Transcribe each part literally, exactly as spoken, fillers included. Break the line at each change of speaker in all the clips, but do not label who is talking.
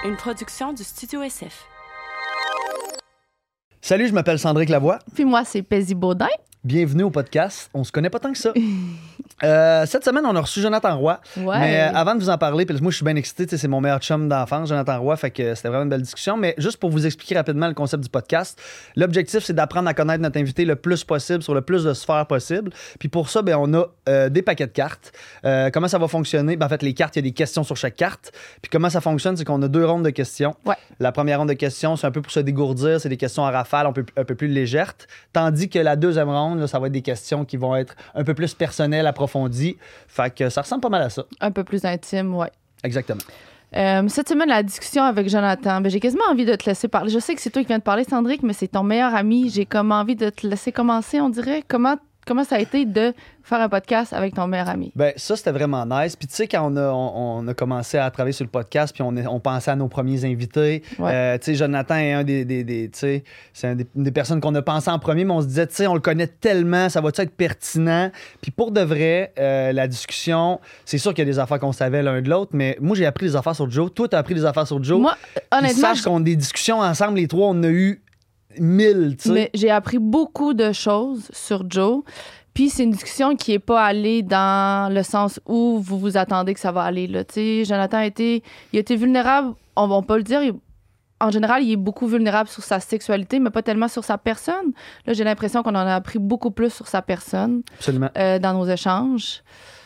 une production du Studio S F.
Salut, je m'appelle Sandrick Lavoie.
Puis moi, c'est Paisy Baudin.
Bienvenue au podcast. On se connaît pas tant que ça. euh, cette semaine, on a reçu Jonathan Roy.
Ouais.
Mais euh, avant de vous en parler, puis moi, je suis bien excité. C'est mon meilleur chum d'enfance, Jonathan Roy. Fait que c'était vraiment une belle discussion. Mais juste pour vous expliquer rapidement le concept du podcast, l'objectif, c'est d'apprendre à connaître notre invité le plus possible sur le plus de sphères possible. Puis pour ça, ben, on a euh, des paquets de cartes. Euh, comment ça va fonctionner? Ben, en fait, les cartes, il y a des questions sur chaque carte. Puis comment ça fonctionne, c'est qu'on a deux rondes de questions.
Ouais.
La première ronde de questions, c'est un peu pour se dégourdir. C'est des questions à rafale, un peu, un peu plus légères. Tandis que la deuxième ronde, là, ça va être des questions qui vont être un peu plus personnelles, approfondies. Fait que ça ressemble pas mal à ça.
Un peu plus intime, ouais.
Exactement.
Euh, cette semaine, la discussion avec Jonathan, ben, j'ai quasiment envie de te laisser parler. Je sais que c'est toi qui viens de parler, Sandrick, mais c'est ton meilleur ami. J'ai comme envie de te laisser commencer, on dirait. Comment, comment ça a été de faire un podcast avec ton meilleur ami?
Ben ça, c'était vraiment nice. Puis tu sais, quand on a, on, on a commencé à travailler sur le podcast, puis on, est- on pensait à nos premiers invités,
Ouais.
euh, tu sais, Jonathan est un des... des, des tu sais, c'est un des, une des personnes qu'on a pensé en premier, mais on se disait, tu sais, on le connaît tellement, ça va-tu être pertinent? Puis pour de vrai, euh, la discussion, c'est sûr qu'il y a des affaires qu'on savait l'un de l'autre, mais moi, j'ai appris des affaires sur Joe. Toi, t'as appris des affaires sur Joe.
Moi,
Puis
honnêtement,
sache qu'on a des discussions ensemble, les trois, on en a eu mille, tu sais.
mais j'ai appris beaucoup de choses sur Joe. Puis c'est une discussion qui est pas allée dans le sens où vous vous attendez que ça va aller. Là. Tu sais, Jonathan a été, il a été vulnérable, on va pas le dire. il- en général, il est beaucoup vulnérable sur sa sexualité, mais pas tellement sur sa personne. Là, j'ai l'impression qu'on en a appris beaucoup plus sur sa personne
Absolument.
euh, dans nos échanges.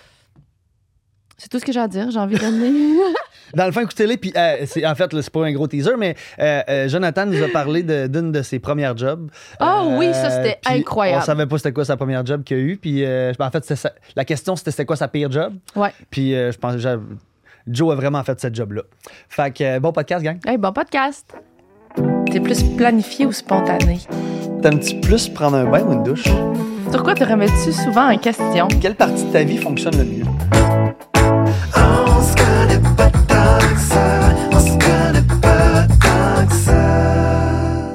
C'est tout ce que j'ai à dire. J'ai envie de donner.
Dans le fond, écoutez-les, puis euh, c'est, en fait, là, c'est pas un gros teaser, mais euh, euh, Jonathan nous a parlé de- d'une de ses premières jobs.
Oh oui, ça, c'était
puis
incroyable.
On savait pas c'était quoi sa première job qu'il a eu, puis euh, en fait, c'était sa- la question, c'était c'était quoi sa pire job.
Ouais.
Puis euh, je pense que j'ai- Joe a vraiment fait cette job-là. Fait que euh, bon podcast, gang.
Hey, bon podcast. T'es plus planifié ou spontané?
T'aimes-tu plus prendre un bain ou une douche?
Sur quoi te remets-tu souvent en question?
Quelle partie de ta vie fonctionne le mieux?
On se connaît pas tant que ça, on se connaît pas tant que ça.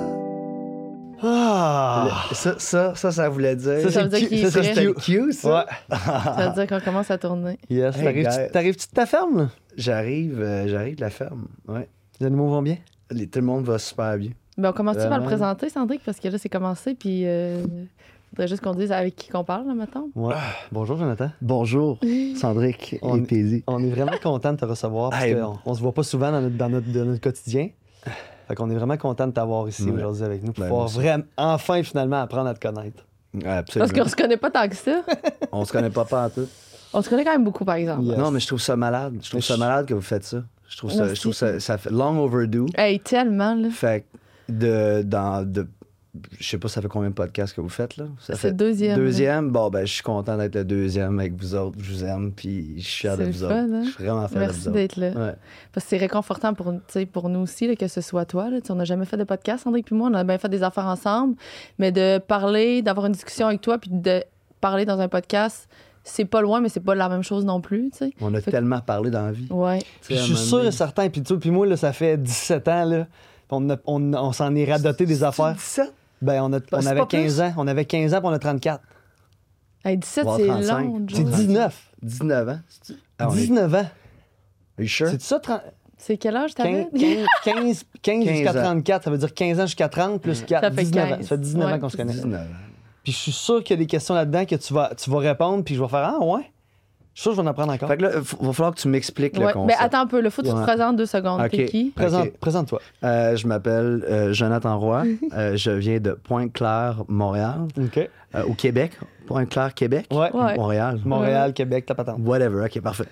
Ah!
Ça, ça, ça, ça voulait dire.
Ça,
Ça
c'est
veut dire
cute.
qu'il est
Ça, c'est
vrai.
cute.
cute, ça.
Ouais.
Ça veut dire qu'on commence à tourner.
Yes.
Hey,
T'arrives-tu,
guys.
t'arrives-tu de ta ferme, là?
J'arrive, euh, j'arrive de la ferme. Ouais.
Les animaux vont bien?
Les- tout le monde va super bien.
Ben, on commence-tu par le
Vraiment?
présenter, Sandrick? Parce que là, c'est commencé, puis euh, faudrait juste qu'on dise avec qui qu'on parle, là, mettons.
Ouais. Bonjour, Jonathan.
Bonjour, Sandrick
On-
et Paisy.
On est vraiment content de te recevoir parce
Hey,
qu'on on se voit pas souvent dans notre, dans notre, dans notre quotidien. Fait qu'on est vraiment content de t'avoir ici
Ouais.
aujourd'hui avec nous pour
Ben,
pouvoir
moi aussi.
vraiment, enfin, finalement, apprendre à te connaître.
Ouais,
Parce
absolument.
qu'on se connaît pas tant que ça.
On se connaît pas pas en tout.
On se connaît quand même beaucoup, par exemple.
Yes.
Non, mais je trouve ça malade. Je trouve
Mais
ça
je-
malade que vous faites ça. Je trouve ça,
Merci.
je trouve ça, ça fait long overdue.
Hey, tellement, là.
Fait que de, dans, de, je sais pas, ça fait combien de podcasts que vous faites, là? Ça
C'est
fait
le deuxième.
Deuxième, bon, ben, je suis content d'être le deuxième avec vous autres. Je vous aime, puis je suis fier de
C'est
vous
le fun,
autres.
hein?
Je suis vraiment fier de
Merci
vous autres.
d'être là.
Ouais.
Parce que c'est réconfortant pour, tu sais, pour nous aussi, là, que ce soit toi. Là. Tu sais, on n'a jamais fait de podcast, Sandrick puis moi. On a bien fait des affaires ensemble. Mais de parler, d'avoir une discussion avec toi, puis de parler dans un podcast, c'est pas loin, mais c'est pas la même chose non plus. Tu sais.
On a
Fait que-
tellement parlé dans la vie.
Ouais.
Puis je suis sûr et certain, puis tu sais, puis moi, là, ça fait dix-sept ans, là, on, a- on, on s'en est radoté des affaires.
dix-sept?
Ben, on, a, on
c'est
avait
pas
quinze
plus.
ans. On avait quinze ans, puis on a trente-quatre.
Hey, dix-sept,
Bon,
c'est
trente-cinq.
long.
C'est
Joe.
dix-neuf.
dix-neuf ans. c'est-tu? Ah, on est-
dix-neuf ans.
Are you sure?
C'est ça, trente
C'est quel âge t'avais?
quinze, quinze, quinze jusqu'à
quinze ans.
trente-quatre, ça veut dire quinze ans jusqu'à trente plus quatre,
Ça fait
dix-neuf ans.
quinze.
Ça fait dix-neuf
Ouais.
ans qu'on se connaît.
dix-neuf ans.
Puis je suis sûr qu'il y a des questions là-dedans que tu vas, tu vas répondre, puis je vais faire Ah, ouais. Je suis sûr que je vais en apprendre encore.
Fait que là, il va falloir que tu m'expliques le
Ouais.
concept.
Mais attends un peu, le faut que tu te
Ouais.
présentes deux secondes.
Ok.
T'es qui?
Présente,
ok.
Présente-toi.
Euh, je m'appelle euh, Jonathan Roy. Euh, je viens de Pointe-Claire, Montréal,
OK.
euh, au Québec. Pointe-Claire, Québec.
Ouais.
Ouais.
Montréal.
Montréal, Québec, ta patente.
Whatever, ok, parfait.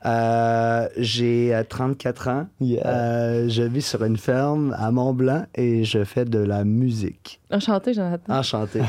Euh, j'ai euh, trente-quatre ans.
Yeah.
Euh, je vis sur une ferme à Mont-Blanc et je fais de la musique.
Enchanté, Jonathan.
Enchanté.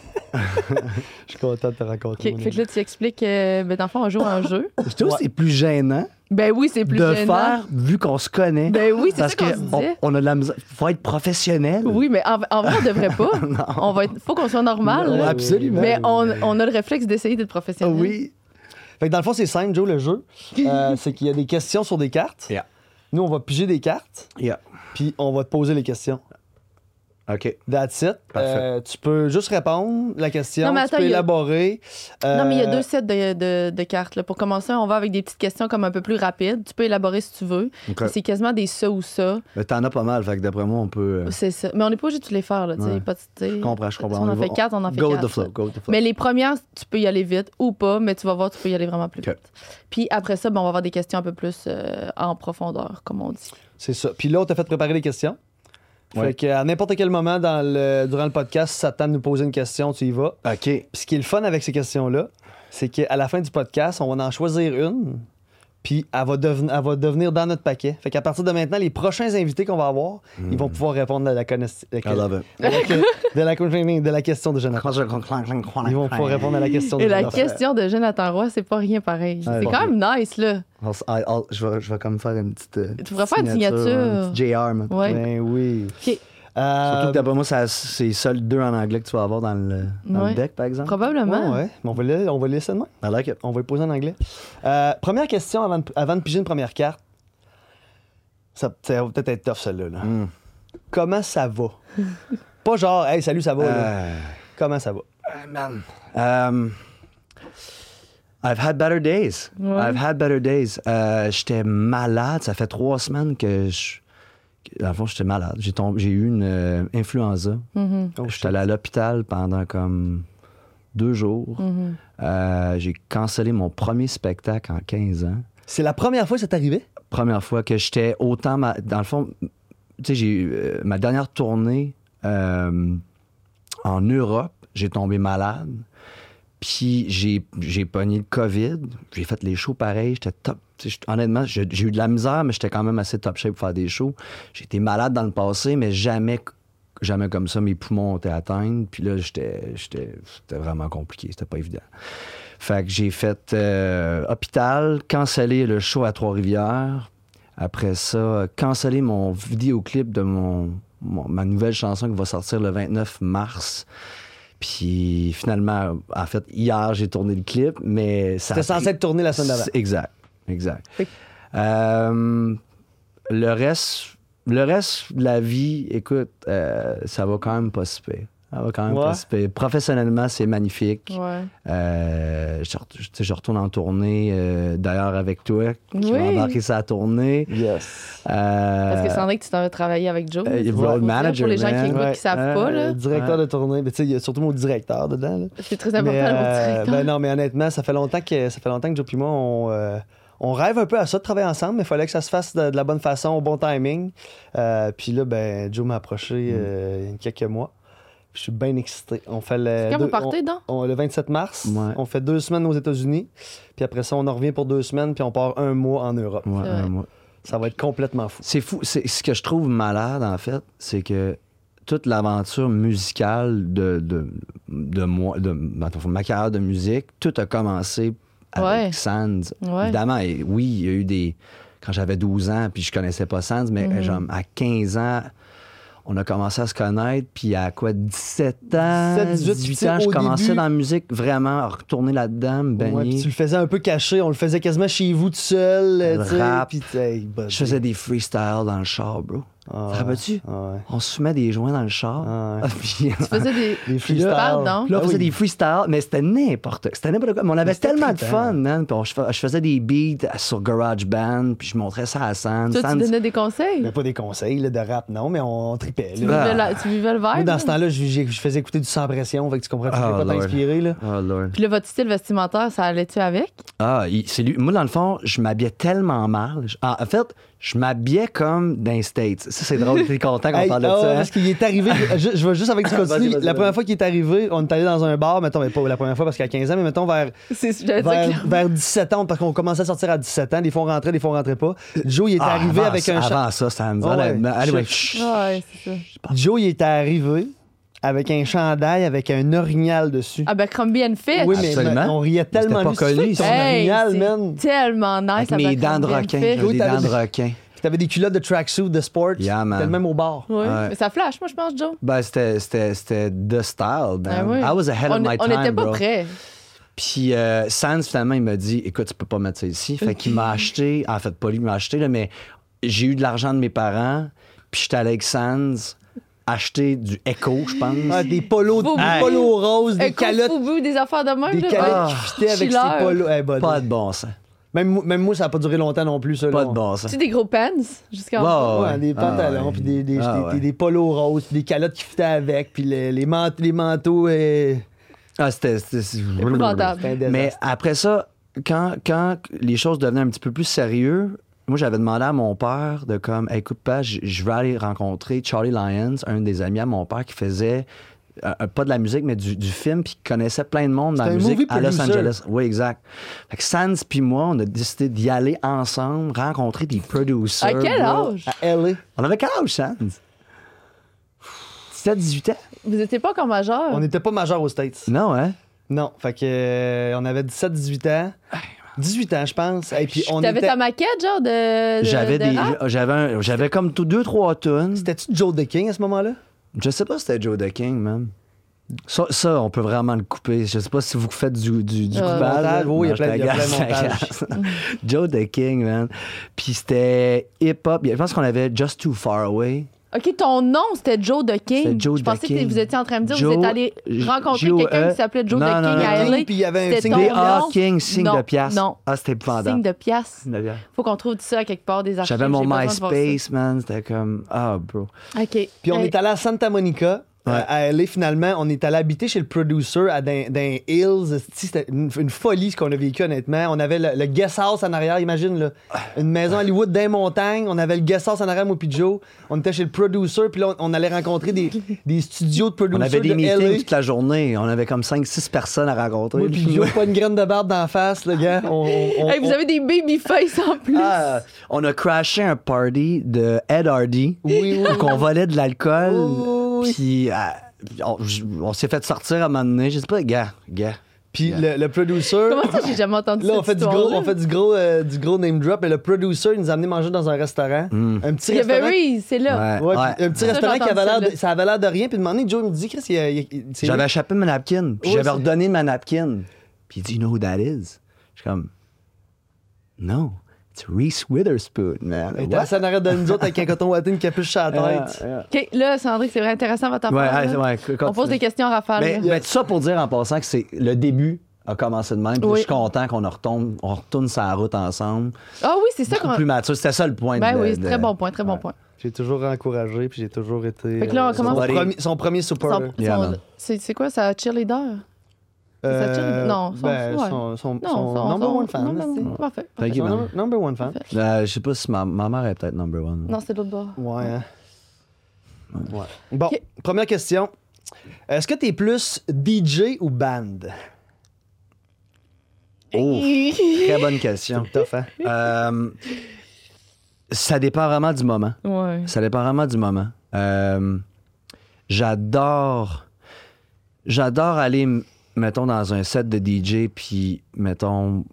Je suis content de te rencontrer.
OK.
mon
Fait que
ami.
là, tu expliques, euh, ben, dans le fond, on joue à un jeu.
Je trouve que c'est plus gênant
Ben oui, c'est plus
de
gênant.
faire vu qu'on se connaît.
Ben oui, c'est
parce
ça qu'on se
qu'on
disait.
on a de la misère. Faut être professionnel.
Oui, mais en, en vrai, on devrait pas. On va être, faut qu'on soit normal.
Non,
là.
absolument.
Mais on, on a le réflexe d'essayer d'être professionnel.
Oui.
Fait que dans le fond, c'est simple, Joe, le jeu. Euh, c'est qu'il y a des questions sur des cartes.
Yeah.
Nous, on va piger des cartes,
Yeah.
puis on va te poser les questions.
OK.
That's it.
Parfait.
Euh, tu peux juste répondre la question,
Non, mais
tu
attends,
peux
il y a-
élaborer.
Non, mais il y a
Euh,
deux sets de, de, de cartes. Là. Pour commencer, on va avec des petites questions comme un peu plus rapides. Tu peux élaborer si tu veux.
OK.
C'est quasiment des ça ou ça.
Mais t'en as pas mal, fait que d'après moi, on peut. euh,
C'est ça. Mais on n'est pas obligé de tous les faire. Là, tu sais,
Ouais.
pas, tu sais.
Je comprends, je comprends.
Si on en
y
fait
va.
quatre, on en fait
Go
quatre.
with the flow,
là.
go with the flow.
Mais les premières, tu peux y aller vite ou pas, mais tu vas voir, tu peux y aller vraiment plus
OK.
vite. Puis après ça, ben, on va avoir des questions un peu plus euh, en profondeur, comme on dit.
C'est ça. Puis là, on t'a fait préparer les questions.
Ouais.
Fait qu'à n'importe quel moment dans le, durant le podcast, si ça te tente de nous poser une question, tu y vas.
OK.
Puis ce qui est le fun avec ces questions-là, c'est qu'à la fin du podcast, on va en choisir une, puis elle va, deven- elle va devenir dans notre paquet. Fait qu'à partir de maintenant, les prochains invités qu'on va avoir, ils vont pouvoir répondre à la, connaiss-
I love it.
de, la, de, la, de la question de Jonathan. Ils vont pouvoir répondre à la question de
Et la
Jonathan.
question de Jonathan Roy, c'est pas rien pareil.
Ouais,
c'est
bon.
quand même nice, là.
I'll- I'll- I'll- Je vais, je vais comme faire une petite. euh,
Tu pourrais faire une signature.
Un petit J R, man.
Ouais.
Ben oui.
OK.
Euh,
Surtout que d'après moi, ça- c'est seuls deux en anglais que tu vas avoir dans le, dans
Ouais.
le deck, par exemple.
Probablement.
ouais, ouais. Mais on va, le, on va le laisser de même.
I like it.
On va le poser en anglais. Euh, première question avant de, avant de piger une première carte. Ça, ça va peut-être être tough, celle-là. là.
Mm.
Comment ça va? Pas genre, hey, salut, ça va. là.
Euh,
Comment ça va?
man. Um, I've had better days.
Ouais.
I've had better days. Euh, j'étais malade. Ça fait trois semaines que je. que- Dans le fond, j'étais malade. J'ai, tombé- j'ai eu une euh, influenza.
Mhm,
Oh,
J'étais allé à l'hôpital pendant comme deux jours.
mhm.
Euh, j'ai cancellé mon premier spectacle en quinze ans.
C'est la première fois que ça t'est arrivé?
Première fois que j'étais autant. ma- Dans le fond, tu sais, j'ai eu euh, ma dernière tournée euh, en Europe, j'ai tombé malade. Puis j'ai, j'ai pogné le COVID. J'ai fait les shows pareil. J'étais top. Tu sais, j'étais- honnêtement, j'ai, j'ai eu de la misère, mais j'étais quand même assez top shape pour faire des shows. J'ai été malade dans le passé, mais jamais, jamais comme ça. Mes poumons ont été atteints. Puis là, j'étais, j'étais, c'était vraiment compliqué. C'était pas évident. Fait que j'ai fait euh, hôpital, cancellé le show à Trois-Rivières. Après ça, cancellé mon vidéoclip de mon, mon- ma nouvelle chanson qui va sortir le vingt-neuf mars. Puis finalement, en fait, hier, j'ai tourné le clip, mais ça.
C'était
a
censé
pris-
être tourné la semaine d'avant.
C'est- Exact, exact.
Fait-
Euh, le reste, le reste de la vie, écoute, euh, ça va quand même pas se pire. Ça va quand même
Ouais.
pas se pire. Professionnellement, c'est magnifique.
Ouais.
Euh, je, re- tu sais, je retourne en tournée, euh, d'ailleurs, avec toi, qui va
Oui.
embarquer sa tournée.
Yes.
Euh,
Parce que Sandrine, tu t'en vas travailler avec Joe.
euh,
il faut-
road
faut dire
manager,
Pour les gens qui
man.
écoutent
Ouais.
qui savent
Euh,
pas, là.
Euh, directeur
Ouais.
de tournée. Mais tu sais, il y a surtout mon directeur dedans. Là.
C'est très important,
Mais,
le mot
euh,
directeur.
ben non, mais honnêtement, ça fait longtemps que, ça fait longtemps que Joe et moi, on, euh, on rêve un peu à ça, de travailler ensemble, mais il fallait que ça se fasse de, de la bonne façon, au bon timing. Euh, puis là, ben, Joe m'a approché euh, il y a quelques mois. Je suis bien excité. On fait le,
C'est quand
deux-
vous partez, donc?
on- on- le vingt-sept mars.
Ouais.
On fait deux semaines aux États-Unis. Puis après ça, on en revient pour deux semaines, puis on part un mois en Europe.
Ouais,
C'est
un
vrai.
mois.
Ça va être complètement fou.
C'est fou. C'est, ce que je trouve malade, en fait, c'est que toute l'aventure musicale de, de, de moi, de, de ma carrière de musique, tout a commencé avec
Ouais.
Sands.
Ouais.
Évidemment, et oui, il y a eu des. Quand j'avais douze ans, puis je connaissais pas Sands, mais
Mhm.
genre, à quinze ans, on a commencé à se connaître, puis à quoi, dix-sept ans,
dix-sept, dix-huit,
dix-huit ans, je
au
commençais
début.
dans la musique vraiment à retourner là-dedans, me baigner.
Ouais, puis tu le faisais un peu caché. On le faisait quasiment chez vous tout seul. euh,
Le
tu sais,
rap.
puis, hey, buddy.
Je faisais des freestyles dans le char, bro.
Ah,
Te rappelles-tu?
ah ouais.
On se fumait des joints dans le char.
Ah ouais.
Puis,
Tu faisais des.
Des
Puis là,
Parle donc.
Puis là, on
Ah
faisait
oui.
des freestyles, mais c'était n'importe C'était n'importe quoi. Mais on avait
Mais c'était
tellement de
trippant.
fun, man. Puis on- je, fais- je faisais des beats sur GarageBand, puis je montrais ça à Sands.
Toi,
Sands-
tu donnais des conseils?
Mais pas des conseils là, de rap, non, mais on tripait.
Tu
Là.
vivais, la- tu vivais le vibe?
Moi, dans
là?
ce temps-là, je, j'ai- je faisais écouter du sans pression, fait que tu comprends que je
Oh,
peux pas
Lord.
t'inspirer. Là.
Oh, Lord.
Puis là, votre style vestimentaire, ça allait-tu avec?
Ah, il- c'est lui. Moi, dans le fond, je m'habillais tellement mal. Je- ah, en fait, je m'habillais comme dans les States. Ça, c'est drôle. T'es content qu'on
Hey,
parle de
ah ouais,
ça. hein?
parce qu'il est arrivé. je, je vais juste avec du
Vas-y,
continu.
vas-y,
La
vas-y.
première fois qu'il est arrivé, on est allé dans un bar, mettons, mais pas la première fois parce qu'il y a quinze ans, mais mettons vers,
C'est, j'allais dire
vers,
clairement.
vers dix-sept ans, parce qu'on commençait à sortir à dix-sept ans. Des fois, on rentrait, des fois, on rentrait pas. Joe, il était
Ah,
arrivé
avant
avec
ça-
un cha-
Avant ça, Sands.
Ah ouais.
Allez, allez, ouais.
Chut.
Chut.
Ouais, c'est ça.
Joe, il était arrivé avec un chandail avec un orignal dessus.
Ah, ben, Crombie and Fit.
oui, mais
absolument.
on riait tellement.
C'était pas
lui, c'est
connu,
ton
ça.
Hey,
orignal,
c'est
man.
tellement nice.
Avec mes dents de requin. J'avais
Oui,
des
t'avais
dents de
des-
requin.
Puis t'avais des culottes de tracksuit de sport.
Yeah, man.
C'était le même au bar.
Oui,
Ouais.
mais ça flash, moi, je pense, Joe.
Ben, c'était, c'était, c'était the style, man.
Ah oui.
I was ahead
on,
of my
on
time,
était pas
bro.
prêts.
Puis euh, Sands, finalement, il m'a dit, écoute, tu peux pas mettre ça ici. Fait qu'il m'a acheté, en fait, pas lui qui m'a acheté, là, mais j'ai eu de l'argent de mes parents, puis j'étais allé avec Sands acheté du Echo, je pense.
Ah, des polos,
Fubu.
des polos roses, des
Écoute,
calottes,
Fubu, des affaires de même.
des
là.
calottes
Ah.
qui fitaient avec
Chiller.
ces polos. Eh, buddy.
Pas de bon sens.
Même, moi- même moi, ça n'a pas duré longtemps non plus, ça.
Pas
là.
de bon sens.
Tu sais, des gros pants jusqu'en
Wow.
bas.
Ouais,
ouais.
des pantalons,
Ah,
puis des, des,
ah,
des-
ouais.
des polos roses, puis des calottes qui fitaient avec, puis les, les, mant- les manteaux. euh,
Ah, c'était... c'était-
Épouvantable.
C'était un désastre.
Mais après ça, quand, quand les choses devenaient un petit peu plus sérieux, moi, j'avais demandé à mon père de comme, hey, écoute, pas, je je vais aller rencontrer Charlie Lyons, un des amis à mon père qui faisait euh, pas de la musique, mais du, du film, puis qui connaissait plein de monde dans
C'était
la
un movie
musique à Los
producer.
Angeles. Oui, exact. Fait que Sans puis moi, on a décidé d'y aller ensemble, rencontrer des producers.
À quel
bro.
âge?
À L A.
On avait quel âge, Sans? C'était dix-huit ans?
Vous étiez pas encore majeur.
On n'était pas majeur aux States.
Non, hein?
Non, fait que euh, on avait dix-sept dix-huit ans. dix-huit ans, je pense. Et puis on
T'avais
était...
ta maquette, genre, de. de-
J'avais
de
des,
rap?
j'avais, un- j'avais comme tout deux, trois tunes.
C'était-tu Joe the King à ce moment-là?
Je sais pas si c'était Joe the King, man. Ça, ça, on peut vraiment le couper. Je sais pas si vous faites du, du, du
Euh,
coupage.
montage, oui, il y a
Non, je
plein- il y a plein de
t'agace,
montage.
Joe the King, man. Puis c'était hip-hop. Je pense qu'on avait Just Too Far Away.
OK, ton nom, c'était Joe the King.
C'était Joe
Je
the
pensais que
King.
vous étiez en train de dire que
Joe-
vous êtes allé rencontrer
J-
quelqu'un
J-
qui s'appelait Joe
non,
the
non,
King
non,
à
non.
L A.
Puis il y avait un
C'était
signe
ton
de-
D.A.
nom.
King, signe
Non,
de pièce.
Non,
Ah, c'était épouvantable.
signe de pièce.
Signe de pièce.
Faut qu'on trouve ça à quelque part des archives.
J'avais mon
j'ai besoin de voir ça.
MySpace, man. C'était comme... Ah, bro.
OK.
Puis on
Euh,
est allé à Santa Monica.
Ouais.
euh, à L A, finalement, on est allé habiter chez le producer à dans, dans Hills. C'était une, une folie ce qu'on a vécu, honnêtement. On avait le, le guest house en arrière, imagine, là. Une maison à Hollywood dans les montagnes. On avait le guest house en arrière, moi puis Joe. On était chez le producer, puis là, on, on allait rencontrer des, des studios de producer
On avait des
de L A.
meetings toute la journée. On avait comme cinq six personnes à rencontrer.
Moi puis Joe, pas une graine de barbe d'en face, le gars. On, on-
Hey, vous
on-
avez des baby face en plus.
Ah, on a crashé un party de Ed Hardy.
Oui, oui, oui.
Qu'on volait de l'alcool.
Oui, oui.
Puis euh, on, on s'est fait sortir à un moment donné. Je sais pas, gars, gars.
Puis
Yeah.
le, le producer...
Comment ça, j'ai jamais entendu
Là,
cette
on fait, du gros,
histoire-là?
on fait du gros, euh, du gros name drop. Et le producer, il nous a amené manger dans un restaurant. Un petit
Il y avait
restaurant.
Reese, c'est là.
Ouais,
Ouais,
ouais.
puis un petit
Ça,
restaurant
j'ai
qui avait
entendu
l'air de,
celle-là.
ça avait l'air de rien. Puis de demander, Joe il me dit, Chris, il, il, il- c'est
J'avais
lui.
échappé ma napkin. Puis
Ouais,
j'avais
c'est-
redonné ma napkin. Puis il dit, you know who that is? Je suis comme, no, it's Reese Witherspoon, man.
Il était
What?
assis en arrière de nous autres avec un coton ouaté, une capuche sur la tête.
Yeah, yeah.
OK, là, Sandrine, c'est vraiment intéressant votre
Ouais,
affaire.
ouais,
là.
ouais,
On
continue.
pose des questions en rafale.
Mais,
là.
mais tout ça pour dire en passant que c'est le début a commencé de même. Puis
Oui.
je suis content qu'on en retombe, on retourne sur la route ensemble.
Ah oui, c'est ça
Beaucoup
qu'on.
plus mature. C'était ça le point.
Ben
de,
oui,
de-
c'est très bon point, très bon
Ouais.
point.
J'ai toujours encouragé, puis j'ai toujours été.
Fait que là, on
euh, son,
commence-
premier, son premier supporter.
Son-
Yeah,
son-
man.
c'est c'est quoi, ça, cheerleader? C'est ça, cheerleader? Non, son-
ben,
ouais.
son, son,
Non,
son
son-
number
son-
one fan.
number-
c'est-
Parfait.
Thank you,
Son
man.
number, number one fan.
Euh, je sais pas si ma, ma mère est peut-être number one.
Non, c'est l'autre bord.
Ouais, hein. Ouais. Bon,
Ok.
première question. Est-ce que t'es plus D J ou band?
Oh, très bonne question.
Tough, hein?
Euh, ça dépend vraiment du moment.
Ouais.
Ça dépend vraiment du moment. Euh, j'adore... J'adore aller, m- mettons, dans un set de D J, puis, mettons,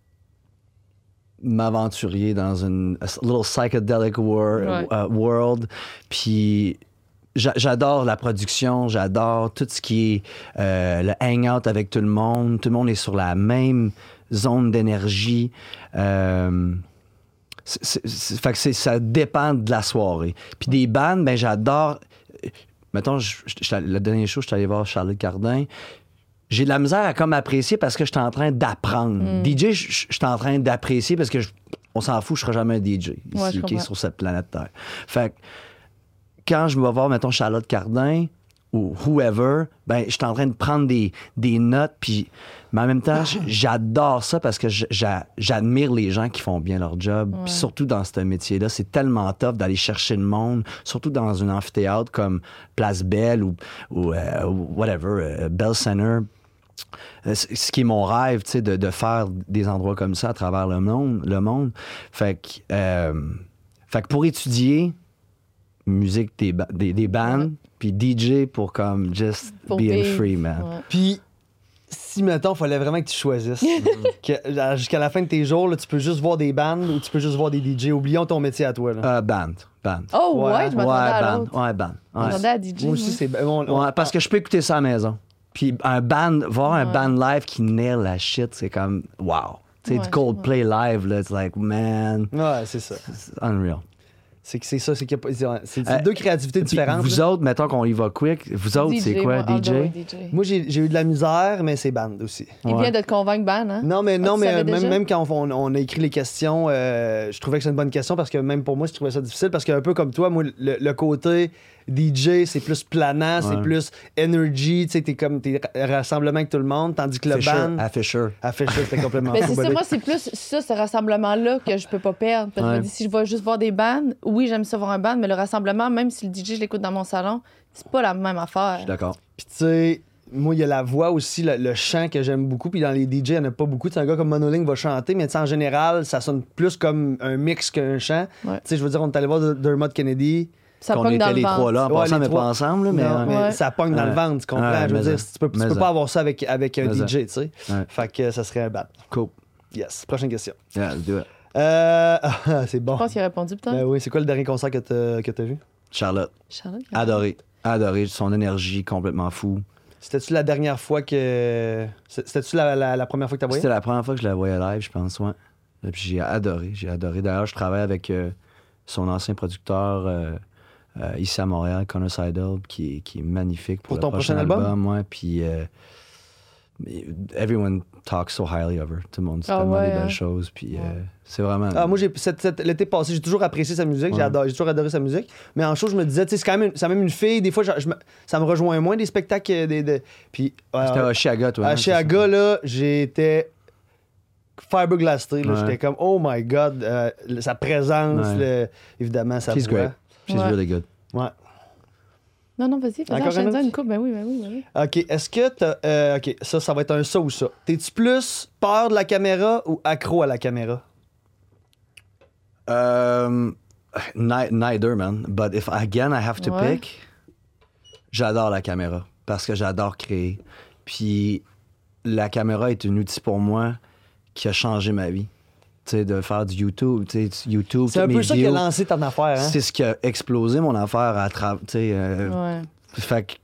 m'aventurer dans une a little psychedelic wor-
Ouais.
uh, world. Puis j'a- j'adore la production, j'adore tout ce qui est euh, le hangout avec tout le monde. Tout le monde est sur la même zone d'énergie. Euh, c'est- c'est- c'est- fait que c'est- ça dépend de la soirée. Puis des bandes, ben j'adore. Mettons, je- je- je- le dernier show, je suis allé voir Charlotte Cardin. J'ai de la misère à comme apprécier parce que je suis en train d'apprendre.
Mm.
D J, je je- je suis en train d'apprécier parce que je- on s'en fout, je serai jamais un D J
Ouais,
ici,
je
OK,
comprends.
sur cette planète Terre. Fait que quand je vais voir, mettons, Charlotte Cardin ou whoever, ben, je suis en train de prendre des, des notes, puis, mais en même temps, j- j'adore ça parce que j- j'a- j'admire les gens qui font bien leur job, puis surtout dans ce métier-là. C'est tellement tough d'aller chercher le monde, surtout dans un amphithéâtre comme Place Belle ou, ou euh, whatever, euh, Bell Center. Euh, c- Ce qui est mon rêve, tu sais, de, de faire des endroits comme ça à travers le monde. Le monde. Fait que, euh, fait que pour étudier, musique des, ba- des, des bands, puis D J pour comme just
Pour
being
vivre.
free, man.
Ouais.
Puis, si, mettons, il fallait vraiment que tu choisisses, que, euh, jusqu'à la fin de tes jours, là, tu peux juste voir des bands ou tu peux juste voir des D J. Oublions ton métier à toi. Là.
Euh, band, band.
Oh, ouais,
Ouais.
je m'attendais à
band,
l'autre.
ouais, band.
Je
Ouais.
m'attendais à D J.
Moi aussi,
moi.
c'est. on- on-
Ouais, parce que je peux écouter ça à la maison. Puis un band, voir un
Ouais.
band live qui nail la shit, c'est comme wow. Tu sais,
Ouais,
du Coldplay live, là, it's like, man,
Ouais, c'est ça.
it's unreal.
C'est que c'est ça, c'est qu'il y a pas- c'est c'est
Euh,
deux créativités
Puis
différentes.
vous
là.
autres, mettons qu'on y va quick, vous autres,
D J,
c'est quoi,
moi, all the way
D J?
D J.
Moi, j'ai j'ai eu de la misère, mais c'est band aussi.
Il
Ouais.
vient de te convaincre, Ban, hein?
Non, mais,
Ah,
non,
tu
mais
savais
euh, même,
déjà?
même quand on, on a écrit les questions, euh, je trouvais que c'est une bonne question parce que même pour moi, je trouvais ça difficile parce qu'un peu comme toi, moi, le, le côté D J, c'est plus planant, c'est
Ouais.
plus energy, tu sais, t'es comme t'es rassemblement avec tout le monde, tandis que le
Fisher,
band.
à Fisher.
À Fisher, c'était complètement
Ben,
fou,
c'est ça,
bébé.
moi, c'est plus ça, ce rassemblement-là que je peux pas perdre. Parce que je me
Ouais.
dis, si je vais juste voir des bands, oui, j'aime ça voir un band, mais le rassemblement, même si le D J, je l'écoute dans mon salon, c'est pas la même
Je
affaire.
suis d'accord.
Puis tu sais, moi, il y a la voix aussi, le, le chant que j'aime beaucoup. Puis dans les D J, il n'y en a pas beaucoup. Tu sais, un gars comme Monoling va chanter, mais tu sais, en général, ça sonne plus comme un mix qu'un chant.
Ouais.
Tu sais, je veux dire, on est allé voir D- Dermot Kennedy.
Ça
Qu'on
pogne dans
était
le
les trois
ventre.
là, en
Ouais,
passant,
les
mais
trois.
pas ensemble, là, mais...
Non,
euh,
mais
Ouais.
ça pogne dans
Ouais.
le ventre, tu comprends?
Ouais,
je veux
mais
dire,
ça.
tu peux, tu
Mais
peux
ça.
pas avoir ça avec, avec un
Mais ça.
D J, tu sais.
Ouais.
Fait que ça serait un bad.
Cool.
Yes. Prochaine question.
Yeah, let's do it.
Euh... ah, c'est bon.
Je pense qu'il a répondu, peut-être.
Ben oui, c'est quoi le dernier concert que t'as que t'as vu?
Charlotte,
Charlotte. il a-
adoré. Adoré, son énergie complètement fou.
C'était-tu la dernière fois que... C'était-tu la, la, la première fois que t'as voyé?
C'était la première fois que je la voyais live, je pense, ouais. Et puis j'ai adoré, j'ai adoré. D'ailleurs, je travaille avec euh, son ancien producteur euh, euh, ici à Montréal, Connor Seidel, qui est, qui est magnifique pour,
Pour
le
ton
prochain,
prochain album?
ouais. Puis euh, everyone talks so highly of her. Tout le monde dit
Ah
tellement
ouais,
des belles
hein?
choses. Puis
Ouais.
euh, c'est vraiment.
Ah, moi, j'ai, cette- cette- l'été passé, j'ai toujours apprécié sa musique. J'ai,
Ouais.
adoré- j'ai toujours adoré sa musique. Mais en show, je me disais, tu sais, c'est quand même, une, c'est quand même une fille. Des fois, je- je me- ça me rejoint moins des spectacles. que Des, des- Puis, euh,
C'était à Oshiaga, toi.
à
hein,
Oshiaga, là, j'étais fiberglassé. Là,
Ouais.
J'étais comme, oh my God, euh, sa présence,
Ouais.
le- évidemment, sa
She's
voix.
great. She's
Ouais.
really good.
Ouais.
Non, non, vas-y, vas-y,
Encore
enchaîne
un
ça
autre?
une coupe. Ben oui, ben oui, ben oui.
OK, est-ce que t'as... euh, OK, ça, ça va être un ça ou ça. T'es-tu plus peur de la caméra ou accro à la caméra?
Um, ni- neither, man. But if again I have to
Ouais.
pick, j'adore la caméra parce que j'adore créer. Puis la caméra est un outil pour moi qui a changé ma vie. Tu sais, de faire du YouTube, tu sais, YouTube,
C'est
toutes
un peu
mes
ça qui a
vidéos,
lancé ton affaire, hein?
c'est ce qui a explosé mon affaire à travers, tu sais, euh,
Ouais.
fait que,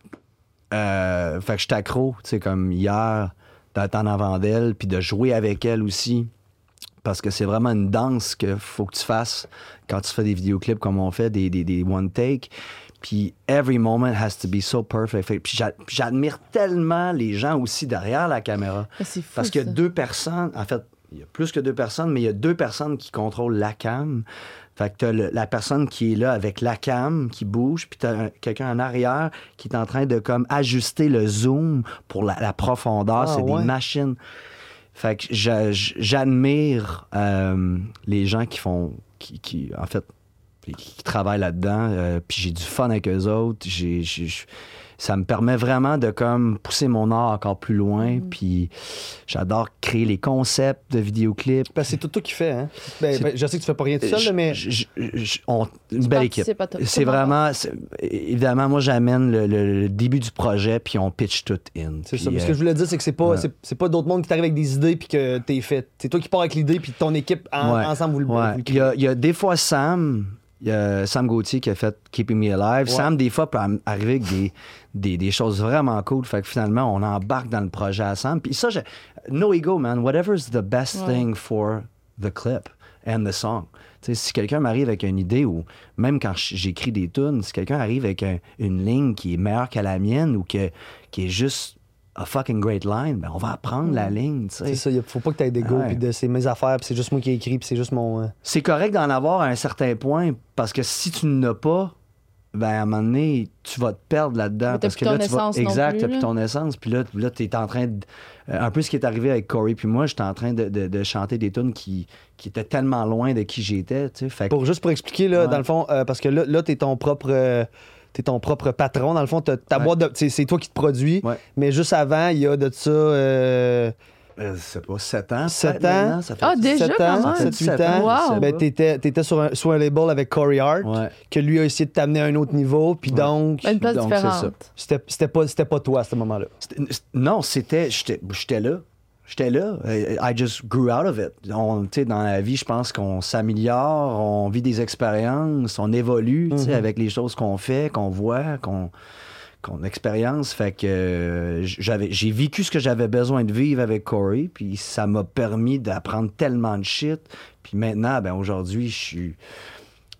euh, fait que je suis accro, tu sais, comme hier, d'être en avant d'elle, puis de jouer avec elle aussi. Parce que c'est vraiment une danse qu'il faut que tu fasses quand tu fais des vidéoclips comme on fait, des, des, des one take. Puis every moment has to be so perfect. Fait que- Puis j'a- j'admire tellement les gens aussi derrière la caméra.
Mais c'est fou.
Parce qu'il y a
ça.
deux personnes, en fait, il y a plus que deux personnes, mais il y a deux personnes qui contrôlent la cam. Fait que t'as le- la personne qui est là avec la cam, qui bouge, puis t'as un- quelqu'un en arrière qui est en train de comme ajuster le zoom pour la, la profondeur.
Ah,
C'est
ouais.
des machines. Fait que j'a- j'admire euh, les gens qui font, qui, qui en fait, qui, qui travaillent là-dedans. euh, puis j'ai du fun avec eux autres. J'ai, j'ai- j'- ça me permet vraiment de comme pousser mon art encore plus loin.
Mm.
Puis j'adore créer les concepts de vidéoclips.
Parce que c'est tout toi qui fais, hein? Ben,
C'est-
ben, je sais que tu fais pas rien tout seul,
Je-
là, mais...
je- je- je- on- une belle équipe.
participes à tout.
C'est
Comment
vraiment, c'est- évidemment, moi j'amène le, le- le début du projet puis on pitch tout in.
C'est
Puis,
ça. Mais ce
euh,
que je voulais dire, c'est que c'est pas,
ouais.
c'est, c'est pas d'autres mondes qui t'arrivent avec des idées puis que t'es fait. C'est toi qui pars avec l'idée puis ton équipe, en-
Ouais.
ensemble, vous le,
Ouais.
vous le
Il, y a, il y a des fois Sam, il y a Sam Gauthier qui a fait Keeping Me Alive.
Ouais.
Sam, des fois, peut am- arriver avec des, des, des choses vraiment cool. Fait que finalement, on embarque dans le projet à Sam. Puis ça, je- no ego, man. Whatever's the best
Ouais.
thing for the clip and the song. Tu sais, si quelqu'un m'arrive avec une idée ou même quand j- j'écris des tunes, si quelqu'un arrive avec un- une ligne qui est meilleure que la mienne ou que, qui est juste a fucking great line, ben on va apprendre la ligne, tu sais.
C'est ça, il faut pas que t'aies d'ego
Ouais.
puis de c'est mes affaires puis c'est juste moi qui ai écrit puis c'est juste mon... euh,
C'est correct d'en avoir à un certain point parce que si tu n'as pas, ben à un moment donné, tu vas te perdre là-dedans.
Mais t'as
Parce
plus
que là,
ton
tu vas.
essence non
Exact,
plus,
t'as plus
là.
ton essence. Puis là, là tu es en train de. euh, un peu ce qui est arrivé avec Corey puis moi, j'étais en train de, de- de chanter des tunes qui, qui étaient tellement loin de qui j'étais. Tu sais. Fait que-
Pour, juste pour expliquer, là,
Ouais.
dans le fond, euh, parce que là, là t'es ton propre... euh, T'es ton propre patron. Dans le fond, t'as- ta
Ouais.
boîte de- c'est, c'est toi qui te produis.
Ouais.
Mais juste avant, il y a de ça... euh,
Euh, je sais pas, sept ans.
Sept
peut-être,
ans.
maintenant, ça fait
Ah, déjà,
sept
quand
ans,
même.
sept, huit
sept
ans.
Wow.
je sais
Ben,
pas.
t'étais, t'étais sur, un, sur un label avec Corey Hart,
Ouais.
que lui a essayé de t'amener à un autre niveau, puis
Ouais.
donc,
Ben, une place
Donc, c'est
différente.
ça.
c'était, c'était, pas, c'était pas toi à ce moment-là.
C'était- Non, c'était. J'étais j'étais là. J'étais là. Euh, I just grew out of it. On, tu sais, dans la vie, je pense qu'on s'améliore, on vit des expériences, on évolue tu sais,
Mhm.
avec les choses qu'on fait, qu'on voit, qu'on qu'on expérience. Fait que euh, j'avais, j'ai vécu ce que j'avais besoin de vivre avec Corey, puis ça m'a permis d'apprendre tellement de shit. Puis maintenant, ben aujourd'hui, je suis.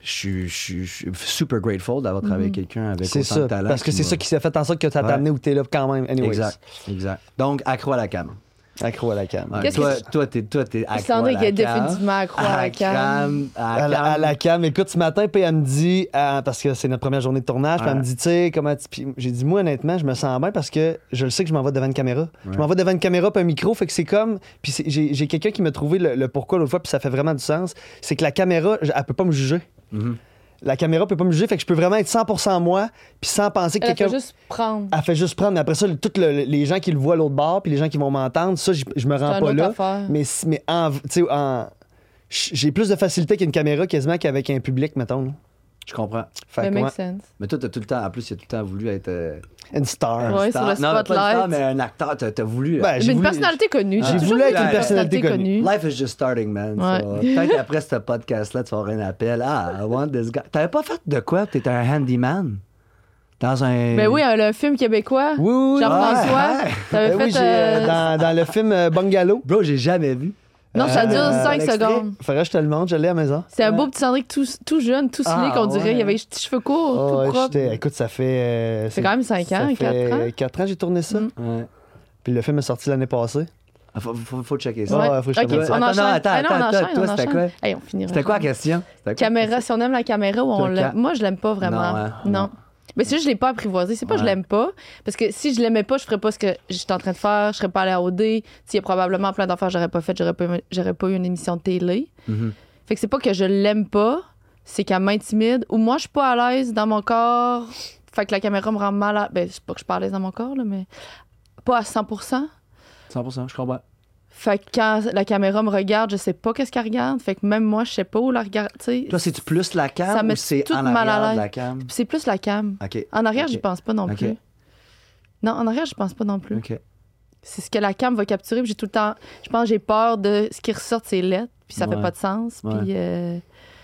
je suis- je suis je suis super grateful d'avoir travaillé avec quelqu'un avec
C'est
autant
ça.
de talent.
Parce que c'est
m'a-
ça qui s'est fait en sorte que tu as
Ouais.
amené où tu es là quand même. Anyways.
Exact, exact. Donc, accro à la cam.
Accro à la cam.
Ouais,
Qu'est-ce
toi,
que-
toi, t'es, toi, t'es accro
Sandrine
à
qui
la
est
cam.
définitivement accro à la cam.
À
À
la
la,
cam.
à la cam. Écoute, ce matin, puis elle me dit, euh, parce que c'est notre première journée de tournage, puis elle
Ouais.
me dit, tu sais, comment tu. Puis j'ai dit, moi, honnêtement, je me sens bien parce que je le sais que je m'en vais devant une caméra. Je m'en vais devant une caméra, puis un micro, fait que c'est comme. Puis c'est- j'ai, j'ai quelqu'un qui m'a trouvé le, le pourquoi l'autre fois, puis ça fait vraiment du sens. C'est que la caméra, je- elle peut pas me juger.
Mhm.
La caméra peut pas me juger, fait que je peux vraiment être cent pour cent moi, puis sans penser que
Elle
quelqu'un.
fait juste prendre.
Elle fait juste prendre, mais après ça, tous les gens qui le voient à l'autre bord, puis les gens qui vont m'entendre, ça, je je me
C'est
rends
une
pas
autre
là.
affaire.
Mais, si- mais en, tu sais, en, j'ai plus de facilité qu'une caméra quasiment qu'avec un public, mettons. là.
Je comprends.
Fait
Ça
que,
make
ouais,
sense.
Mais toi, t'as tout le temps, en plus, il a tout le temps voulu être. euh,
une star.
Ouais,
star.
sur le
Non, mais pas une star,
spotlight.
mais un acteur. T'as, t'as voulu. euh,
Ben,
Mais
j'ai
une
voulu-
personnalité connue.
J'ai
toujours
voulu être
voulu
une personnalité connue.
Life is just starting, man.
Ouais.
So, peut-être après ce podcast-là, tu vas avoir un appel. Ah, I want this guy. T'avais pas fait de quoi? T'étais un handyman? Dans un.
Ben oui, le film québécois.
Oui, oui, oui.
Jean-François.
Ouais, ouais.
T'avais
Ben
fait.
oui, j'ai,
euh,
euh, dans, dans le film euh, Bungalow.
Bro, j'ai jamais vu.
Non, ça dure
Euh,
cinq
l'extrait.
secondes.
Faudrait que je te le montre, je l'ai à la maison.
C'est un beau petit Cendric tout, tout jeune, tout
Ah,
slick, on dirait.
ouais.
Il avait les petits cheveux courts,
Oh,
tout
ouais,
propre.
j'étais- écoute, ça fait. euh,
C'est quand même cinq
ça
ans,
fait
quatre ans.
quatre ans, j'ai tourné ça.
Mm.
Ouais.
Puis le film est sorti l'année passée.
Ah, Faut, faut, faut checker ça.
Ouais, ouais, faut que je te
Ok,
montre ça.
on
Attends,
enchaîne.
non, attends,
Ah non, on
attends,
enchaîne,
toi,
on
c'était
enchaîne.
quoi?
Hey, on finira.
C'était quoi la question? C'était quoi?
Caméra, si on aime la caméra ou on
Toi,
l'aime.
Kat?
Moi, je l'aime pas vraiment.
Non, hein?
Non.
Non.
Mais c'est juste que je l'ai pas apprivoisé. C'est pas que je
Ouais.
l'aime pas. Parce que si je l'aimais pas, je ferais pas ce que j'étais en train de faire. Je serais pas allée à O D. S'il y a probablement plein d'affaires que j'aurais pas faites, j'aurais pas, j'aurais pas eu une émission de télé.
Mhm.
Fait que c'est pas que je l'aime pas, c'est qu'elle m'intimide. Ou moi, je suis pas à l'aise dans mon corps. Fait que la caméra me rend mal à... Ben, c'est pas que je suis pas à l'aise dans mon corps, là, mais pas à cent pour cent.
cent pour cent, je comprends.
Fait que quand la caméra me regarde, je sais pas qu'est-ce qu'elle regarde. Fait que même moi, je sais pas où la regarder. Tu sais,
Toi, c'est-tu plus la
Ça
cam
met
ou c'est
tout
en
mal à
arrière de
l'aise.
la cam?
c'est plus la cam.
OK.
En arrière,
OK.
j'y pense pas non
Ok.
plus. Non, en arrière, je pense pas non plus.
OK.
C'est ce que la cam va capturer. Puis j'ai tout le temps. Je pense que j'ai peur de ce qui ressort de ses lettres. Puis ça
Ouais.
fait pas de sens.
Ouais.
Puis. Euh...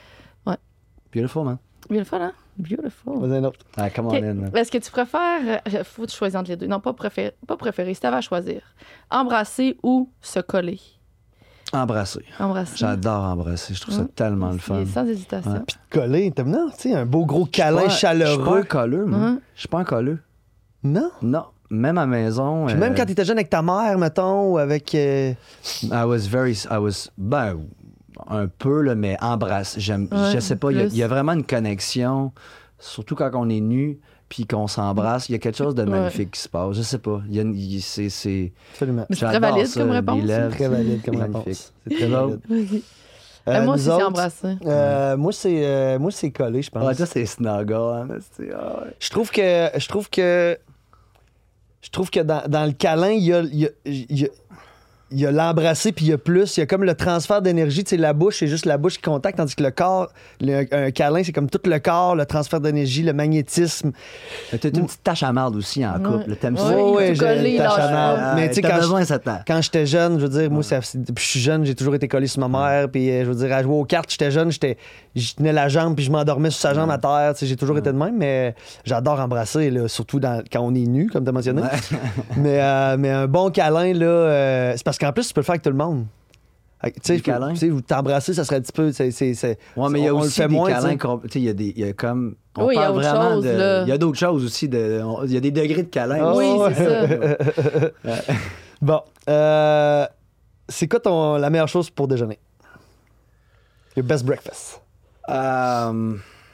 Beautiful, man.
Beautiful, hein? Beautiful.
Vas-y, un autre.
Ah, come on
Ok.
in, man.
Est-ce que tu préfères. euh, Faut que tu choisisses entre les deux. Non, pas préférer. Pas préférer. Si t'avais à choisir. Embrasser ou se coller.
Embrasser.
Embrasser.
J'adore embrasser. Je trouve ça
Hum.
tellement le fun.
Et sans hésitation.
Ouais.
Puis de coller, t'aimes non? Tu sais, un beau gros
Je suis pas-
câlin
Je suis pas un
chaleureux.
colleux, moi.
Hum.
Je suis pas un colleux.
Non?
Non. Même à la maison.
Puis
euh,
même quand t'étais jeune avec ta mère, mettons, ou avec. euh,
I was very. I was. Ben, un peu, là, mais embrasse. J'aime.
Ouais,
je sais pas. Il y a-
plus.
il y, a vraiment une connexion, surtout quand on est nu, puis qu'on s'embrasse. Il y a quelque chose de
Ouais.
magnifique qui se passe. Je sais pas. Il y a une- il- c'est. c'est-
Absolument.
Mais c'est très
j'adore
valide
ça,
comme
les
réponse.
lèvres.
Très valide comme
Magnifique.
réponse. C'est très
L'autre?
valide.
Ok.
Euh,
Ben, moi
nous
aussi, c'est
autres,
embrasser.
euh, moi, c'est euh, moi, c'est collé, je pense.
Ah, toi, c'est snuggle, hein, c'est- ah ouais.
Je trouve que je trouve que je trouve que dans, dans le câlin, il y a, il y a, il y a- il y a l'embrasser puis il y a plus. Il y a comme le transfert d'énergie. Tu sais, la bouche, c'est juste la bouche qui contacte, tandis que le corps, le- un câlin, c'est comme tout le corps, le transfert d'énergie, le magnétisme.
Mais t'as une petite tache à marde aussi en couple. là. T'aimes
Ouais,
ça?
il
ouais,
est tout
j'ai
collé,
une tache
lâche
à marde.
pas.
Mais tu sais,
t'as
quand
besoin
je-
de cette
Quand j'étais jeune, je veux dire, moi, ça- c'est- depuis que je suis jeune, j'ai toujours été collé sur ma mère. Puis, euh, je veux dire, à jouer aux cartes, j'étais jeune, j'étais, je tenais la jambe, puis je m'endormais sur sa jambe à terre. Tu sais, j'ai toujours été de même, mais j'adore embrasser, là, surtout dans- quand on est nu, comme tu as mentionné. mais, euh, mais un bon câlin, là, euh, c'est parce qu'en plus, tu peux le faire avec tout le monde. Tu sais,
Des
je peux-
câlins?
tu sais, vous t'embrasser, ça serait un petit peu. c'est- c'est- c'est-
Ouais, mais il y a
on- on le
aussi
fait
des
moins, tu
câlins.
sais.
qu'on- Tu sais, il y a des. Il y a comme. On
Oui, il y a
parle
autre
vraiment
chose,
de.
là.
Il y a d'autres choses aussi. De, on- il y a des degrés de câlins.
Ah,
Oui,
ouais.
c'est ça.
Bon. euh, c'est quoi ton, la meilleure chose pour déjeuner? Your best breakfast.
Euh,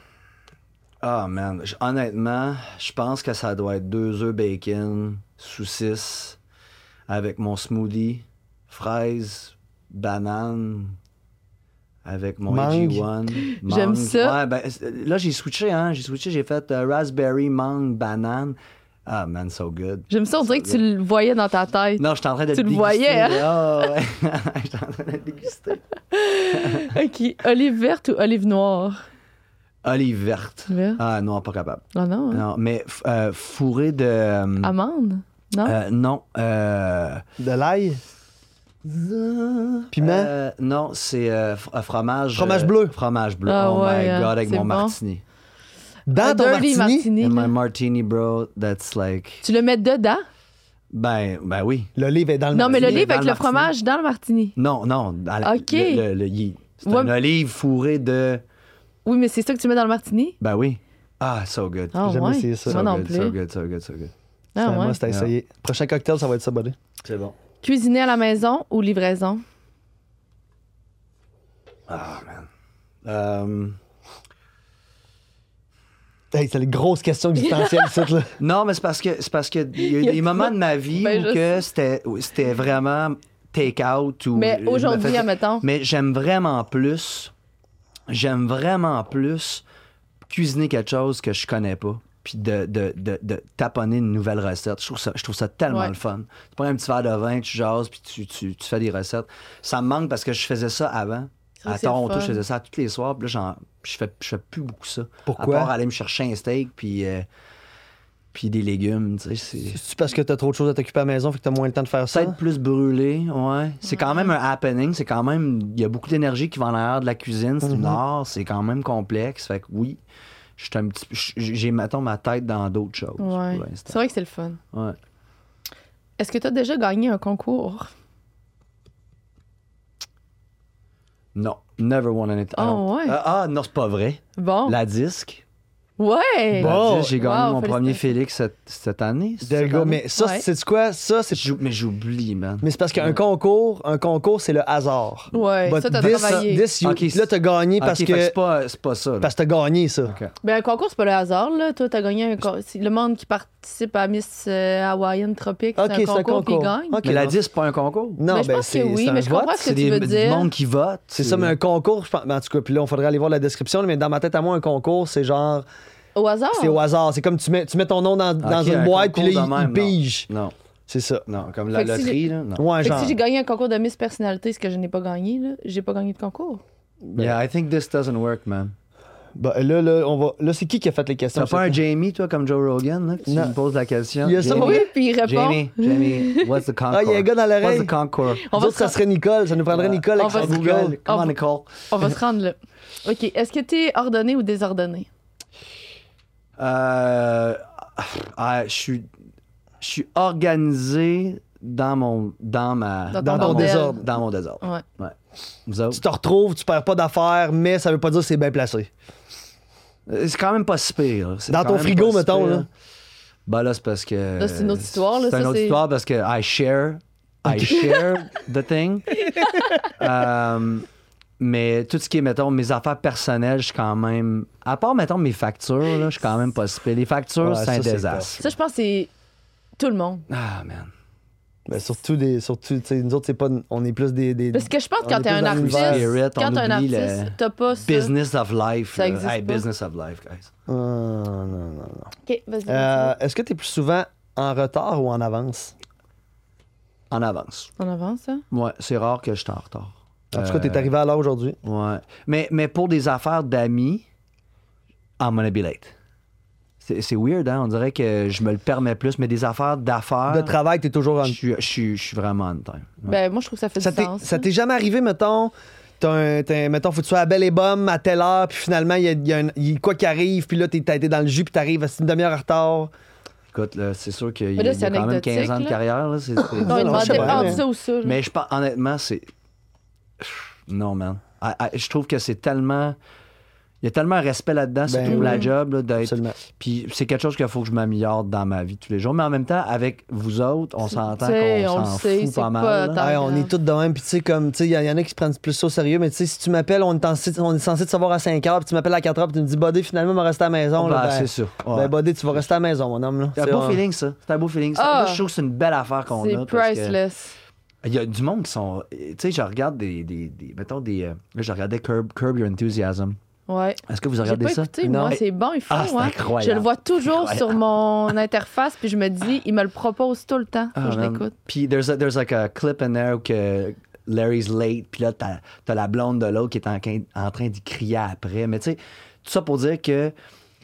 Ah, man. J- Honnêtement, je pense que ça doit être deux œufs bacon, saucisses, avec mon smoothie, fraises, bananes, avec mon
Mangue.
A G un.
J'aime
mangue.
ça.
Ouais, ben, c'est- là, j'ai switché, hein. J'ai switché, j'ai fait euh, raspberry, mangue, banane. Ah, man, so good.
J'aime ça, on dirait que tu le voyais dans ta tête.
Non, j'étais en train de
Tu
le
le
déguster.
voyais, hein?
Ah, ouais. J'étais en train de le déguster.
OK. Olive verte ou olive noire?
Olive verte.
Verte.
Ah, non, pas capable.
Ah non, hein?
Non, mais f- euh, fourré de... euh,
Amande? Non?
euh, non. Euh,
De l'ail? Piment?
euh, non, c'est euh, fr- euh, fromage...
Fromage
euh,
bleu.
Fromage bleu.
Ah
oh
ouais,
my
hein,
God, avec
c'est
mon
bon.
martini.
Dans
Un
ton
dirty
martini?
In
là.
my martini, bro, that's like...
Tu le mets dedans?
Ben, ben oui.
L'olive est dans le
Non, mais
il est
l'olive
dans
avec
le
le
martini.
fromage dans le martini.
Non, non. dans la-
OK.
le- le- le- il- c'est
Ouais.
une olive fourrée de
Oui, mais c'est ça que tu mets dans le martini?
Ben oui. Ah, so good.
Ah,
J'ai jamais
ouais.
essayé ça.
Moi
so
non
good,
plus.
so good, so good, so good.
Ah,
Ça,
ouais.
Moi, c'est à essayer. Prochain cocktail, ça va être ça, buddy.
C'est bon.
Cuisiner à la maison ou livraison?
Ah, man. Euh,
Hey, c'est les grosses questions existentielles, ça, là.
Non, mais c'est parce que c'est parce que il y a eu
Il y a
des moments de ma vie
Ben,
où
je
que c'était c'était vraiment take-out ou
Mais
je me
aujourd'hui,
faisais-
admettons.
Mais j'aime vraiment plus j'aime vraiment plus cuisiner quelque chose que je connais pas puis de, de, de, de taponner une nouvelle recette. Je trouve ça, je trouve ça tellement
Ouais.
le fun. Tu prends un petit verre de vin, tu jases puis tu, tu, tu fais des recettes. Ça me manque parce que je faisais ça avant.
C'est vrai
À
que c'est le
Toronto,
fun.
je faisais ça tous les soirs. Puis là, j'en- je fais, je fais plus beaucoup ça.
Pourquoi?
À part aller me chercher un steak puis, euh, puis des légumes. Tu sais, c'est...
C'est parce que t'as trop de choses à t'occuper à la maison, fait que t'as moins le temps de faire ça?
Peut-être plus brûlé, ouais. C'est quand même un happening. C'est quand même. Il y a beaucoup d'énergie qui va en arrière de la cuisine. C'est une art. C'est quand même complexe. Fait que oui, je suis un petit peu- j'ai, mettons, ma tête dans d'autres choses
Ouais.
pour
C'est
l'instant.
vrai que c'est le fun.
Ouais.
Est-ce que tu as déjà gagné un concours?
Non, never won anything.
Ah,
Alors,
ouais.
euh, ah, non, c'est pas vrai.
Bon.
La disque.
Ouais!
Bon.
La disque, j'ai gagné
Wow,
mon premier
félicitations.
Félix cette, cette année.
There you
cette
go.
année?
Mais ça,
Ouais.
c'est quoi? Ça, c'est...
J'ou- Mais j'oublie, man.
Mais c'est parce qu'un
Ouais.
concours, un concours, c'est le hasard.
Ouais,
But
ça, t'as
this-
travaillé.
this you-
Ok,
là, t'as gagné
Ok,
parce
fait
que...
c'est pas, c'est pas ça. là.
Parce que t'as gagné, ça.
Ok.
Ben, un concours, c'est pas le hasard, là. Toi, t'as gagné un concours. Le monde qui participe à Miss euh, Hawaiian Tropic,
Ok,
c'est
c'est
un
un
concours, puis il
concours.
gagne.
Ok.
Mais la
non.
disque, c'est pas un concours.
Non,
Ben, je
ben,
pense que
c'est
oui,
c'est un
mais je
vote.
comprends ce que
C'est
tu
des,
veux
du
dire.
monde qui vote.
C'est ça, mais un concours, je pense... ben, en tout cas, puis là, on faudrait aller voir la description, mais dans ma tête à moi, un concours, c'est genre...
Au hasard?
C'est au hasard. C'est comme tu mets, tu mets ton nom dans, dans
Ok,
une
un
boîte, puis là,
concours
il,
de
il
même, non.
pige.
Non,
C'est ça.
non, comme la
Fait que si
loterie, là, non.
Ouais,
Fait que
genre.
si j'ai gagné un concours de Miss Personnalité, ce que je n'ai pas gagné, là, j'ai pas gagné de concours.
Yeah, I think this doesn't work, man.
Ben, là, là, on va... là, c'est qui qui a fait les questions?
T'as pas un
c'est-
Jamie, toi, comme Joe Rogan, là, que tu
Non.
me poses la question?
Il y a ça,
Jamie,
Oui, puis il répond.
Jamie, Jamie, what's the concours?
Ah, il y a un gars dans
What's
l'oreille.
the concours?
On
Nous
va
autres, ça
se-
serait Nicole. Ça nous prendrait Nicole
On
avec
va
son
se-
Google.
Google, come
On
on,
va-
Nicole.
On va se rendre là. OK. Est-ce que tu es ordonné ou désordonné?
Euh, ah, je suis, je suis organisé dans mon, dans ma,
Dans ton
Dans ton
bordel.
désordre.
dans mon désordre.
Ouais.
Ouais. Vous autres?
Tu te retrouves, tu perds pas d'affaires, mais ça veut pas dire que c'est bien placé.
Euh, C'est quand même pas si pire. là. C'est
Dans
quand
ton
même
frigo,
pas si
mettons,
pire.
là.
Ben là, c'est parce que.
Là, c'est une autre histoire, là.
C'est
Ça,
une autre
c'est-
histoire parce que I share. I share the thing. Euh, mais tout ce qui est, mettons, mes affaires personnelles, je suis quand même. À part, mettons, mes factures, là, je suis quand même pas si pire. Les factures,
Ouais,
c'est
ça,
un
c'est
désastre.
Ça, je pense que c'est tout le monde.
Ah, man.
Ben, surtout, des, surtout tu sais, nous autres, c'est pas, on est plus des. des
Parce que je pense que
On
quand
est
t'es
plus
un
dans
artiste,
l'univers.
Spirit,
quand
on
t'es un
oublie
artiste,
le
t'as pas ça.
Business of life.
Ça
là.
existe
Hey,
pas.
business of life, guys.
Ah, non, non, non.
OK, vas-y.
Euh,
vas-y.
Est-ce que tu es plus souvent en retard ou en avance?
En avance.
On avance, hein?
Ouais, c'est rare que je suis en retard.
En tout cas, tu es
Euh,
arrivé à l'heure aujourd'hui.
Ouais. Mais, mais pour des affaires d'amis, I'm gonna be late. C'est, c'est weird, hein? On dirait que je me le permets plus, mais des affaires d'affaires.
De travail, tu es toujours en.
Je suis, je suis, je suis vraiment on time. Ouais.
Ben, moi, je trouve que ça fait
Ça
du
t'est,
sens.
ça
hein.
t'est jamais arrivé, mettons, t'as un, t'as un- mettons, faut que tu sois à Belle et Bomme à telle heure, puis finalement, il y a, il y a un- il y a quoi qui arrive, puis là, t'es, t'as été dans le jus, puis t'arrives à une demi-heure en retard.
Écoute, là, c'est sûr qu'il y
Mais là,
a, il y a
c'est
quand même quinze ans de
anecdotique, là.
carrière. Là, c'est, c'est-
Non, il
Non, non, je sais
demandait
pas,
entre
mais-
ça ou ça. là.
Mais je pense, honnêtement, c'est. Non, man. I- I- je trouve que c'est tellement. Il y a tellement un respect là-dedans, c'est
Ben
pour
oui.
la job, là, d'être.
Absolument.
Puis c'est quelque chose qu'il faut que je m'améliore dans ma vie tous les jours. Mais en même temps, avec vous autres, on s'entend
Tu sais,
qu'on
on le
s'en
sait,
fout
c'est
pas mal.
pas
là.
tant-
Ouais, on
grave.
est tous de même, puis tu sais, comme, tu sais, il y, y en a qui se prennent plus ça au sérieux, mais tu sais, si tu m'appelles, on est, en- on est censé te savoir à cinq heures, puis tu m'appelles à quatre heures, puis tu me dis, Buddy, finalement, on va rester à la maison.
Ben,
là, ben,
c'est ça.
ben,
Ouais.
Buddy, tu vas rester à la maison, mon homme. Là.
C'est un
C'est-
beau
on-
feeling, ça. C'est un beau feeling. Ça.
Ah!
Moi, je trouve que c'est une belle affaire qu'on
C'est
a. parce que
priceless.
Il y a du monde qui sont. Tu sais, je regarde des. des, des mettons des. euh, là, je regardais Curb, Curb Your Enthusiasm.
Ouais.
Est-ce que vous
J'ai
regardez
pas
ça?
écouté,
Non.
moi, c'est bon, il faut.
Ah, c'est
hein.
incroyable.
Je le vois toujours
Incroyable.
sur mon interface, puis je me dis, il me le propose tout le temps. Faut que
Ah,
je
man.
l'écoute.
Puis there's, a- there's like a clip in there où que Larry's late, puis là, t'as, t'as la blonde de l'autre qui est en, en train d'y crier après. Mais tu sais, tout ça pour dire que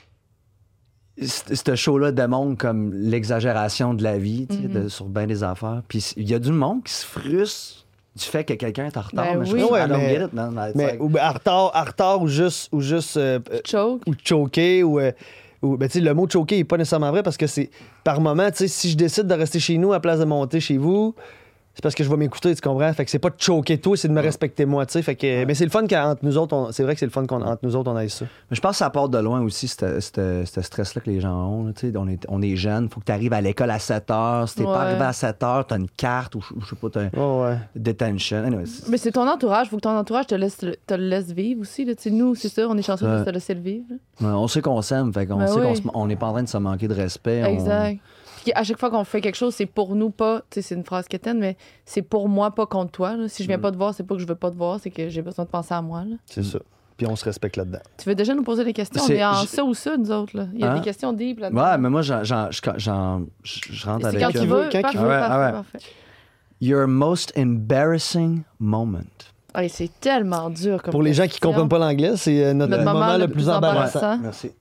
c- ce show-là démontre comme l'exagération de la vie, tu sais,
Mm-hmm.
de- sur bien des affaires. Puis il y a du monde qui se frustre du fait que quelqu'un est en retard.
Ben
mais je
oui.
trouve-
Ouais,
I don't
mais-
get it, man. It's
Mais
like-
ou, ben, en retard, en retard ou juste, ou juste euh, euh,
Choke.
ou choquer ou, euh, ou ben, tu sais, le mot choquer est pas nécessairement vrai parce que c'est par moment, tu sais, si je décide de rester chez nous à place de monter chez vous, c'est parce que je vais m'écouter, tu comprends? Fait que c'est pas de choquer toi, c'est de me respecter moi, tu sais. Fait que, mais c'est le fun qu'entre nous autres, on- c'est vrai que c'est le fun qu'entre nous autres, on aille ça.
Mais je pense que ça part de loin aussi, ce stress-là que les gens ont. Là, tu sais, on, est, on est jeunes, faut que tu arrives à l'école à sept heures. Si t'es
Ouais.
pas arrivé à sept heures, t'as une carte ou je je sais pas, t'as un
Oh, ouais.
detention. Anyway, c'est-
Mais c'est ton entourage. Faut que ton entourage te laisse, le- te le laisse vivre aussi. Là. Tu sais, nous, c'est ça. On est chanceux de
Ouais.
se laisser le vivre. là.
Ouais, on sait qu'on s'aime, fait qu'on
Ben
sait
oui.
qu'on se- on n'est pas en train de se manquer de respect. on-
Exact. Puis à chaque fois qu'on fait quelque chose, c'est pour nous, pas. Tu sais, c'est une phrase quétaine, mais c'est pour moi, pas contre toi. là. Si je viens
Mm.
pas te voir, c'est pas que je veux pas te voir, c'est que j'ai besoin de penser à moi. là.
C'est ça. Puis on se respecte là-dedans.
Tu veux déjà nous poser des questions? On
C'est-
est en
je-
ça ou ça, nous autres. Là. Il y a
Hein?
des questions deep là-dedans.
Ouais, mais moi, j'en, j'en- je, j'en- je- je rentre
C'est
avec
quand
qu'il
tu
veut,
veux.
quand
Parfait,
qu'il veut.
Ah ouais,
parfait,
ah ouais.
parfait.
Your most embarrassing moment.
Hey, c'est tellement dur comme
Pour les gens qui
question.
comprennent pas l'anglais, c'est euh, notre,
Notre
moment, le plus embarrassant.
embarrassant.
Merci.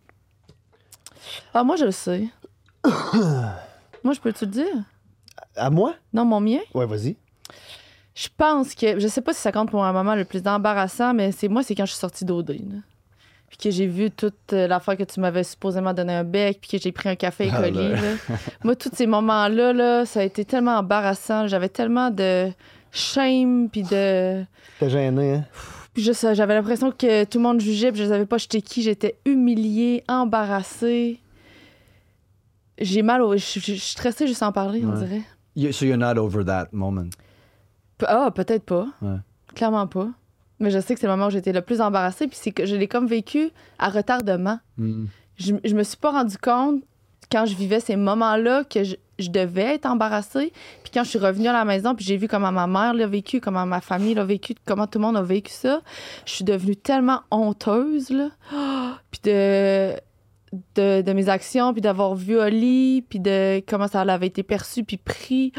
Ah, moi, je le sais. Moi, je peux te le dire?
À moi?
Non, mon mien?
Ouais, vas-y.
Je pense que, je sais pas si ça compte pour un moment le plus embarrassant, mais c'est moi, c'est quand je suis sortie d'O D. là. Puis que j'ai vu toute euh, l'affaire que tu m'avais supposément donné un bec, puis que j'ai pris un café
Ah
écolier.
ben.
là. Moi, tous ces moments-là, là, ça a été tellement embarrassant. J'avais tellement de shame, puis de...
T'es gêné, hein?
Puis je sais, j'avais l'impression que tout le monde jugeait, puis je savais pas j'étais qui. J'étais humiliée, embarrassée. J'ai mal au... Je je- je suis stressée juste à en parler, on
Ouais.
dirait.
You- so you're not over that moment.
P- Ah, peut-être pas.
Ouais.
Clairement pas. Mais je sais que c'est le moment où j'étais le plus embarrassée, puis c'est que je l'ai comme vécu à retardement.
Mm.
Je, je me suis pas rendu compte, quand je vivais ces moments-là, que je, je devais être embarrassée. Puis quand je suis revenue à la maison, puis j'ai vu comment ma mère l'a vécu, comment ma famille l'a vécu, comment tout le monde a vécu ça, je suis devenue tellement honteuse, là. Puis de, de, de mes actions, puis d'avoir vu Oli, puis de comment ça avait été perçu, puis pris.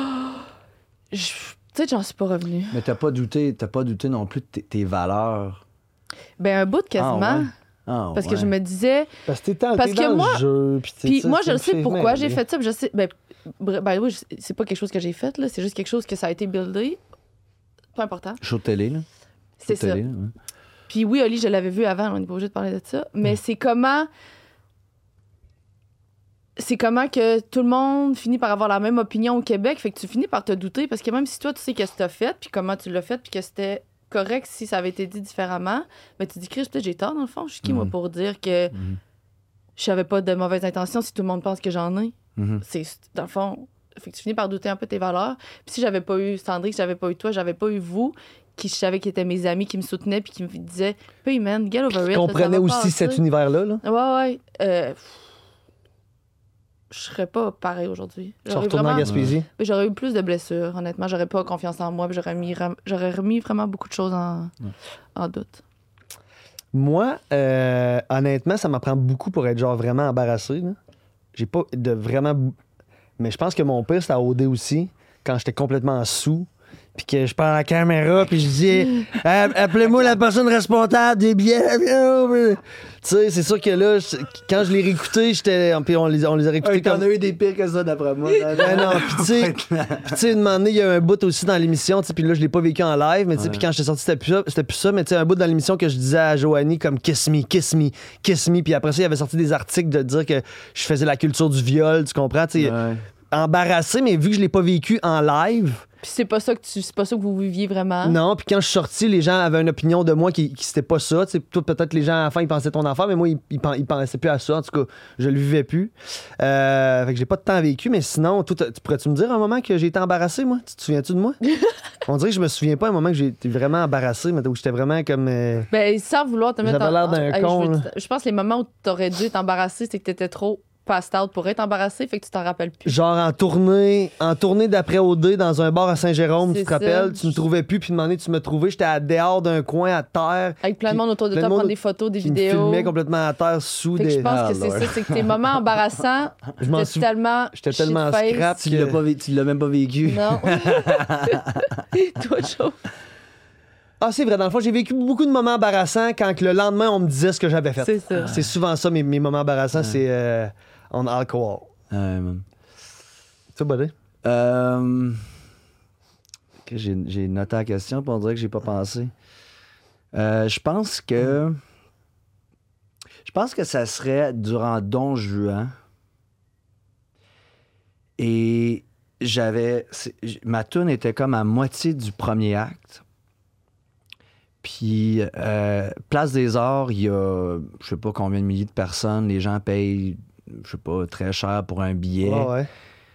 Je- Tu sais, j'en suis pas revenue.
Mais t'as pas douté, t'as pas douté non plus de tes, tes valeurs.
Ben, un bout de quasiment.
Ah, ouais. Ah,
Parce
ouais.
que je me disais...
Parce que t'es dans,
Parce
t'es
que
dans
moi-
le jeu. Puis, t'es-
Puis
t'sais,
moi,
tu
je le
fais
sais pourquoi
mêler.
j'ai fait ça. puis je sais... Ben, bre- ben oui, je- c'est pas quelque chose que j'ai fait, là. C'est juste quelque chose que ça a été buildé. Pas important.
Show de télé, là.
C'est
Show de
ça.
télé, là, ouais.
Puis oui, Oli, je l'avais vu avant, on n'est pas obligé de parler de ça. Mais c'est comment... C'est comment que tout le monde finit par avoir la même opinion au Québec. Fait que tu finis par te douter. Parce que même si toi, tu sais qu'est-ce que t'as fait, puis comment tu l'as fait, puis que c'était correct si ça avait été dit différemment, mais tu dis, Chris, peut-être j'ai tort, dans le fond. Je suis qui, moi,
Mhm.
pour dire que
Mhm.
je n'avais pas de mauvaises intentions si tout le monde pense que j'en ai?
Mhm.
C'est, dans le fond, fait que tu finis par douter un peu tes valeurs. Puis si j'avais pas eu Sandrine, si j'avais pas eu toi, j'avais pas eu vous, qui je savais qui étaient mes amis, qui me soutenaient, puis qui me disaient, hey man, get over it.
Qui
là, ça
comprenait
va
aussi
passer.
cet univers-là. Là.
Ouais, ouais. Euh, pff, je serais pas pareil aujourd'hui.
Tu vas
J'aurais,
retourner en
vraiment-
Gaspésie.
mais j'aurais eu plus de blessures, honnêtement. J'aurais pas confiance en moi, puis j'aurais, mis, ram- j'aurais remis vraiment beaucoup de choses en, en doute.
Moi, euh, honnêtement, ça m'apprend beaucoup pour être genre vraiment embarrassé. là. J'ai pas de vraiment. bou- Mais je pense que mon pire, c'était à O D aussi, quand j'étais complètement sous. Puis que je parle à la caméra, puis je dis Ah, appelez-moi la personne responsable des billets d'avion. Tu sais, c'est sûr que là, je- quand je l'ai réécouté, j'étais. Puis on les, on les a réécoutés
Hey, t'en
comme.
as eu des pires que ça, d'après moi.
Ben non, puis tu sais, puis tu sais, une moment donné, il y a un bout aussi dans l'émission, tu sais, puis là, je l'ai pas vécu en live, mais tu sais, puis quand j'étais sorti, c'était plus ça, c'était plus ça, mais tu sais, un bout dans l'émission que je disais à Joanie comme Kiss me, kiss me, kiss me, puis après ça, il avait sorti des articles de dire que je faisais la culture du viol, tu comprends, tu sais,
Ouais.
embarrassé, mais vu que je l'ai pas vécu en live,
Puis c'est pas ça que tu, c'est pas ça que vous viviez vraiment.
non, puis quand je suis sorti, les gens avaient une opinion de moi qui, qui c'était pas ça, tu sais, toi, peut-être les gens à la fin, ils pensaient ton affaire, mais moi, ils, ils, pen- ils pensaient plus à ça, en tout cas, je le vivais plus. Euh, fait que j'ai pas de temps vécu, mais sinon, toi, t'as- tu pourrais-tu me dire un moment que j'ai été embarrassé, moi? Tu te souviens-tu de moi? On dirait que je me souviens pas un moment que j'ai été vraiment embarrassé, mais où j'étais vraiment comme... euh,
Ben, sans vouloir te mettre
J'avais
en-
l'air d'un
en- hey,
con,
je, veux-
là.
je pense que les moments où t'aurais dû t'embarrasser, c'est que t'étais trop passed out pour être embarrassé, fait que tu t'en rappelles plus.
Genre en tournée, en tournée d'après O D dans un bar à Saint-Jérôme, tu
C'est
te rappelles?
ça.
Tu me trouvais plus, puis de donné, tu me trouvais, j'étais à dehors d'un coin à terre,
Avec plein de
Puis
monde autour de
plein
toi,
de monde
prendre des photos, des
qui me
vidéos.
filmait complètement à terre sous
Fait que
des...
je pense
Ah,
que c'est
Lord.
ça, c'est que tes moments embarrassants,
Je m'en
t'étais
souviens-
tellement.
J'étais tellement
shit-face.
scrap
Tu
que-
l'as, pas vé- tu l'as même pas vécu.
Non. Toi, chaud.
Ah, c'est vrai, dans le fond, j'ai vécu beaucoup de moments embarrassants quand que le lendemain, on me disait ce que j'avais fait.
C'est ça.
C'est souvent ça, mes, mes moments embarrassants, c'est euh, en alcool.
Ouais, man.
Tu vois, buddy?
Euh... que J'ai, j'ai noté la question, puis on dirait que j'ai pas pensé. Euh, je pense que... Je pense que ça serait durant Don Juan. Et j'avais... c'est- j- ma tune était comme à moitié du premier acte. Puis, euh, Place des Arts, il y a je sais pas combien de milliers de personnes. Les gens payent, je sais pas, très cher pour un billet.
Ouais, ouais.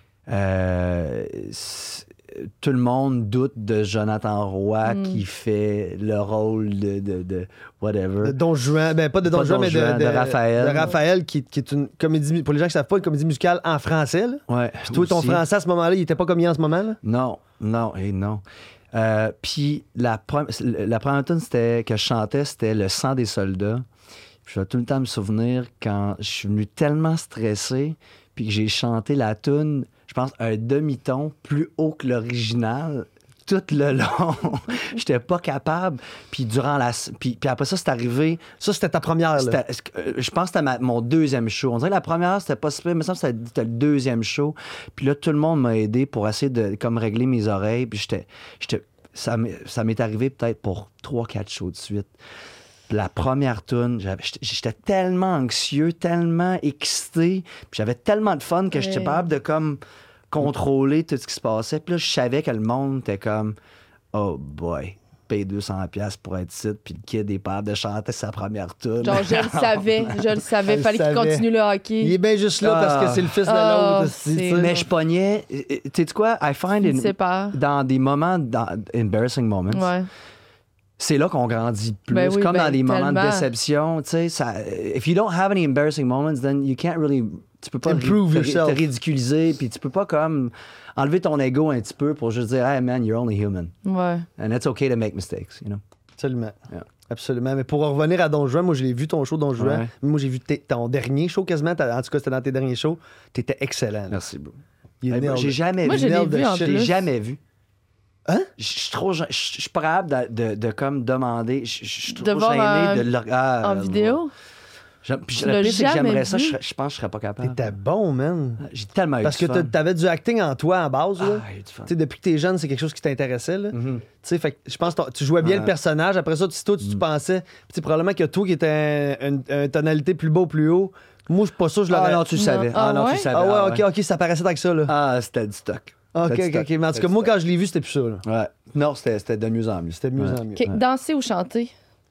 Euh, c'est- tout le monde doute de Jonathan Roy
Mm.
qui fait le rôle de, de, de whatever.
De Don Juan, ben pas de Don
Pas
Juan,
Don
mais de,
Juan, de Raphaël.
De Raphaël, qui, qui est une comédie, pour les gens qui savent pas, une comédie musicale en français. Là.
Ouais,
Puis toi, ton
aussi.
français à ce moment-là, il était pas comme il est en ce moment. Là.
Non, non, et non. Euh, Puis la, pre- la première tune c'était que je chantais, c'était Le sang des soldats. Puis je vais tout le temps me souvenir quand je suis venu tellement stressé, puis que j'ai chanté la tune, je pense, un demi-ton plus haut que l'original. Tout le long, j'étais pas capable. Puis durant la, puis, puis après ça, c'est arrivé.
Ça, c'était ta première. Là.
C'était- euh, je pense que c'était ma- mon deuxième show. On dirait que la première, c'était pas si pire, mais ça, c'était c'était le deuxième show. Puis là, tout le monde m'a aidé pour essayer de comme régler mes oreilles. Puis j'étais, j'étais, ça m'est ça m'est arrivé peut-être pour trois, quatre shows de suite. Puis la première tune, j'avais- j'étais j'étais tellement anxieux, tellement excité, puis j'avais tellement de fun que j'étais
Ouais.
capable de comme contrôler tout ce qui se passait. Puis là, je savais que le monde était comme « Oh boy, paye deux cents dollars pour être ici. » Puis le kid est capable de chanter sa première tune.
Genre, je le savais, je le savais.
Elle
Fallait qu'il
savait.
continue le hockey.
Il est bien juste là parce que
Ah.
c'est le fils de
Ah,
l'autre.
c'est-
tu sais.
Mais je pognais... euh, euh, Tu sais quoi? I find
Il
in-
sépare.
dans des moments, dans embarrassing moments,
Ouais.
c'est là qu'on grandit plus.
Ben oui,
Comme
ben,
dans des moments de
tellement.
déception, tu sais, ça, if you don't have any embarrassing moments, then you can't really, tu peux pas
Improve
ri- te,
yourself.
te ridiculiser, puis tu peux pas comme enlever ton ego un petit peu pour juste dire, hey man, you're only human,
Ouais.
and it's okay to make mistakes, you know.
Absolument.
Yeah.
Absolument. Mais pour revenir à Don Juan, moi, je l'ai vu ton show Don Juan.
Ouais.
Moi, j'ai vu tes- ton dernier show quasiment. t'as- En tout cas, c'était dans tes derniers shows. T'étais excellent. là.
Merci, bro.
You
Hey, bro,
nailed
j'ai
it.
jamais
Moi,
vu.
je l'ai
nailed
vu
the
en
shit.
Je l'ai
plus.
jamais vu.
Hein?
Je suis trop, je je- je suis pas capable de, de, de comme demander. Je je suis trop
De voir
gêné
en-
de le regarder.
En vidéo.
J'aime- Puis
Tu
le
l'as
pire, c'est que
jamais
j'aimerais ça.
vu?
Je, serais- je pense que je serais pas capable.
T'étais bon, man.
J'ai tellement eu
Parce
du
que
fun.
t'a- t'avais du acting en toi en base. Là.
Ah, j'ai eu du fun.
Tu sais, depuis que t'es jeune, c'est quelque chose qui t'intéressait. Là.
Mhm.
Tu sais, fait que je pense que tu jouais bien
Ouais.
le personnage. Après ça, tu, toi, tu, tu pensais. Puis tu sais, probablement que toi qui était un- une, une tonalité plus bas ou plus haut. Moi, je suis pas sûr, je l'aurais.
Ah non, tu le
Non.
savais. Ah,
Ah
non, tu
ouais?
le savais.
Ah ouais,
Ah,
ok, ok, ça paraissait tant que ça. Là.
Ah, c'était du stock.
ok,
c'était
ok,
du
ok.
stock.
Mais en tout cas,
C'était
moi,
du
quand je l'ai vu, c'était plus ça. Là.
stock. Ouais. Non, c'était c'était de mieux en mieux.
C'était de mieux
Ouais.
en mieux.
OK, danser ou chanter?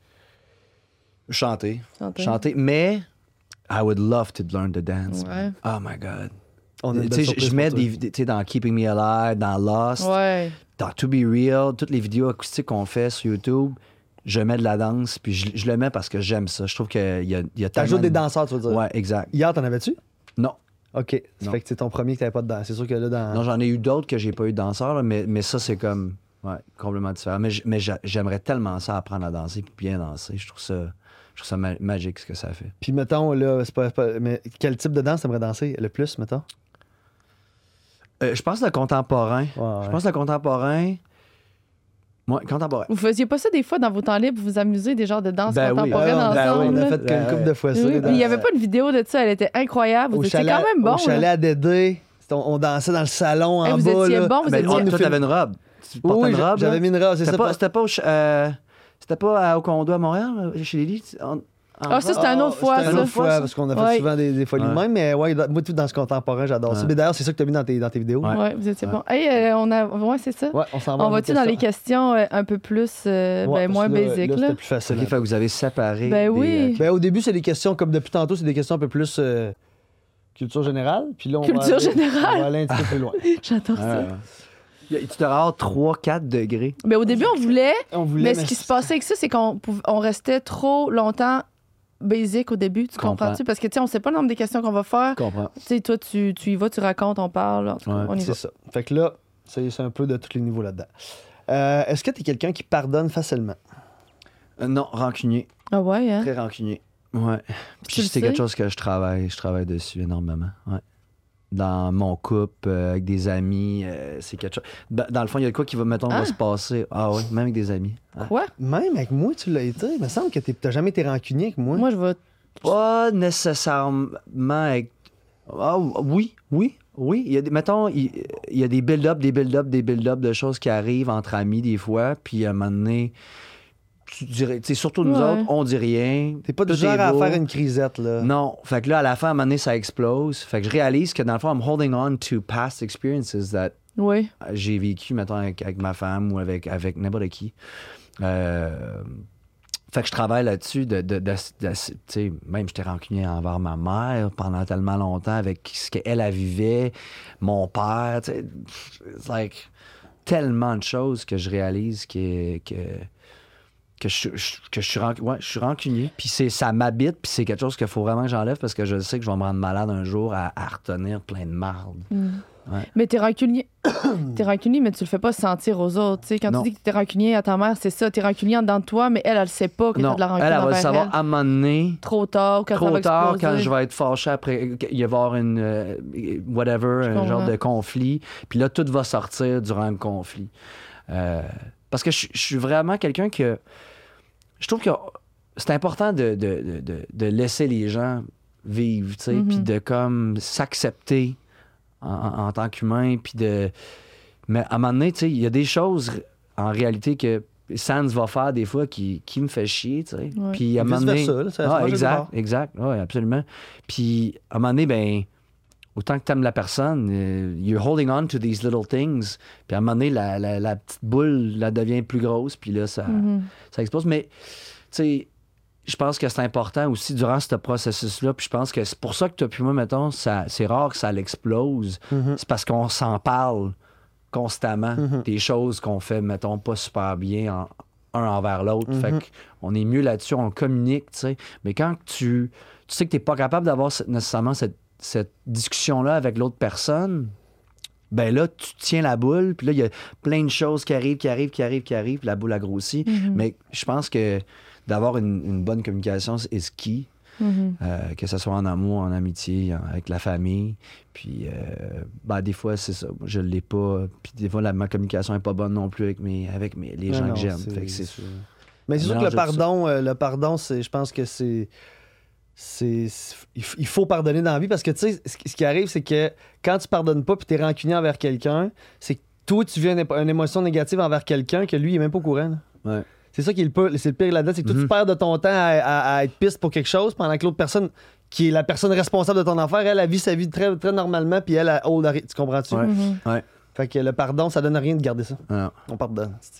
Chanter.
Chanter.
Chanter. Mais, I would love to learn to dance.
Ouais.
man. Oh my God.
On a une
Tu
belle
sais, je-
surprise
je mets
pour toi.
des, des- tu sais, dans Keeping Me Alive, dans Lost,
Ouais.
dans To Be Real, toutes les vidéos acoustiques qu'on fait sur YouTube, je mets de la danse, puis je, je le mets parce que j'aime ça. Je trouve qu'il y a, il y a
T'ajoutes
tellement
des
de-
danseurs, tu veux dire.
Ouais, exact.
Hier, t'en avais-tu?
Non.
OK. Ça
Non.
fait que c'est ton premier que t'avais pas de danse. C'est sûr que là, dans.
Non, j'en ai eu d'autres que j'ai pas eu de danseur, là, mais, mais ça, c'est comme ouais, complètement différent. Mais, j- mais j'a- j'aimerais tellement ça apprendre à danser puis bien danser. Je trouve ça, je trouve ça ma- magique ce que ça fait.
Puis mettons, là, c'est pas, c'est pas- Mais quel type de danse t'aimerais danser le plus, mettons?
Euh, je pense le contemporain.
Ouais, ouais.
Je pense le contemporain. Ouais, contemporain.
Vous faisiez pas ça des fois dans vos temps libres, vous vous amusez des genres de danse
Ben oui.
contemporaine
Ah, ben oui,
ensemble?
on a
là?
fait
Ben
une couple
ouais.
de fois ça.
Oui,
les
puis il y
danses.
avait pas une vidéo de ça, elle était incroyable.
Au
Vous étiez
chalet-
quand même bon.
Au chalet
là.
à Dédé, c'était- on, on dansait dans le salon
Hey,
en
vous
bas.
étiez
là.
bon, vous
Ben,
étiez-
on
toi,
nous
t'avais
filme-
une robe. Tu
Oui,
portais
oui,
une robe,
j'avais
là?
mis une robe, c'est
C'était
ça.
pas,
pas-
c'était pas au ch- euh, c'était pas à- au condo à Montréal, là, chez Lily? En- en
Ah, ça, c'était une autre fois,
C'était une
ça.
autre fois, parce qu'on a fait
Ouais.
souvent des, des folies de
Ouais.
même, mais ouais, moi, tout dans ce contemporain, j'adore ça.
Ouais.
Mais d'ailleurs, c'est ça que tu as mis dans tes, dans tes vidéos.
Ouais.
Ouais, vous étiez
Ouais.
bon. Hey, euh, on a... ouais, c'est ça.
Ouais, on s'en va.
On
à
va-tu
une
dans les
question?
questions euh, un peu plus, euh,
Ouais,
ben, moins
parce que là-
basiques,
là,
là?
C'était plus facile.
Ok, fait que vous avez séparé.
Ben
des,
oui.
euh,
Ben, au début, c'est des questions, comme depuis tantôt, c'est des questions un peu plus euh, culture générale. Puis là, on
Culture
va aller,
générale.
On va aller un petit peu plus loin.
J'adore ça.
ouais. Y a- Tu devrais avoir trois quatre degrés.
Ben, au début, on voulait,
On voulait,
mais ce qui se passait avec ça, c'est qu'on pouv- on restait trop longtemps basic au début, tu
Comprends.
comprends-tu? Parce que, tu sais, on sait pas le nombre des questions qu'on va faire.
Je comprends.
Tu sais, toi, tu, tu y vas, tu racontes, on parle. En tout cas,
Ouais,
on y
C'est
va.
ça. Fait que là, c'est c'est un peu de tous les niveaux là-dedans. Euh, Est-ce que tu es quelqu'un qui pardonne facilement?
Euh, non, rancunier.
Ah ouais, hein?
Très rancunier. Ouais.
Tu
Puis
le
c'est
sais?
quelque chose que je travaille. Je travaille dessus énormément. Ouais. Dans mon couple, euh, avec des amis, euh, c'est quelque chose. Dans, dans le fond, il y a de quoi qui va, mettons,
Ah.
va se passer. Ah oui, même avec des amis. Ouais.
Quoi?
Même avec moi, tu l'as été. Il me semble que tu n'as jamais été rancunier avec moi.
Moi, je vais.
Pas nécessairement avec. Ah oui, oui, oui. Il y a des, mettons, il, il y a des build-up, des build-up, des build-up de choses qui arrivent entre amis des fois, puis à un moment donné, tu dirais, tu sais, surtout nous
Ouais.
autres, on dit rien.
T'es pas du
tout
genre
est
à
beau.
faire une crisette, là.
Non. Fait que là, à la fin, à un moment donné, ça explose. Fait que je réalise que dans le fond, I'm holding on to past experiences that
Oui.
j'ai vécu, mettons, avec, avec ma femme ou avec, avec n'importe qui. Euh, fait que je travaille là-dessus. De, de, de, de- tu sais, même j'étais rancunier envers ma mère pendant tellement longtemps avec ce qu'elle elle vivait, mon père. tu sais. It's like tellement de choses que je réalise que. que que je, je- que je suis ranc- ouais, je suis rancunier. Puis c'est, ça m'habite, puis c'est quelque chose qu'il faut vraiment que j'enlève parce que je sais que je vais me rendre malade un jour à, à retenir plein de marde.
Mais t'es rancunier. t'es rancunier, mais tu le fais pas sentir aux autres. Tu sais, quand
Non.
tu dis que t'es rancunier à ta mère, c'est ça. T'es rancunier en dedans de toi, mais elle, elle sait pas que t'as
Non,
de la
elle,
rancune
elle va le
envers
savoir
elle.
à un moment donné,
Trop tard, quand ça
trop
va
tard,
exploser.
quand je vais être fâché après, il va y avoir une, euh, whatever, un
comprends.
genre de conflit. Puis là, tout va sortir durant le conflit. Euh, parce que je, je suis vraiment quelqu'un que... Je trouve que c'est important de, de, de, de- de laisser les gens vivre, tu sais,
Mhm.
puis de comme s'accepter en, en- en tant qu'humain, puis de... Mais à un moment donné, tu sais, il y a des choses, en réalité, que Sans va faire des fois qui, qui me fait chier, tu sais.
Ouais.
Puis à un moment donné...
Vice-versa, là, ça- ça
Ah,
marche de deux
exact,
bords.
exact, oui, absolument. Puis à un moment donné, ben... Autant que tu aimes la personne, euh, you're holding on to these little things. Puis à un moment donné, la, la, la petite boule la devient plus grosse, puis là, ça,
Mhm.
ça explose. Mais, tu sais, je pense que c'est important aussi durant ce processus-là. Puis je pense que c'est pour ça que toi puis moi, mettons, ça, c'est rare que ça l'explose.
Mhm.
C'est parce qu'on s'en parle constamment
Mhm.
des choses qu'on fait, mettons, pas super bien en- un envers l'autre.
Mhm.
Fait qu'on est mieux là-dessus, on communique, tu sais. Mais quand tu, tu sais que t'es pas capable d'avoir ce- nécessairement cette, cette discussion-là avec l'autre personne, ben là, tu tiens la boule, puis là, il y a plein de choses qui arrivent, qui arrivent, qui arrivent, qui arrivent, puis la boule a grossi.
Mhm.
Mais je pense que d'avoir une, une bonne communication est key,
Mhm.
euh, que ce soit en amour, en amitié, en- avec la famille. Puis, euh, ben, des fois, c'est ça. Je l'ai pas. Puis, des fois, la, ma communication n'est pas bonne non plus avec, mes, avec mes, les
Non,
gens
non,
que j'aime.
c'est-
Fait que c'est-
c'est- Mais c'est
Un
sûr que
mélange
le
de tout ça.
pardon, euh, le pardon, c'est, je pense que c'est, c'est, c'est- il f- il faut pardonner dans la vie parce que tu sais, ce qui ce qui arrive, c'est que quand tu pardonnes pas puis t'es rancunier envers quelqu'un, c'est que toi, tu vis une, épo- une émotion négative envers quelqu'un que lui, il est même pas au courant. là.
Ouais.
C'est ça qui est le, peu- c'est le pire là-dedans, c'est que toi, tu
Mhm.
perds de ton temps à, à- à être piste pour quelque chose pendant que l'autre personne, qui est la personne responsable de ton affaire, elle, elle vit sa vie très, très normalement puis elle, elle hold arrêt. Tu comprends-tu?
Ouais.
Mhm.
Fait que le pardon, ça donne rien de garder ça.
Ah,
On pardonne. c'est-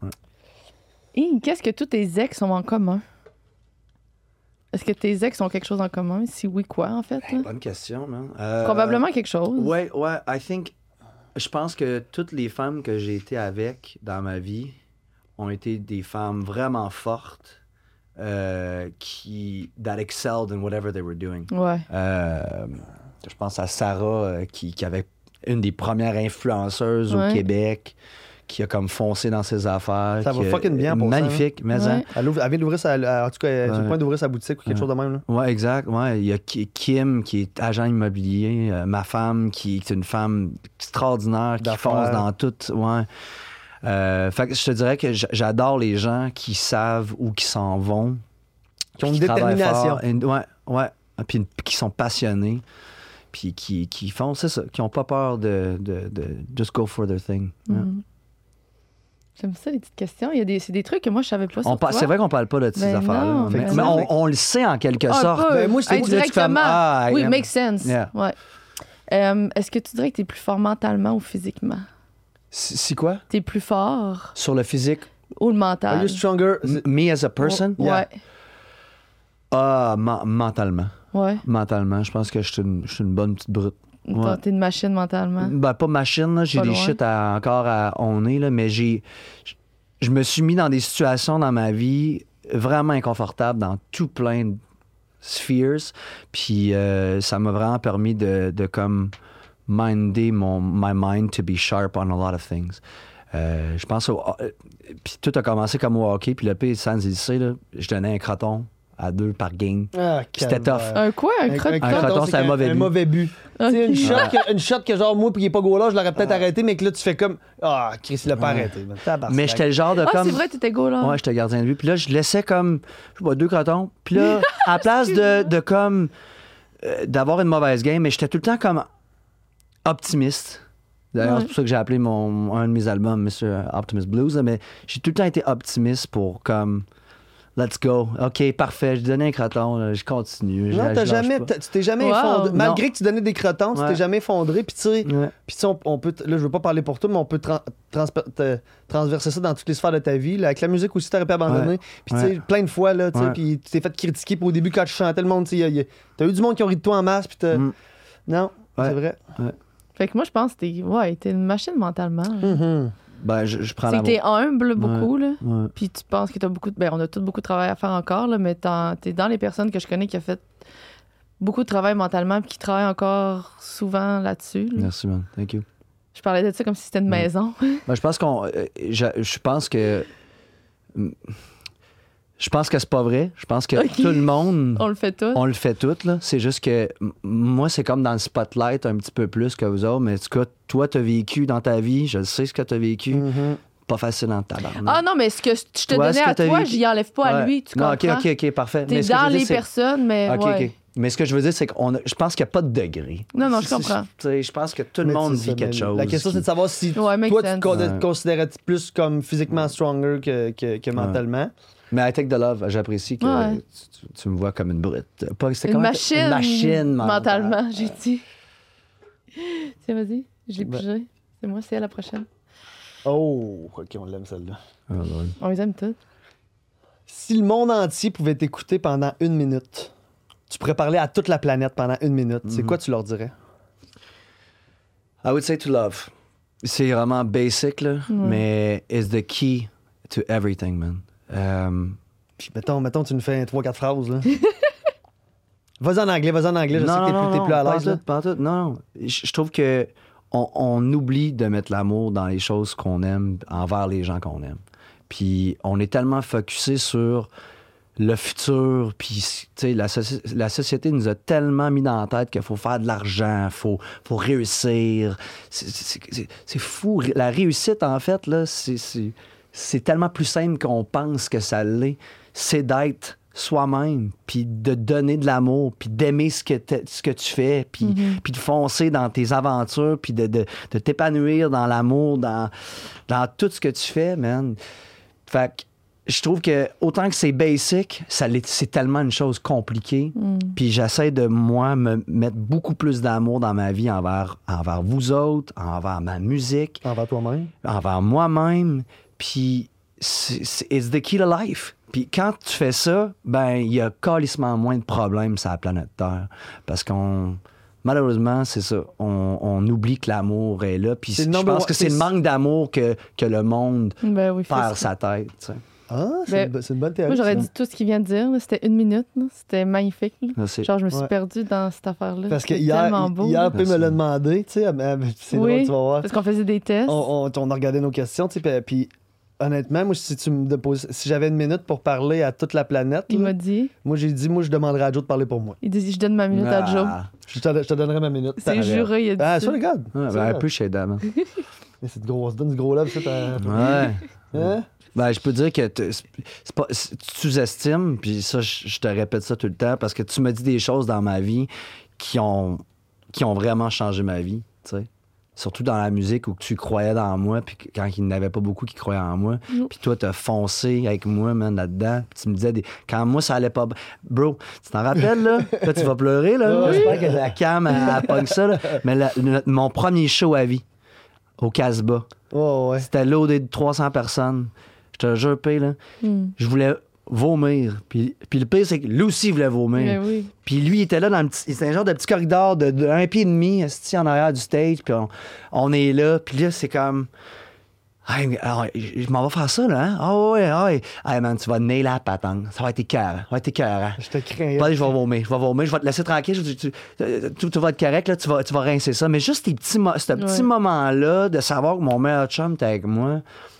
Et qu'est-ce que tous tes ex ont en commun? Est-ce que tes ex ont quelque chose en commun? Si oui, quoi, en fait? là?
bonne question, man. Euh,
Probablement quelque chose.
Ouais, ouais. I think. Je pense que toutes les femmes que j'ai été avec dans ma vie ont été des femmes vraiment fortes euh, qui. that excelled in whatever they were doing.
Ouais.
Euh, je pense à Sarah, euh, qui, qui avait une des premières influenceuses
Ouais.
au Québec, qui a comme foncé dans ses affaires.
Ça
qui
va
a-
fucking bien pour ça,
Magnifique, mais
Ouais.
hein.
Elle, ouvre- elle vient d'ouvrir sa, en tout cas, elle est sur le
Ouais.
point d'ouvrir sa boutique ou quelque
Ouais.
chose de même. Là.
Ouais, exact. Ouais. Il y a Ki- Kim, qui est agent immobilier, euh, ma femme, qui est une femme extraordinaire, qui
D'affaires.
fonce dans tout. Ouais. Euh, fait que je te dirais que j- j'adore les gens qui savent où qui s'en vont.
Qui ont
puis
une
travaillent
détermination.
fort. Et- ouais, ouais. Puis une- qui sont passionnés. Puis qui, qui font, c'est ça, qui n'ont pas peur de, de, de just go for their thing. Ouais.
Mhm. J'aime ça, les petites questions. Il y a des, c'est des trucs que moi, je savais pas sur
On par-
toi.
c'est vrai qu'on parle pas là, de ces
Ben
affaires-là.
non,
mais
ben
mais
non.
on, on le sait en quelque
Un
sorte.
peu.
Ben, moi, je sais pas,
Indirectement.
tu fais comme, ah, I
oui,
am-
make sense.
Yeah.
Ouais. Euh, est-ce que tu dirais que tu es plus fort mentalement ou physiquement?
Si si quoi?
Tu es plus fort
Sur le physique,
ou le
Are
mental?
you stronger?
m- me as a person?
Ouais.
Yeah.
Ah, men- mentalement.
Ouais.
Mentalement, je pense que je suis une, je suis une bonne petite brute.
T'es
Ouais.
t'es une machine mentalement.
Ben, pas machine, là, j'ai
Pas
des
loin.
shit à- encore à honner, là, mais j'ai. Je, je me suis mis dans des situations dans ma vie vraiment inconfortables dans tout plein de spheres. Puis euh, ça m'a vraiment permis de, de comme minder mon my mind to be sharp on a lot of things. Euh, je pense au. euh, Puis tout a commencé comme au hockey, puis le pire, sans le sait, là, je donnais un croton à deux par game.
Ah,
C'était
calvaire.
tough.
Un quoi? Un,
Un,
crotte
un
croton,
croton,
c'est un
que-
mauvais
un
but.
mauvais but. Tu sais,
Ok.
Une, shot que, une shot que genre moi, puis il est pas goal là, je l'aurais peut-être arrêté, mais que là, tu fais comme ah, Chris, il l'a pas arrêté. man. Tabarnak.
Mais j'étais le genre de
Ah,
comme.
c'est vrai, t'étais go là.
Ouais, j'étais gardien de but. Puis là, je laissais comme, je sais pas, deux crotons. Puis là, à la place de, de comme, euh, d'avoir une mauvaise game, mais j'étais tout le temps comme optimiste. D'ailleurs,
Ouais.
c'est pour ça que j'ai appelé mon, un de mes albums mister Optimist Blues. là, mais j'ai tout le temps été optimiste pour comme let's go. OK, parfait. Je donnais un croton, là, je continue. je-
Non,
je
t'as
lâche
jamais,
pas.
t'as- tu t'es jamais
Wow.
effondré.
Non.
Malgré que tu donnais des crotons, tu
Ouais.
t'es jamais effondré. Puis tu sais,
Ouais.
puis tu sais, on, on peut, t- là, je veux pas parler pour toi, mais on peut tran- transper- te- transverser ça dans toutes les sphères de ta vie. Là, avec la musique aussi, t'aurais pu abandonner.
Ouais.
Puis tu sais,
Ouais.
plein de fois, là, tu sais,
Ouais.
puis tu t'es fait critiquer. Puis au début, quand tu chantais, le monde, tu sais, y a- y a- t'as eu du monde qui ont ri de toi en masse. Puis t'as-
Mm.
Non,
Ouais.
c'est vrai.
Fait que moi, je pense que t'es, ouais, t'es une machine mentalement.
Mhm.
Ben, je, je prends
C'est
la
que t'es humble beaucoup, là.
Ouais.
Puis tu penses que t'as beaucoup de... Ben, on a tous beaucoup de travail à faire encore, là, mais t'en- t'es dans les personnes que je connais qui ont fait beaucoup de travail mentalement puis qui travaillent encore souvent là-dessus. là.
Merci, man. Thank you.
Je parlais de ça comme si c'était une
Ouais.
maison.
Ben, je pense qu'on. euh, je, je pense que. Je pense que c'est pas vrai. Je pense que
Ok.
tout le monde.
On le fait tout.
On le fait tout, là. C'est juste que m- moi, c'est comme dans le spotlight un petit peu plus que vous autres. Mais en tout cas, toi, t'as vécu dans ta vie. Je sais ce que t'as vécu.
Mhm.
Pas facile dans ta barre.
Ah non, mais ce que je te
Toi,
donnais
ce que
à
t'as
toi,
vécu-
j'y enlève pas à lui, tu
non,
comprends?
OK, OK, OK, parfait.
T'es
Mais ce que je
dans
veux dire,
les
c'est-
personnes, mais
OK,
ouais.
OK. Mais ce que je veux dire, c'est qu'on a- je pense qu'il n'y a pas de degré.
Non, non, je
C'est-
comprends.
tu sais, Je pense que tout le
Mais
monde
c'est ça,
vit quelque
mais
chose.
La question,
qui-
c'est de savoir si
Ouais, make
toi, tu
sense.
te con-
Ouais.
te considérais plus comme physiquement stronger que, que, que mentalement.
Mais I take the love. J'apprécie que
Ouais.
tu, tu- tu me vois comme une brute. Pas, c'est
Une
comment-
machine,
Une machine mentale.
mentalement, j'ai dit. Tiens, vas-y, je l'ai
Ben.
pigé. C'est moi, c'est à la prochaine.
Oh, ok, on l'aime celle-là.
Oh, Lord.
On les aime toutes.
Si le monde entier pouvait t'écouter pendant une minute, tu pourrais parler à toute la planète pendant une minute, c'est
Mhm.
quoi tu leur dirais?
I would say to love. C'est vraiment basic, là, mais it's the key to everything, man. Um,
Puis mettons, mettons, tu nous fais trois quatre phrases, là. Vas-y en anglais, vas-y en anglais, je sais que t'es plus, t'es plus à
pas
l'aise, là.
tout, pas tout. Non, non. Je je trouve que on, on oublie de mettre l'amour dans les choses qu'on aime envers les gens qu'on aime. Puis on est tellement focusé sur le futur, puis tu sais, la, soci- la société nous a tellement mis dans la tête qu'il faut faire de l'argent, faut, faut réussir. C'est- C'est c'est- c'est fou. La réussite, en fait, là, c'est- c'est c'est tellement plus simple qu'on pense que ça l'est. C'est d'être soi-même, puis de donner de l'amour, puis d'aimer ce que, t'es- ce que tu fais, puis, puis de foncer dans tes aventures, puis de, de, de t'épanouir dans l'amour, dans, dans tout ce que tu fais, man. Fait que je trouve que autant que c'est basic, ça l'est- c'est tellement une chose compliquée. Puis j'essaie de, moi, me mettre beaucoup plus d'amour dans ma vie envers, envers vous autres, envers ma musique,
Envers toi-même.
envers moi-même. Puis c'est c'est- it's the key to life. Puis quand tu fais ça, ben il y a calissement moins de problèmes sur la planète Terre. Parce qu'on... Malheureusement, c'est ça. On, on oublie que l'amour est là. Puis
C'est
je
le number
pense
one-
que c'est le
c'est-
manque d'amour que, que le monde
Ben oui, fais
perd
ça.
sa tête. tu sais.
Ah, c'est
Ben,
une, bo- c'est une bonne théorie.
Moi, j'aurais
ça.
dit tout ce qu'il vient de dire. là. C'était une minute. là. C'était magnifique. là.
Là, c'est-
Genre, je me suis
Ouais.
perdue dans cette affaire-là.
Parce que
C'était
hier,
tellement beau.
hier
là.
P me l'a demandé, tu sais, elle- elle- c'est
Oui.
drôle, tu vas voir.
Parce qu'on faisait des tests.
On, on- on a regardé nos questions, tu sais, puis- puis honnêtement, moi, si tu me déposes- si j'avais une minute pour parler à toute la planète,
Il
là,
m'a dit,
moi, j'ai dit, moi, je demanderais à Joe de parler pour moi.
il dit, je donne ma minute à Joe.
Ah.
Je te, je te donnerais ma minute.
C'est juré, il a dit
Ah,
ça.
ça, regarde.
Ouais,
Ça,
ben, un
regarde.
peu chez Dame.
Mais c'est de gros, ça donne du gros love, ça. t'as-
Ouais.
Hein?
Ben, je peux dire que t- c'est pas, c'est- tu sous-estimes, puis ça, je je te répète ça tout le temps, parce que tu me dis des choses dans ma vie qui ont, qui ont vraiment changé ma vie, tu sais. Surtout dans la musique où tu croyais dans moi, puis que- quand il n'y en avait pas beaucoup qui croyaient en moi.
Non.
Puis toi, t'as foncé avec moi, man, là-dedans. Puis tu me disais, des... quand moi, ça allait pas... b- Bro, tu t'en rappelles, là? Là, tu vas pleurer, là. J'espère que la cam, elle, elle pogne ça, là. Mais la- le- mon premier show à vie, au Casbah,
Oh, ouais.
c'était loadé de trois cents personnes. Je te jure, P, là,
Hmm.
je voulais vomir. Puis, puis le pire, c'est que lui aussi voulait vomir.
Mais oui.
Puis lui, il était là dans le petit... C'était un genre de petit corridor de, de un pied et demi, esti, en arrière du stage. Puis on, on est là. Puis là, c'est comme... Hey, mais, alors, je je m'en vais faire ça, là. Hein? Ah ouais, ah ouais. Hey, man, tu vas nailer la patente. Ça va être écœurant. Ça va être écœurant.
Je te crains.
Pas, je vais vomir, je vais vomir, je vais te laisser tranquille, je- tu, tu- tout, tout va être correct, là, tu, vas, tu vas rincer ça. Mais juste tes petits mo- ce petit
Ouais.
moment-là de savoir que mon meilleur chum était avec moi,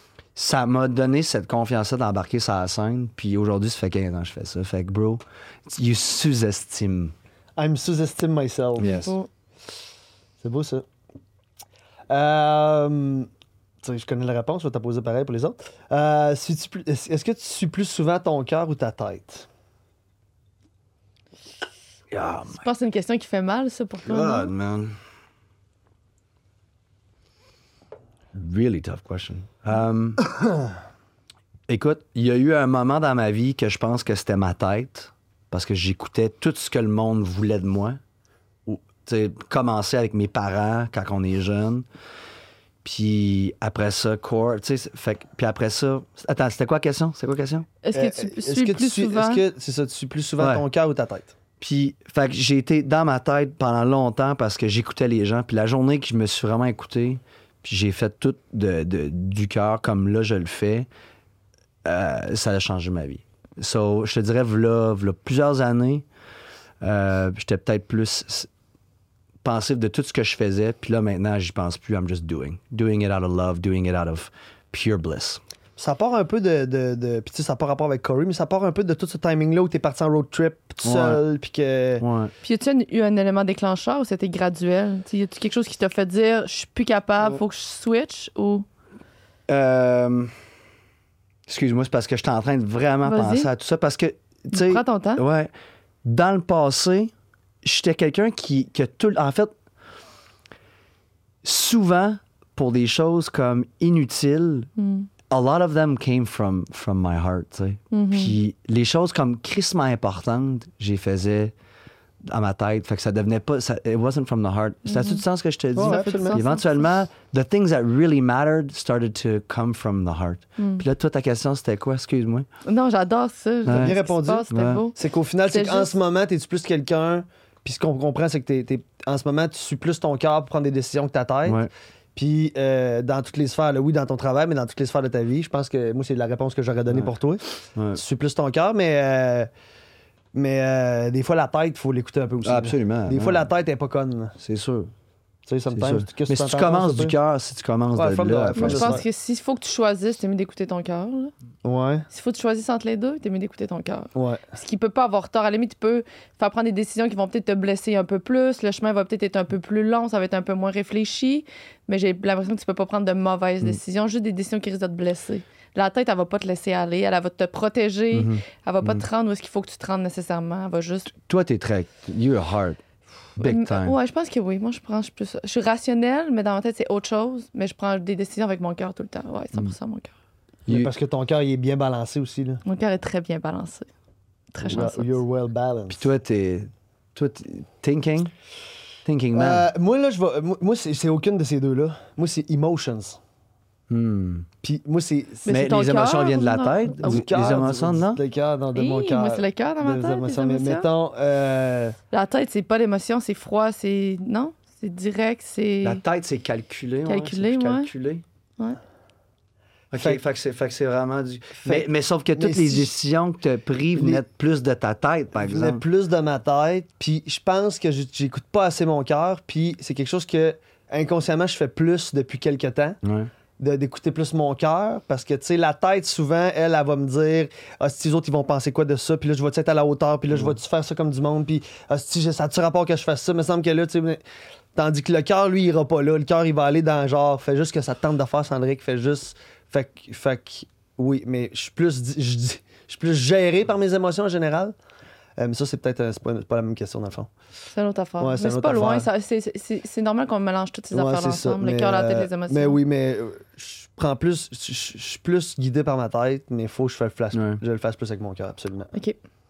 ça m'a donné cette confiance-là d'embarquer sur la scène. Puis aujourd'hui, ça fait quinze ans que je fais ça. Fait que, bro, you sous-estimes.
I'm sous-estime myself.
Yes.
Oh.
C'est beau, ça. Euh, tu sais, je connais la réponse, je vais te poser pareil pour les autres. Euh, suis-tu plus- Est-ce est-ce que tu suis plus souvent ton cœur ou ta tête?
Oh
Je pense que c'est une question qui fait mal, ça, pour
my
toi.
God,
non?
man. Really tough question. Um, Écoute, il y a eu un moment dans ma vie que je pense que c'était ma tête, parce que j'écoutais tout ce que le monde voulait de moi. Ou, tu sais, commencer avec mes parents quand on est jeune. Puis après ça, core, tu sais, fait que- puis après ça... Attends, c'était quoi la question? C'est quoi la question?
Est-ce
Euh,
que tu
est-ce
suis
que
plus
tu suis-
souvent?
Est-ce que c'est ça, tu suis plus souvent
Ouais.
ton cœur ou ta tête?
Puis, fait que j'ai été dans ma tête pendant longtemps parce que j'écoutais les gens. Puis la journée que je me suis vraiment écouté, puis j'ai fait tout de, de- du cœur comme là je le fais, euh, ça a changé ma vie. So, je te dirais, v'là, v'là plusieurs années, euh, j'étais peut-être plus s- pensif de tout ce que je faisais. Puis là, maintenant, j'y pense plus. I'm just doing. Doing it out of love, doing it out of pure bliss.
Ça part un peu de. de, de puis tu sais, ça n'a pas rapport avec Corey, mais ça part un peu de tout ce timing-là où t'es parti en road trip tout
Ouais.
seul, puis que.
Ouais.
Puis, y a-tu eu un élément déclencheur ou c'était graduel? T'sais, y a-tu quelque chose qui t'a fait dire, je suis plus capable, faut que je switch ou.
Euh, Excuse-moi, c'est parce que j'étais en train de vraiment
Vas-y.
penser à tout ça. Parce que, tu sais.
Prends ton temps.
Ouais. Dans le passé, j'étais quelqu'un qui, que tout. En fait, souvent, pour des choses comme inutiles,
Mm.
a lot of them came from, from my heart, tu sais.
Mhm.
Puis les choses comme crissement importantes, j'ai faisais à ma tête. Fait que ça devenait pas. Ça, it wasn't from the heart. Ça a-tu du sens ce que je te dis?
Ouais,
Ça fait du
absolument.
sens,
Puis éventuellement, the things that really mattered started to come from the heart.
Mm.
Puis là, toi, ta question, c'était quoi? Excuse-moi.
Non, j'adore ça.
Ouais.
Bien
Bien répondu.
C'était
Ouais.
beau.
C'est qu'au final, c'est
C'est
qu'en
juste-
ce moment, t'es-tu plus quelqu'un. Puis ce qu'on comprend, c'est que t'es, t'es- en ce moment, tu suis plus ton cœur pour prendre des décisions que ta tête.
Ouais.
Puis euh, dans toutes les sphères, là, oui, dans ton travail, mais dans toutes les sphères de ta vie, je pense que moi, c'est la réponse que j'aurais donnée
Ouais.
pour toi.
Ouais.
Tu suis plus ton cœur, mais, euh, mais euh, des fois, la tête, il faut l'écouter un peu aussi.
Ah,
là.
absolument.
Des
Non.
fois, la tête est pas conne. là.
C'est sûr.
Tu sais,
C'est
sometimes,
sûr.
qu'est-ce
Mais
que
si tu
t'en penses,
commences
ça,
du
toi?
cœur, si tu commences
Ouais,
de
from the-
là...
from
Moi,
the
je
start.
pense que s'il faut que tu choisisses, t'es mieux d'écouter ton cœur. là.
Ouais,
S'il faut que tu choisisses entre les deux, t'es mieux d'écouter ton cœur.
ouais.
Parce qu'il peut pas avoir tort. À la limite, tu peux faire prendre des décisions qui vont peut-être te blesser un peu plus. Le chemin va peut-être être un peu plus long, ça va être un peu moins réfléchi. Mais j'ai l'impression que tu peux pas prendre de mauvaises
Mm.
décisions, juste des décisions qui risquent de te blesser. La tête, elle va pas te laisser aller, elle, elle va te protéger,
Mhm.
elle va pas
Mm.
te rendre où est-ce qu'il faut que tu te rendes nécessairement. Elle va juste.
Toi, t'es très... You're hard. Big
Mm,
time.
Ouais, je pense que oui. Moi, je prends je suis plus. Je suis rationnelle, mais dans ma tête, c'est autre chose. Mais je prends des décisions avec mon cœur tout le temps. Ouais, cent pour cent mon cœur.
Mais
You-
parce que ton cœur, il est bien balancé aussi. Là.
Mon cœur est très bien balancé. Très chanceux.
You're well balanced.
Puis toi, t'es... Toi, t'es... Thinking? Thinking man.
Euh, moi, là, je vais. Moi, moi, c'est, c'est aucune de ces deux-là. Moi, c'est emotions.
Hmm.
Puis moi, c'est. c'est
Mais
Mais
c'est ton
les émotions
cœur,
viennent de la
non?
tête?
Ah,
Du-
du cœur,
les émotions,
du-
non?
Le cœur, dans, de
Hey,
mon cœur.
moi, c'est le cœur dans ma
Des
tête, les
émotions. Mais
émotions.
mettons. euh,
La tête, c'est pas l'émotion, c'est froid, c'est. Non? C'est direct, c'est.
La tête, c'est calculé. ouais,
Calculé,
c'est plus
ouais.
calculé.
Ouais.
OK,
Fait-
fait, que c'est, fait que c'est vraiment du...
Fait-
Mais, mais sauf que
mais
toutes les
si-
décisions que tu as prises venaient
Les-
plus de ta tête, par
venait
exemple.
plus de ma tête. Puis je pense que j- j'écoute pas assez mon cœur. Puis c'est quelque chose que inconsciemment je fais plus depuis quelques temps.
Ouais.
de- d'écouter plus mon cœur parce que tu sais la tête souvent elle elle va me dire ah si les autres ils vont penser quoi de ça puis là je vais être à la hauteur puis là je vais-tu faire ça comme du monde puis ah si j'ai- ça a-tu rapport que je fasse ça me semble que là tu sais mais- tandis que le cœur lui il ira pas là le cœur il va aller dans genre fais juste ce que ça te tente de faire Sandrick fait juste fait que- fait que oui mais je suis plus di- je dis- je suis plus géré par mes émotions en général. Euh, mais ça c'est peut-être euh, c'est pas, c'est pas la même question dans le fond.
C'est une autre affaire.
Ouais, c'est
mais
une
c'est
autre
pas loin.
affaire.
ça- c'est- C'est c'est normal qu'on mélange toutes ces
Ouais,
affaires
c'est ça,
ensemble. Le
mais,
cœur, la tête,
euh,
les émotions.
Mais oui, mais euh, je prends plus. Je je- je suis plus guidé par ma tête, mais il faut que je, fasse le flash-
Ouais.
je le fasse plus avec mon cœur, absolument.
OK.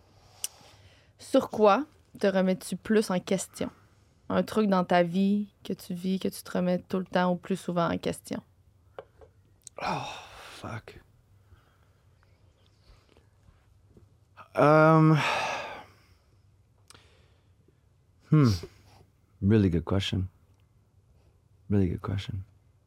Sur quoi te remets-tu plus en question? Un truc dans ta vie que tu vis, que tu te remets tout le temps ou plus souvent en question?
Fuck. Um... Hmm. Really good question. Really good question.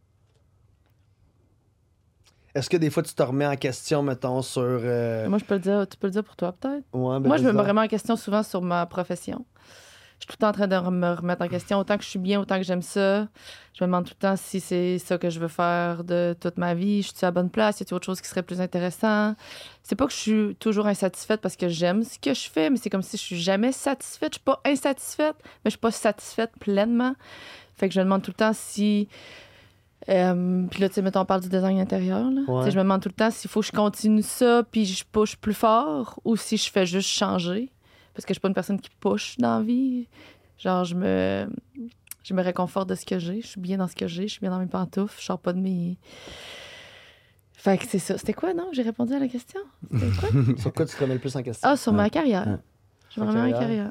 Est-ce que des fois tu te remets en question, mettons, sur. euh,
Moi, je peux le dire, tu peux le dire pour toi, peut-être?
ouais, ben,
Moi, je me
vas-y donc.
remets en question souvent sur ma profession. Je suis tout le temps en train de me remettre en question. Autant que je suis bien, autant que j'aime ça. Je me demande tout le temps si c'est ça que je veux faire de toute ma vie. Je suis à la bonne place? Y a-t-il autre chose qui serait plus intéressant? C'est pas que je suis toujours insatisfaite parce que j'aime ce que je fais, mais c'est comme si je suis jamais satisfaite. Je suis pas insatisfaite, mais je suis pas satisfaite pleinement. Fait que je me demande tout le temps si... Euh, puis là, tu sais, mettons, on parle du design intérieur. Là.
Ouais.
Tu sais, je me demande tout le temps s'il faut que je continue ça puis je push plus fort ou si je fais juste changer. Parce que je suis pas une personne qui push dans la vie. Genre, je me, je me réconforte de ce que j'ai. Je suis bien dans ce que j'ai. Je suis bien dans mes pantoufles. Je sors pas de mes... Fait que c'est ça. C'était quoi, non? J'ai répondu à la question. C'était quoi?
Sur quoi tu te remets le plus en question?
Ah, sur ma carrière.
Ouais.
Je me
Ta
remets en
carrière.
carrière.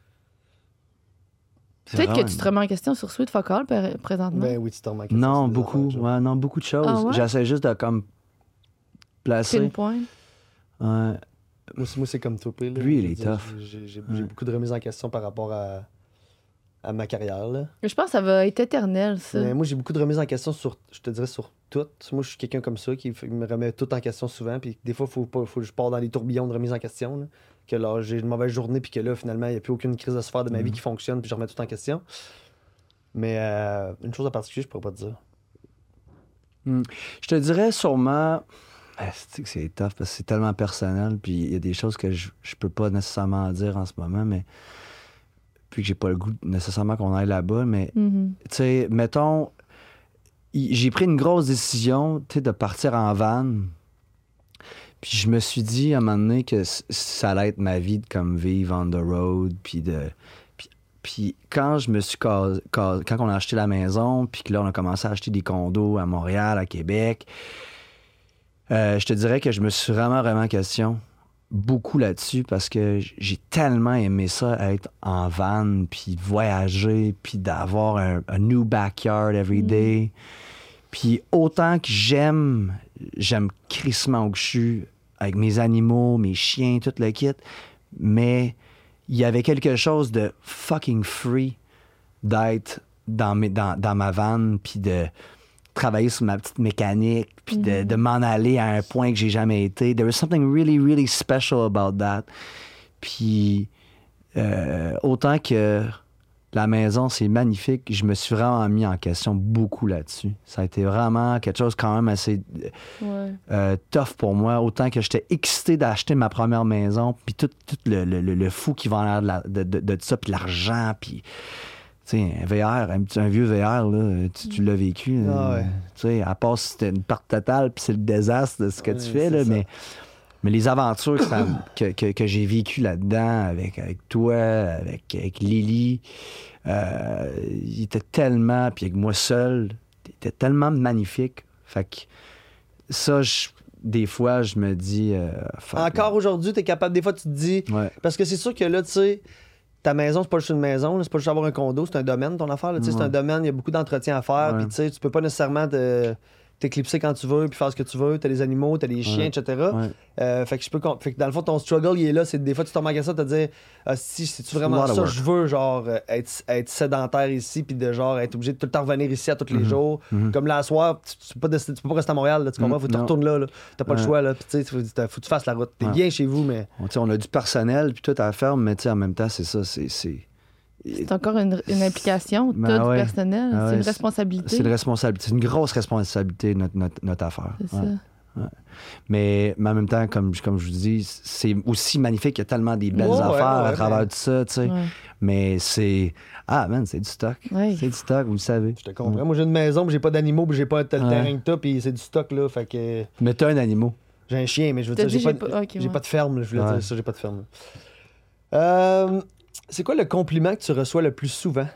C'est
Peut-être que
vraiment-
tu te remets en question sur Sweet Fuck All pr- présentement.
Ben oui, tu te remets en question.
Non,
sur des
beaucoup.
affaires,
Ouais, non, beaucoup de choses.
Ah ouais?
J'essaie juste de comme placer.
Pinpoint.
Ouais.
Moi, c'est- moi, c'est comme toi, là.
Lui, il
Je veux
est
dire,
tough.
J'ai j'ai-
Ouais.
j'ai beaucoup de remises en question par rapport à, à ma carrière, là.
Je pense que ça va être éternel, ça.
Mais moi, j'ai beaucoup de remises en question sur, je te dirais, sur tout. Moi, je suis quelqu'un comme ça qui f- me remet tout en question souvent. Puis des fois, il faut, pas- faut que je pars dans les tourbillons de remise en question. Là. Que là, j'ai une mauvaise journée, puis que là, finalement, il n'y a plus aucune crise de sphère de ma vie qui fonctionne, puis je remets tout en question. Mais euh, une chose en particulier, je pourrais pas te dire.
Je te dirais sûrement. Ah, c'est que c'est tough parce que c'est tellement personnel, puis il y a des choses que je, je peux pas nécessairement dire en ce moment, mais. Puis que j'ai pas le goût nécessairement qu'on aille là-bas, mais.
Mhm.
Tu sais, mettons. y- J'ai pris une grosse décision, tu sais, de partir en van. Puis je me suis dit à un moment donné que c- ça allait être ma vie de comme vivre on the road, puis de. Puis, puis quand je me suis cas- cas- quand on a acheté la maison, puis que là on a commencé à acheter des condos à Montréal, à Québec, euh, je te dirais que je me suis vraiment vraiment en question beaucoup là-dessus parce que j'ai tellement aimé ça être en van, puis voyager, puis d'avoir un, un new backyard every day. Puis autant que j'aime, j'aime crissement où je suis, avec mes animaux, mes chiens, tout le kit, mais il y avait quelque chose de fucking free d'être dans, mes, dans, dans ma van, puis de travailler sur ma petite mécanique, puis de, de m'en aller à un point que j'ai jamais été. There was something really, really special about that. Puis euh, autant que la maison, c'est magnifique, je me suis vraiment mis en question beaucoup là-dessus. Ça a été vraiment quelque chose quand même assez
Ouais.
euh, tough pour moi. Autant que j'étais excité d'acheter ma première maison, puis tout, tout le, le- le- le fou qui va en l'air de, la- de, de- de ça, puis l'argent, puis... Tu sais, un V R, un, petit- un vieux V R, là, tu, tu l'as vécu.
Ah
euh,
ouais.
Tu sais, à part si c'était une perte totale, puis c'est le désastre de ce que
Ouais,
tu fais,
c'est
là,
ça.
mais... Mais les aventures que, ça- que, que- que j'ai vécues là-dedans, avec, avec toi, avec, avec Lily, euh, il était tellement, puis avec moi seul, il était tellement magnifique. Fait que ça, je- des fois, je me dis... euh, fuck,
Encore aujourd'hui, tu es capable, des fois, tu te dis.
Ouais.
Parce que c'est sûr que là, tu sais, ta maison, c'est pas juste une maison, là, c'est pas juste avoir un condo, c'est un domaine, ton affaire. là, tu sais, C'est
Ouais.
un domaine, il y a beaucoup d'entretien à faire,
Ouais.
puis tu sais, tu peux pas nécessairement te- t'éclipser quand tu veux, puis faire ce que tu veux. T'as les animaux, t'as les chiens,
Ouais.
et cetera.
Ouais.
Euh, fait que je peux comp- fait que dans le fond, ton struggle, il est là. C'est des fois, tu tombes en question, te dire, ah, si, c'est-tu vraiment
lot of
ça,
work.
je veux, genre, euh, être, être sédentaire ici, puis de genre, être obligé de tout le temps revenir ici à tous les
Mhm.
jours.
Mhm.
Comme là, à soir, tu, tu peux pas décider- tu peux pas rester à Montréal, là, tu comprends?
Mhm.
Faut que tu
Non.
retournes là, là. T'as pas le
Ouais.
choix, là. Puis tu sais, faut, faut que tu fasses la route. T'es
Ouais.
bien chez vous, mais.
On, tu sais, on a du personnel, puis tout à faire, mais tu sais, en même temps, c'est ça, c'est... c'est...
C'est encore une, une implication,
Ben
t'as du
ouais.
personnel.
Ah
c'est
ouais,
une
c'est-
responsabilité.
C'est une responsabilité. C'est une grosse responsabilité, notre, notre, notre affaire.
C'est
Ouais.
ça.
Mais, mais en même temps, comme, comme je vous dis, c'est aussi magnifique. Il y a tellement des belles
Ouais, ouais,
affaires
ouais,
à travers
mais-
tout ça, tu sais.
Ouais.
Mais c'est... Ah, man, c'est du stock.
Ouais.
C'est du stock, vous le savez.
Je te comprends. Moi, j'ai une maison, puis j'ai pas d'animaux, puis j'ai pas tel
Ouais.
terrain que t'as, puis c'est du stock, là. Fait que.
Mais t'as un animal.
J'ai un chien, mais je veux
T'as
dire, j'ai
dit
pas,
j'ai pas- ok,
j'ai
ouais.
pas de ferme, là, je voulais
Ouais.
dire ça, j'ai pas de ferme. là. Euh, c'est quoi le compliment que tu reçois le plus souvent?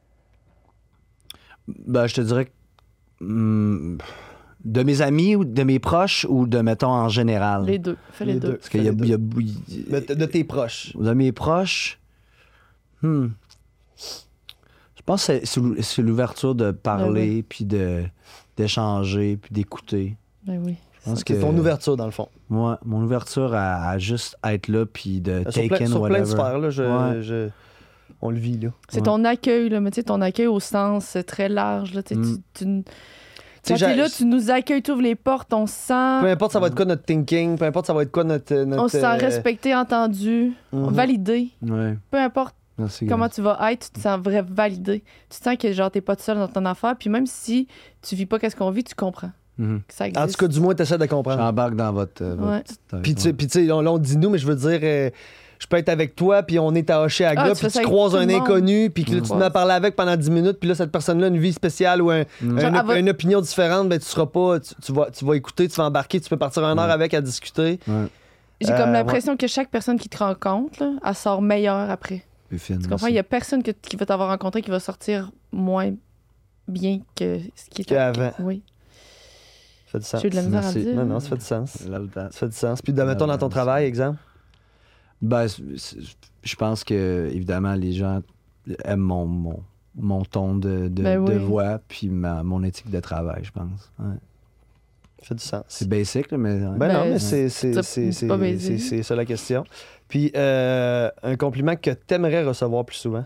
Ben, je te dirais que... hum, de mes amis ou de mes proches ou de, mettons, en général?
Les deux. Fais les,
Les
deux.
deux.
Parce qu'il y a...
Fais les
il y a-
De, de tes proches.
De mes proches, hmm. je pense que c'est- c'est l'ou- c'est l'ouverture de parler, puis de d'échanger, puis d'écouter.
Ben oui.
Je pense que
C'est ton ouverture, dans le fond.
moi, mon ouverture à, à juste être là, puis de
Sur
take
plein,
in
sur plein de
whatever.
sphères, là, je,
Ouais.
je- on le vit, là.
C'est
Ouais.
ton accueil, là, mais tu sais, ton accueil au sens euh, très large. Là, tu sais,
Mm.
tu, tu,
sais,
quand
j'ai-
t'es là, tu nous accueilles, tu ouvres les portes, on se sent,
Peu importe ça va être quoi notre thinking, peu importe ça va être quoi notre... notre
on se sent
euh,
respecté, entendu,
mhm.
validé.
Ouais,
Peu importe
merci.
comment
guys.
tu vas être, tu te sens vrai validé. Tu te sens que genre t'es pas tout seul dans ton affaire, puis même si tu vis pas qu'est-ce qu'on vit, tu comprends
Mhm.
que ça existe.
En tout cas, du moins, t'essaies de comprendre.
J'embarque dans votre... euh, votre
Ouais.
petite-
Puis tu sais- puis tu sais, là, on dit nous, mais je veux dire, euh, je peux être avec toi, puis on est à Hochelaga,
Ah, tu
puis
fais
tu
ça avec
croises
tout
un
le monde.
inconnu, puis que là,
Mm.
tu te mets à parler avec pendant dix minutes, puis là, cette personne-là a une vie spéciale ou un-
Mm.
un
Genre,
op-
elle va-
une opinion différente, ben tu seras pas, tu, tu vas, tu vas écouter, tu vas embarquer, tu peux partir une heure
Mm.
avec à discuter.
Ouais,
J'ai comme
Euh,
l'impression que chaque personne qui te rencontre, là, elle sort meilleure après.
c'est fine,
Tu comprends?
merci.
Il y a personne que- qui va t'avoir rencontré qui va sortir moins bien que ce qui était
Qu'avant.
Oui.
Ça fait du sens.
J'ai eu de la misère à
Merci.
le dire.
Non, non, ça fait du sens.
Là, le temps.
Ça fait du sens. Puis, de, mettons, dans ton
merci.
travail, exemple.
Ben, c'est- c'est- je pense que, évidemment, les gens aiment mon, mon, mon ton de, de,
Ben
de
oui.
voix puis ma, mon éthique de travail, je pense. Ouais.
Ça fait du sens.
C'est basic, là, mais. ouais.
Ben, non,
Ben,
mais c'est c'est-
c'est-
c'est-
c'est pas
c'est-
basique.
c'est- c'est ça la question. Puis, euh, un compliment que t'aimerais recevoir plus souvent.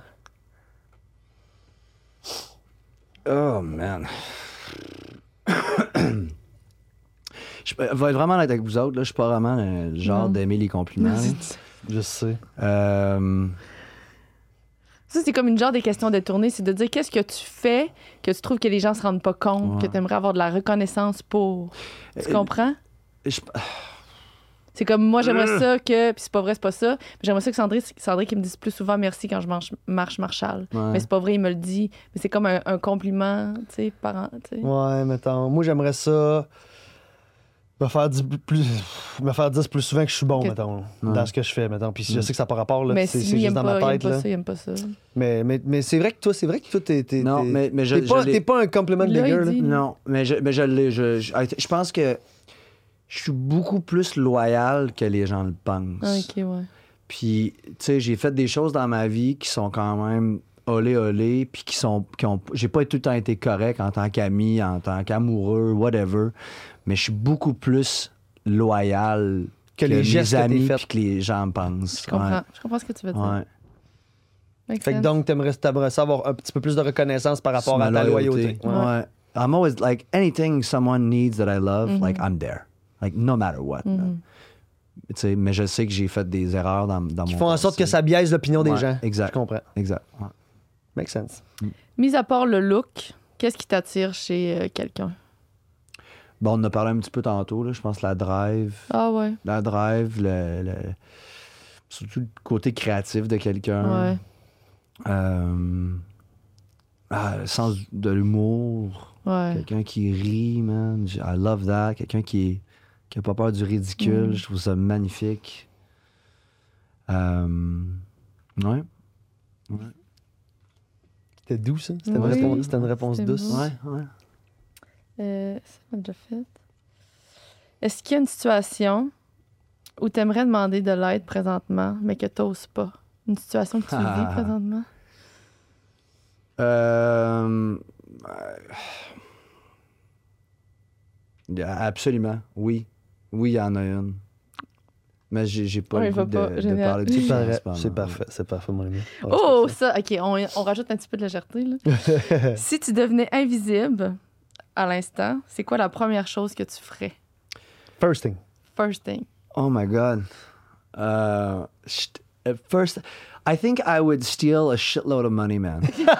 Oh, man. Je vais être vraiment honnête avec vous autres. Là, je suis pas vraiment le genre
Non.
d'aimer les compliments. là.
Je sais.
Euh,
Ça, c'est comme une genre des questions détournées. C'est de dire qu'est-ce que tu fais que tu trouves que les gens se rendent pas compte,
Ouais.
que tu aimerais avoir de la reconnaissance pour. Tu
Euh,
comprends?
je-
C'est comme moi, j'aimerais ça que. Puis c'est pas vrai, c'est pas ça. Mais j'aimerais ça que Sandrine, Sandrine qui me dise plus souvent merci quand je marche, marche Marshall.
Ouais.
Mais c'est pas vrai, il me le dit. Mais c'est comme un, un compliment, tu sais, parent. tu sais.
Ouais, mettons. Moi, j'aimerais ça. Me faire, dix plus, me faire dire plus souvent que je suis bon,
Que-
mettons,
Ouais.
dans ce que je fais, mettons. Puis je sais que ça n'a pas rapport, là.
Mais
C'est
si
c'est
lui, il
juste
aime
dans
pas,
ma
il aime
tête,
pas
là.
ça, il aime pas ça.
Mais, mais, mais c'est vrai que toi, c'est vrai que toi, t'es. t'es-
Non,
t'es-
mais, mais je,
T'es
je
pas,
l'ai-
t'es pas un compliment
Là,
digger,
il
là.
dit-
Non, mais je, mais je l'ai. Je, je, je pense que je suis beaucoup plus loyal que les gens le pensent.
Ah, ok, ouais.
Puis, tu sais, j'ai fait des choses dans ma vie qui sont quand même olé olé, puis qui sont. Qui ont, j'ai pas tout le temps été correct en tant qu'ami, en tant qu'amoureux, whatever. Mais je suis beaucoup plus loyal
Que les gestes que
mes
t'es
amis,
fait.
puis que les gens pensent.
Je comprends. Je comprends ce que tu veux dire.
Ouais. Ouais.
Make
Fait que
sense.
donc, t'aimerais, t'aimerais ça avoir un petit peu plus de reconnaissance par rapport à
Ma
ta loyauté.
Ouais.
Ouais.
Ouais. I'm always like anything someone needs that I love,
Mhm.
like I'm there. Like no matter what. là.
Mhm.
Tu sais, mais je sais que j'ai fait des erreurs dans, dans
Qui
mon
font en sorte que
passé.
ça biaise l'opinion des
Ouais,
gens.
exact.
Je comprends.
Exact. Ouais.
Make sense.
Mis à part le look, qu'est-ce qui t'attire chez euh, quelqu'un?
Bon, on en a parlé un petit peu tantôt, là, je pense la drive.
Ah ouais.
La drive, le, le- surtout le côté créatif de quelqu'un.
Ouais.
Euh, ah, le sens de l'humour.
Ouais.
Quelqu'un qui rit, man. J- I love that. Quelqu'un qui, est, qui a pas peur du ridicule.
Mm.
Je trouve ça magnifique. Euh, ouais.
C'était doux, ça? C'était,
Oui.
une, réponse, c'était une réponse
C'était
douce.
beau.
Ouais, ouais.
Euh, ça m'a déjà fait. Est-ce qu'il y a une situation où tu aimerais demander de l'aide présentement, mais que tu n'oses pas? Une situation que tu
Ah.
vis présentement?
Euh, euh, absolument, oui. Oui, il y en a une. Mais j'ai, j'ai pas
Ouais,
le
va
goût
pas,
de, de
génial.
parler de
C'est,
ça. en
parfait.
ce moment.
c'est parfait. C'est parfait, mon ami. Ouais,
Oh,
c'est
ça, OK, on, on rajoute un petit peu de légèreté. Là.
parfait.
Si tu devenais invisible à l'instant, c'est quoi la première chose que tu ferais?
First thing.
First thing.
Oh my God. Uh, sh- at first, I think I would steal a shitload of money, man.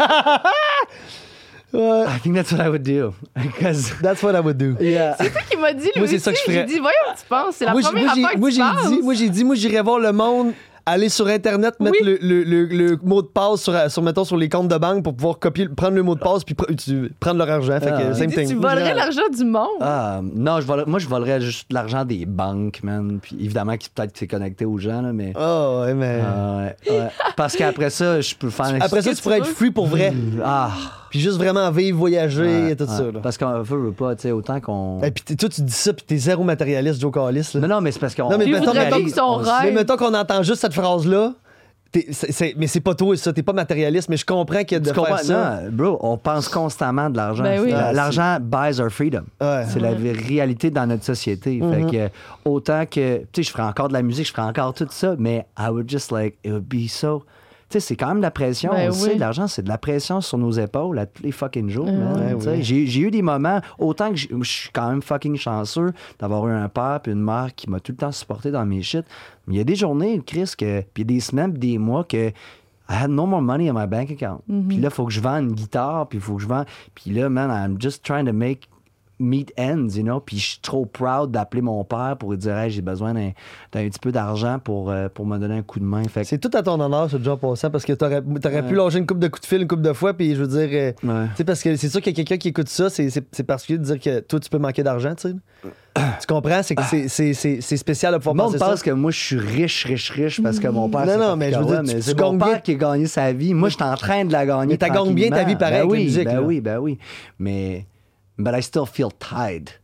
Ouais.
I think that's what I would do. Because,
That's what I would do.
yeah.
C'est toi qui m'as dit, lui
Moi, c'est
aussi.
ça que je
J'ai
ferais.
dit, voyons, tu penses. C'est la
moi, j'ai-
première
moi, j'ai-
affaire que
moi,
tu
j'ai
penses.
dit, moi, j'ai dit, moi, j'irais voir le monde aller sur Internet, mettre
Oui.
le, le, le, le mot de passe sur, sur, mettons, sur les comptes de banque pour pouvoir copier, prendre le mot de passe puis pre- tu- prendre leur argent. Fait que,
Ah.
same
Tu dis,
thing.
tu
Moi,
volerais
j'irais-
l'argent du monde.
Ah, non, je volerais- moi, je volerais juste l'argent des banques, man. Puis évidemment, qui peut-être que c'est connecté aux gens, là, mais.
Oh, ouais, mais.
Ah, ouais, ouais. Parce qu'après ça, je peux faire.
Après ça,
que
tu
tu
pourrais être
veux.
free pour vrai.
Ah!
Puis juste vraiment vivre, voyager
Ouais,
et tout
ouais.
ça. Là.
Parce qu'on veut, veut pas, tu sais, autant qu'on.
Et puis t'es- toi, tu dis ça, puis t'es zéro matérialiste, Joe Callis. Là.
Non, non, mais c'est parce qu'on.
Non, mais
Lui, il
mettons,
voudrait pas
réalise-
que son
on-
rêve.
Mais mettons qu'on entend juste cette phrase-là. t'es- c'est- c'est- mais c'est pas toi, ça. T'es pas matérialiste, mais je comprends que de
Tu comprends?
faire ça.
Non, bro, on pense constamment de l'argent.
Ben oui.
La-
Ah,
L'argent buys our freedom.
Ouais.
C'est la vé- réalité dans notre société. Fait que autant que, tu sais, je ferais encore de la musique, je ferais encore tout ça, mais I would just like, it would be so. Tu sais, c'est quand même de la pression.
Ben
on le
oui.
sait, l'argent, c'est de la pression sur nos épaules à tous les fucking jours. man.
Ouais,
Tu sais,
oui.
J'ai j'ai eu des moments, autant que j'ai- je suis quand même fucking chanceux d'avoir eu un père puis une mère qui m'a tout le temps supporté dans mes shit. Mais il y a des journées, Chris, que, puis il y a des semaines, puis des mois que I had no more money in my bank account. Puis là, il faut que je vende une guitare, puis il faut que je vende. Puis là, man, I'm just trying to make meet ends, you know. Puis je suis trop proud d'appeler mon père pour lui dire, hey, j'ai besoin d'un d'un petit peu d'argent pour, euh, pour me donner un coup de main. Fait que,
C'est tout à ton honneur, ce job passant, parce que t'aurais, t'aurais
Ouais.
pu lâcher une coupe de coups de fil une coupe de fois, puis je veux dire. euh,
ouais.
Tu sais, parce que c'est sûr qu'il y a quelqu'un qui écoute ça, c'est, c'est, c'est particulier de dire que toi, tu peux manquer d'argent, tu sais. Tu comprends? C'est que c'est, c'est, c'est, c'est spécial de
Le
pouvoir
monde
penser
pense
ça.
que moi, je suis riche, riche, riche parce que mon père.
Non,
c'est
non,
pas
mais je veux
Picard,
dire, tu-
mais
tu
c'est mon
gagnes
père
bien.
qui a gagné sa vie. Moi, je suis en train de la gagner.
Mais t'as gagné bien ta vie
tranquillement.
pareil
Ben
avec la
oui,
musique,
Ben
là.
oui, ben oui. Mais, but I still feel tied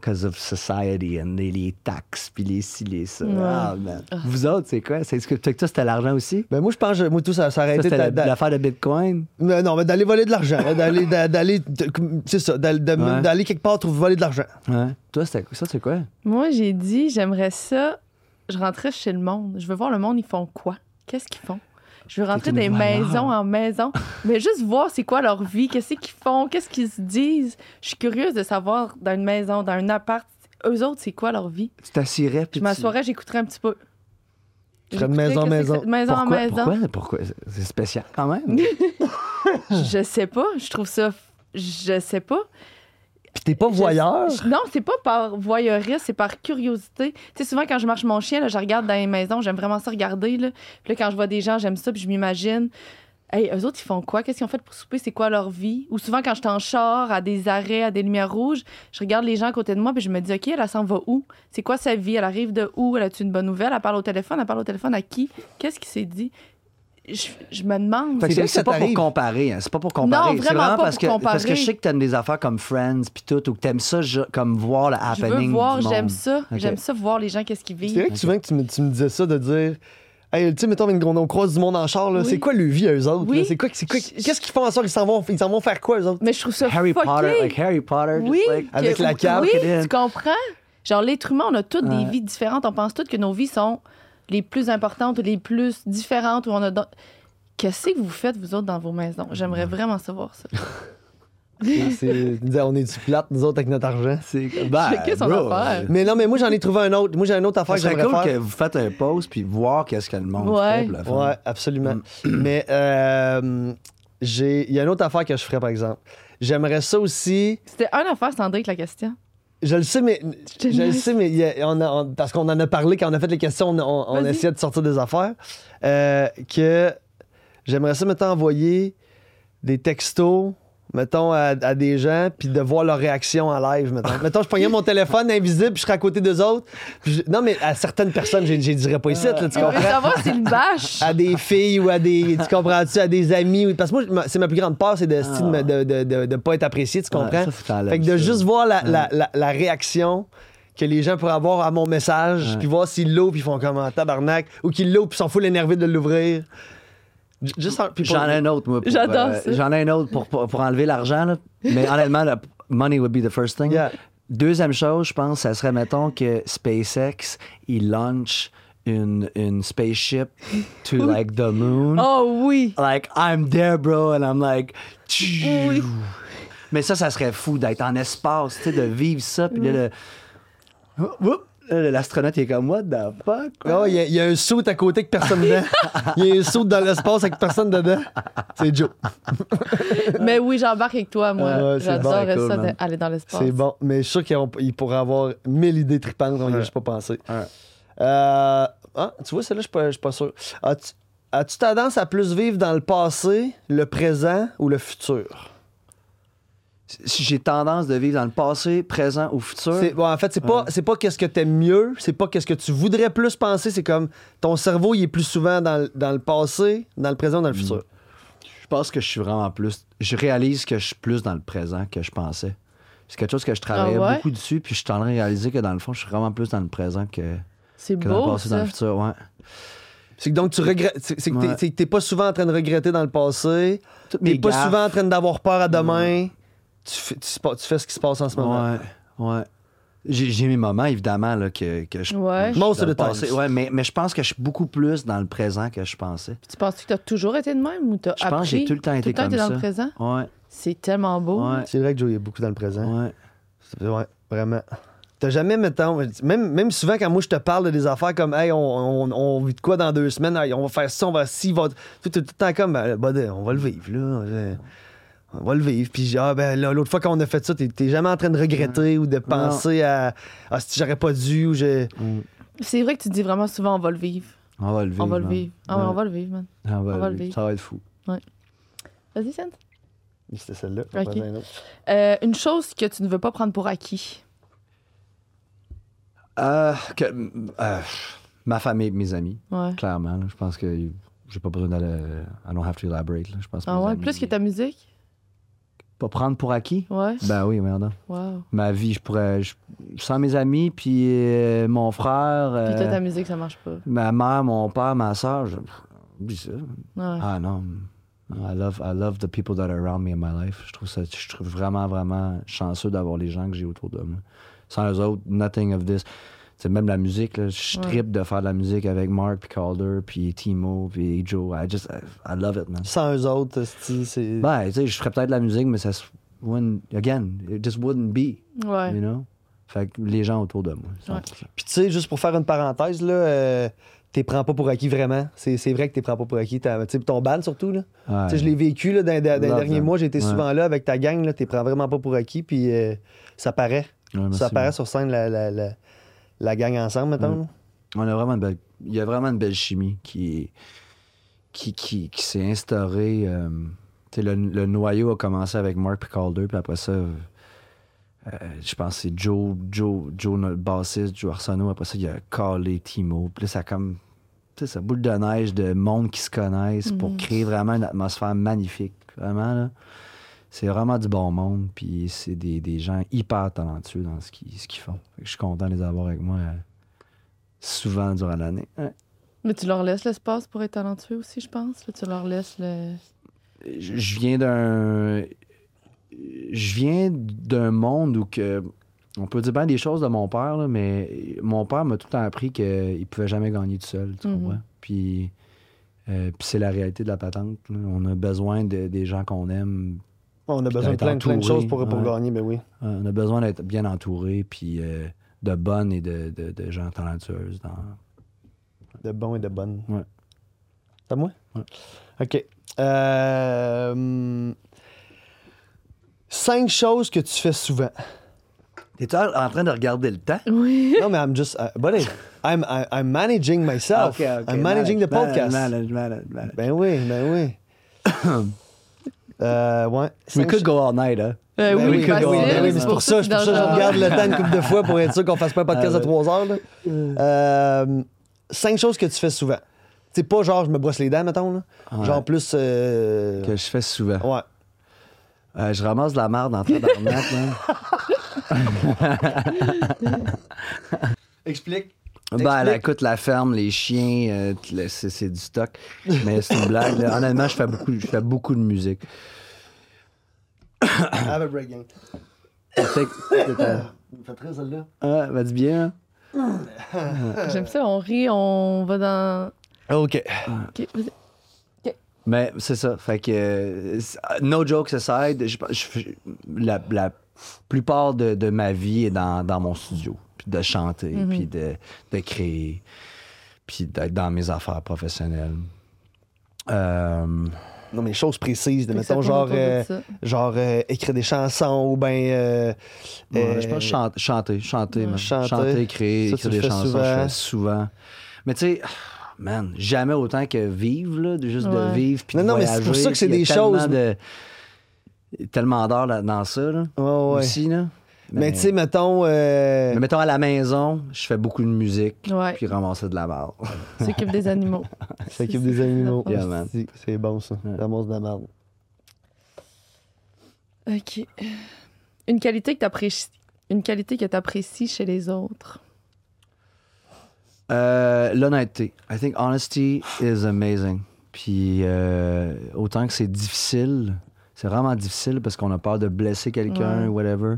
Cause of society and les, les taxes puis les ci, les ça.
Ouais.
Ah, man. Vous autres, c'est quoi? C'est, est-ce que toi, c'était l'argent aussi?
Ben, moi, je pense que moi, tout ça, ça aurait
Ça,
été.
c'était
d'a-
la-
d'a-
l'affaire de Bitcoin?
Mais non, mais d'aller voler de l'argent. là, d'aller, d'a- d'aller, de- c'est ça, d'aller, de-
Ouais.
d'aller quelque part trouver voler de l'argent.
Ouais. Toi, c'était, ça, c'est quoi?
Moi, j'ai dit, j'aimerais ça. Je rentrais chez le monde. Je veux voir le monde, ils font quoi? Qu'est-ce qu'ils font? Je veux rentrer
une
des
voyeur.
maisons en maison, mais juste voir c'est quoi leur vie, qu'est-ce qu'ils font, qu'est-ce qu'ils se disent. Je suis curieuse de savoir dans une maison, dans un appart, eux autres, c'est quoi leur vie.
Tu t'assirais puis
Je m'assoirais, j'écouterais un petit peu.
Tu ferais de
J'écouterais
maison en
qu'est-ce que
maison.
c'est- Maison
Pourquoi?
en maison.
Pourquoi? Pourquoi? C'est spécial quand même.
Je sais pas. Je trouve ça. Je sais pas.
Puis t'es pas
Je-
voyeur.
je- non, c'est pas par voyeurisme, c'est par curiosité. Tu sais, souvent, quand je marche mon chien, là, je regarde dans les maisons, j'aime vraiment ça regarder. Là. Puis là, quand je vois des gens, j'aime ça, puis je m'imagine. Hey, eux autres, ils font quoi? Qu'est-ce qu'ils ont fait pour souper? C'est quoi leur vie? Ou souvent, quand je suis en char, à des arrêts, à des lumières rouges, je regarde les gens à côté de moi, puis je me dis, OK, elle, elle s'en va où? C'est quoi sa vie? Elle arrive de où? Elle a-tu une bonne nouvelle? Elle parle au téléphone? Elle parle au téléphone à qui? Qu'est-ce qui s'est dit? Je, je me demande.
Fait que
C'est vrai
c'est,
que ça
c'est pas
t'arrive.
pour comparer, hein. C'est pas pour comparer.
Non,
c'est
vraiment pas
parce
pour
que,
comparer.
Parce que je sais que t'aimes des affaires comme Friends puis tout, ou que t'aimes ça je- comme voir le
Je
happening
veux voir,
du monde.
j'aime ça.
Ok.
J'aime ça voir les gens, qu'est-ce qu'ils
C'est
vivent.
vrai que souvent que tu me, tu me disais ça de dire. Hey, tu sais, mettons, une- on croise du monde en char, là.
Oui.
C'est quoi le vie, eux autres?
Oui.
là? C'est quoi, c'est quoi,
Je-
qu'est-ce qu'ils font en soir? Ils s'en vont, ils s'en vont faire quoi, eux autres?
Mais je trouve ça
Harry
fucké.
Potter, like Harry Potter, just
Oui,
like-
Avec
que-
la cave
Oui,
qu'il y a.
tu comprends? Genre, l'être humain, on a toutes
Ouais.
des vies différentes. On pense toutes que nos vies sont les plus importantes ou les plus différentes. Où on a don- Qu'est-ce que vous faites, vous autres, dans vos maisons? J'aimerais vraiment savoir ça.
C'est- c'est- tu disais, on est du plate, nous autres, avec notre argent.
C'est ben,
Chacun son
bro,
affaire.
Mais non, mais moi, j'en ai trouvé un autre. Moi, j'ai une autre affaire
Ça
que
serait
j'aimerais
cool
faire.
que vous faites un pause puis voir qu'est-ce que le monde
Ouais.
fait. pour le fun.
Ouais, absolument.
Mm.
Mais euh, j'ai, il y a une autre affaire que je ferais, par exemple. J'aimerais ça aussi.
C'était une affaire, Sandrick, la question.
Je le sais, mais
te
je le
niaise.
sais, mais il y a- on a- on- parce qu'on en a parlé quand on a fait les questions, on, on- on
Vas-y.
essayait de sortir des affaires. euh, que j'aimerais ça, mettons, envoyer des textos, mettons, à, à des gens, puis de voir leur réaction en live, mettons. mettons, je prenais mon téléphone invisible, puis je serais à côté d'eux autres. puis je- non, mais à certaines personnes, je ne dirais pas ici, là, tu
Je veux
comprends?
savoir si le bâche.
À des filles ou à des. Tu comprends-tu? À des amis. ou- Parce que moi, ma- c'est ma plus grande peur, c'est de ne
Ah.
de, de, de, de pas être apprécié, tu
Ouais,
comprends?
ça, faut t'enlèves
fait que de
ça.
juste voir la, la, la, la réaction que les gens pourraient avoir à mon message,
Ouais.
puis voir s'ils l'ouvrent, puis ils font comme un tabarnak, ou qu'ils l'ouvrent, puis ils sont full énervés de l'ouvrir. J- Juste en- puis pour-
J'en ai un autre, moi. pour,
J'adore
euh,
ça.
J'en ai un autre pour, pour, pour enlever l'argent, là. Mais honnêtement, le money would be the first thing.
Yeah.
Deuxième chose, je pense, ça serait, mettons, que SpaceX, il launch une, une spaceship to, like, the moon.
Oh oui.
Like, I'm there, bro, and I'm like...
Oui.
Mais ça, ça serait fou d'être en espace, tu sais, de vivre ça, puis là, le... Oup, là, l'astronaute, il est comme, what the fuck?
Oh, il y, a- il y a un saut à côté avec personne dedans. Il y a un saut dans l'espace avec personne dedans. C'est Joe.
Mais oui, j'embarque avec toi, moi.
Ouais, c'est
J'adorerais
bon, c'est cool,
ça
man.
d'aller dans l'espace.
C'est bon. Mais je suis sûr qu'il pourrait avoir mille idées tripantes, on n'y a juste pas pensé.
Ouais.
Euh, ah, tu vois, celle-là, je suis pas- je suis pas sûr. As-tu as-tu tendance à plus vivre dans le passé, le présent ou le futur?
Si j'ai tendance de vivre dans le passé, présent ou futur...
C'est- bon, en fait, c'est pas, c'est pas qu'est-ce que t'aimes mieux, c'est pas qu'est-ce que tu voudrais plus penser, c'est comme ton cerveau, il est plus souvent dans, le- dans le passé, dans le présent ou dans le futur.
Je pense que je suis vraiment plus... Je réalise que je suis plus dans le présent que je pensais. C'est quelque chose que je travaillais
Ah ouais?
beaucoup dessus, puis je suis en train de réaliser que dans le fond, je suis vraiment plus dans le présent que,
C'est
que dans le
beau,
passé, dans
ça.
le futur. Ouais.
C'est que donc tu regrettes, c'est c'est que t'es-
Ouais.
c'est que t'es pas souvent en train de regretter dans le passé,
Toutes
t'es
mes
pas
gaffes.
souvent en train d'avoir peur à demain, tu, fais, tu, spa- tu fais ce qui se passe en ce moment.
Ouais, ouais. J'ai, j'ai mes moments, évidemment, là, que, que je...
Ouais.
je suis
Most
dans
of
le
the times.
passé. Ouais, mais, mais je pense que je suis beaucoup plus dans le présent que je pensais.
Tu penses que tu as toujours été de même ou tu as
Je
appris?
pense que j'ai tout le temps été
Tout le temps
comme
été dans
ça.
le présent?
Ouais,
C'est tellement beau.
ouais,
C'est vrai que Joe, il est beaucoup dans le présent.
ouais.
C'est- Ouais, vraiment. T'as jamais, mettons, même, même souvent quand moi je te parle de des affaires comme, hey, on, on, on vit de quoi dans deux semaines, hey, on va faire ça, on va ci, va. Tout, tout, tout le temps comme, ben, buddy, on va le vivre, là. On va le vivre. Puis, ah, ben, là, l'autre fois qu'on a fait ça, t'es, t'es jamais en train de regretter ou de penser à, ah, si j'aurais pas dû ou j'ai.
C'est vrai que tu dis vraiment souvent on va le vivre.
On va le vivre.
On va le
man.
vivre. Ah ouais,
Ouais.
on va le vivre, man.
On va,
on va
le
le
vivre.
vivre.
Ça va être fou.
Vas-y, Sand.
C'était celle-là.
Ok.
Pas un autre.
Euh, une chose que tu ne veux pas prendre pour acquis.
Euh, que, euh, ma famille et mes amis,
Ouais.
clairement. là. Je pense que j'ai pas besoin d'aller... I don't have to elaborate. là. Je pense que
Ah
mes
ouais,
amis-
plus que ta musique?
Pas prendre pour acquis?
Ouais.
Ben oui, merde.
Wow.
Ma vie, je pourrais... je- sans mes amis, puis euh, mon frère,
Puis toi,
euh,
ta musique, ça marche pas.
ma mère, mon père, ma soeur, je... oublie ça.
Ouais.
Ah non. I love, I love the people that are around me in my life. Je trouve ça, je trouve vraiment, vraiment chanceux d'avoir les gens que j'ai autour de moi. Sans eux autres, nothing of this. C'est même la musique, là, je
Ouais.
trippe de faire de la musique avec Mark, puis Calder, puis Timo, puis Joe. I just, I, I love it, man.
Sans eux autres, esti, c'est.
Ben, tu sais, je ferais peut-être de la musique, mais ça se... wouldn't- Again, it just wouldn't be,
Ouais.
you know? Fait que les gens autour de moi, cent pour cent.
Puis tu sais, juste pour faire une parenthèse, là, euh, t'es prends pas pour acquis vraiment. C'est, c'est vrai que t'es prends pas pour acquis. T'as- Tu sais, ton band surtout, là.
Ouais.
Tu sais, je l'ai vécu là, dans, dans- dans les
Love
derniers
them.
mois. J'ai été
Ouais.
souvent là avec ta gang. Là, t'es prends vraiment pas pour acquis. Puis euh, ça paraît.
Ouais, merci,
ça paraît
man.
sur scène, la, la, la, la gang ensemble, mettons.
Ouais. On a vraiment une belle... Il y a vraiment une belle chimie qui, qui, qui, qui s'est instaurée. euh, tu sais, le, le noyau a commencé avec Mark et Calder, puis après ça, euh, je pense que c'est Joe, Joe, Joe, notre bassiste, Joe Arsenault. Après ça, il y a Calé, Timo. Puis là, ça a comme... Tu sais, ça boule de neige de monde qui se connaissent pour
Mhm.
créer vraiment une atmosphère magnifique. Vraiment, là. C'est vraiment du bon monde, puis c'est des, des gens hyper talentueux dans ce qu'ils, ce qu'ils font. Fait que je suis content de les avoir avec moi euh, souvent durant l'année. Ouais.
Mais tu leur laisses l'espace pour être talentueux aussi, je pense. Là, tu leur laisses le.
Je je viens d'un... Je viens d'un monde où que... On peut dire bien des choses de mon père, là, mais mon père m'a tout le temps appris qu'il pouvait jamais gagner tout seul, tu
Mhm.
comprends? Puis, euh, puis c'est la réalité de la patente. Là. On a besoin de, des gens qu'on aime.
On a besoin de
d'être
plein, plein de
entouré,
choses pour, pour
ouais.
gagner, mais oui.
Euh, On a besoin d'être bien entouré, puis euh, de bonnes et de, de, de gens talentueuses. Dans...
De bons et de bonnes.
Ouais.
C'est à moi?
Ouais.
OK. Euh, hum, Cinq choses que tu fais souvent.
T'es-tu en train de regarder le temps?
Oui.
Non, mais I'm just... uh, buddy, I'm, I- I'm managing myself. I'm managing the podcast.
Manage, manage, manage.
Ben oui, ben oui. euh, ouais.
We
Cinq
could
ch-
go all night, hein?
Euh,
Ben
oui,
oui,
facile.
ben oui, ben oui, mais c'est pour ça, c'est pour ça que je regarde le temps une couple de fois pour être sûr qu'on fasse pas un podcast
Ah,
à trois heures. Là. Euh, cinq choses que tu fais souvent. C'est pas genre je me brosse les dents, mettons. Là.
Ouais.
Genre plus. euh,
Que je fais souvent.
Ouais.
Euh, je ramasse de la merde en tabarnak, man.
Explique.
Ben, elle écoute la ferme, les chiens, euh, le- c'est, c'est du stock. Mais c'est une blague. Là. Honnêtement, je fais beaucoup, je fais beaucoup de musique.
Have a break, gang.
Fait que-
Fais très celle-là.
Ah, va-tu bien? Hein?
J'aime ça, on rit, on va dans.
OK.
Ok, vas-y.
Mais c'est ça. Fait que, euh, c'est- no jokes aside, je, je- la, la plupart de, de ma vie est dans, dans mon studio. Puis de chanter,
Mhm.
puis de, de créer, puis d'être dans mes affaires professionnelles. Euh,
Non, mais choses précises. De,
Fait que ça
mettons,
tourne
genre,
autour de
euh,
ça.
genre euh, écrire des chansons ou bien. Euh,
ouais,
euh,
je pense chan- chanter, chanter, man.
Chanter.
chanter, créer,
Ça, tu
écrire
le
des
fais
chansons,
souvent.
je fais souvent. Mais tu sais, man, jamais autant que vivre, là, de juste
Ouais.
de vivre puis
Non,
de
non, mais
voyager.
c'est pour ça que c'est
puis il y a
des
tellement
choses-
de- tellement d'heures là- dans ça, là,
ouais, ouais.
aussi, là.
Mais tu sais, mettons. euh,
Mais mettons, à la maison, je fais beaucoup de musique,
Ouais.
puis ramasser de la barre.
S'occupe des animaux.
S'occupe des animaux.
Yeah, man.
C'est- C'est bon, ça.
Ouais.
Ramasse de la merde.
OK. Une qualité que t'apprécies. Une qualité que t'apprécies chez les autres.
Euh, l'honnêteté. I think honesty is amazing. Puis euh, autant que c'est difficile, c'est vraiment difficile parce qu'on a peur de blesser quelqu'un,
Ouais.
whatever.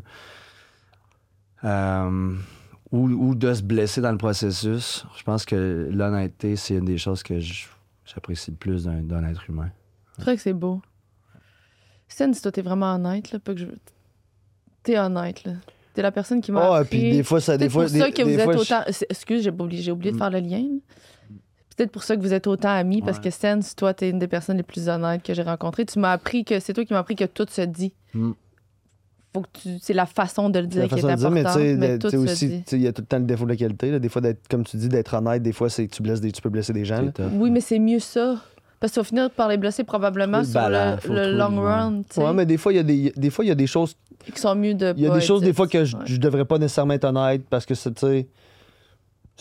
Euh, ou, ou de se blesser dans le processus. Je pense que l'honnêteté, c'est une des choses que je- j'apprécie le plus d'un, d'un être humain.
C'est vrai que c'est beau. Sen, si toi, t'es vraiment honnête, là, pas que je veux. T'es honnête, là. T'es la personne qui m'a
Ah,
appris.
puis des fois, ça. Des
C'est
fois,
pour ça
des-
que
des
vous êtes
fois, je-
autant. c'est- Excuse, j'ai oublié, j'ai oublié de faire le lien. là. C'est peut-être pour ça que vous êtes autant amis, parce
Ouais.
que Sense, toi, t'es une des personnes les plus honnêtes que j'ai rencontrées. Tu m'as appris que c'est toi qui m'as appris que tout se dit.
Mm.
Faut que tu. C'est la façon de le
C'est la
dire qui est
façon de dire, mais tu
importante.
sais,
Mais
le-
tout
tu sais
se
aussi,
dit.
tu sais, il y a tout le temps le défaut de la qualité. Là. Des fois, d'être, comme tu dis, d'être honnête, des fois, c'est que tu, blesses des, tu peux blesser des gens. là.
C'est top.
Oui, mais c'est mieux ça. Parce que tu vas finir par les blesser probablement
Trouver le
sur
balance,
le,
faut
le
trouver
long
le-
run. tu sais,
Ouais, mais des fois, il y a des, des fois, il y a des choses,
qui sont mieux de.
il y a
pas
des choses
être-
des fois que je,
ouais.
je devrais pas nécessairement être honnête parce que c'est, tu sais,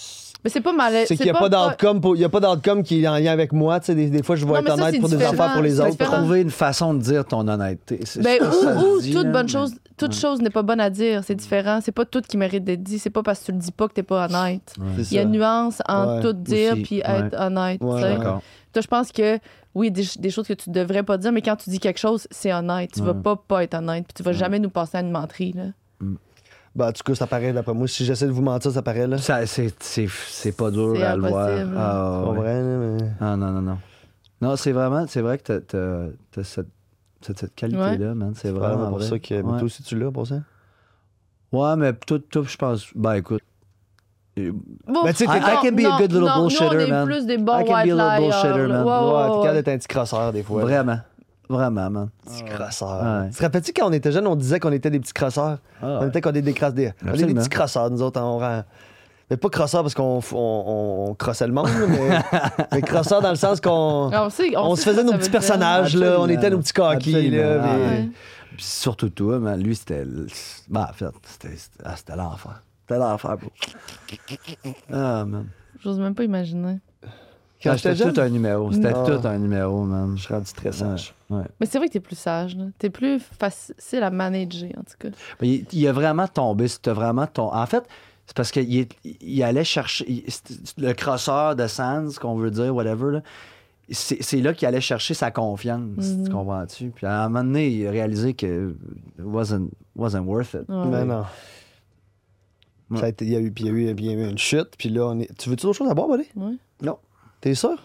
Mais c'est pas mal.
C'est qu'il n'y a pas d'outcome pour- il y a pas d'outcome qui est en lien avec moi. Tu sais, des, des fois, je vais
Non,
être
mais ça,
honnête
c'est
pour des
différent.
affaires pour les
C'est
autres.
différent.
Trouver une façon de dire ton honnêteté. C'est
Ben,
ça que ça
ou, ou
se dit,
toute
là,
bonne
mais-
chose, toute chose n'est pas bonne à dire. C'est différent. C'est pas tout qui mérite d'être dit. C'est pas parce que tu le dis pas que t'es pas honnête.
C'est
Il y a
ça.
une nuance entre
Ouais.
tout dire
Aussi,
puis
ouais.
être honnête.
Ouais,
tu sais.
D'accord.
Toi, je pense que oui, des, des choses que tu devrais pas dire, mais quand tu dis quelque chose, c'est honnête. Tu vas
Ouais.
pas pas être honnête. Puis tu vas jamais nous passer à une menterie. Là.
Ben, en tout cas, ça paraît d'après moi. Si j'essaie de vous mentir, ça paraît là.
Ça, c'est, c'est, c'est pas dur
C'est
à le voir.
impossible.
Ah,
C'est pas
ouais.
vrai, là, mais.
Ah, non, non, non. Non, c'est vraiment, c'est vrai que t'as, t'as, t'as cette, t'as cette qualité-là, man. C'est
C'est vraiment
vraiment
pour
vrai.
ça que.
Ouais.
Mais toi aussi, tu l'as pour ça?
Ouais, mais tout, tout, je pense. Ben, écoute.
Bon,
Ben, tu sais,
I- I can be a good little
non,
bullshitter,
nous, on est
man.
plus des bons
I can be a
white
little
liars.
bullshitter,
là.
man.
Ouais,
Ouais,
ouais,
t'es
ouais.
capable d'être un petit crosseur des fois. là.
Vraiment. Vraiment, man.
Petit crosseur.
Ouais.
Tu te rappelles-tu quand on était jeunes, on disait qu'on était des petits crosseurs?
Ah,
On était qu'on était des, crasse- des, on était des
Absolument.
petits crosseurs, nous autres. On rend... Mais pas crosseurs parce qu'on on, on, on crossait le monde, là, mais, mais crosseurs dans le sens qu'on
On, sait- on
on
sait
se faisait
ce que
nos
ça
petits
veut dire.
personnages, là, on
Absolument.
était nos petits coquilles.
Absolument.
Là,
Ah,
mais-
Ouais.
Puis surtout toi, man. Lui, c'était. le- Ben, en fait, c'était, c'était, ah, c'était l'enfer. C'était l'enfer, bro. Ah, man.
J'ose même pas imaginer.
Quand
Ah,
j'étais
c'était
jeune?
tout un numéro. C'était
Ah.
tout un numéro, man.
Je suis rendu très sage.
Ouais. ouais.
Mais c'est vrai que t'es plus sage. là. T'es plus facile à manager, en tout cas.
Mais il, il a vraiment tombé. C'était vraiment ton. En fait, c'est parce qu'il est- il allait chercher. il- c'était le crosseur de Sands, qu'on veut dire, whatever. Là, c'est, c'est là qu'il allait chercher sa confiance.
Mhm.
Tu comprends-tu? Puis à un moment donné, il a réalisé que it wasn't, wasn't worth it.
Ouais.
Mais non.
Ouais.
Ça a été, il y a eu, puis il y a eu, puis il y a eu une chute, puis là, on est. Tu veux-tu d'autres choses à boire, buddy?
Ouais.
Non. T'es sûr?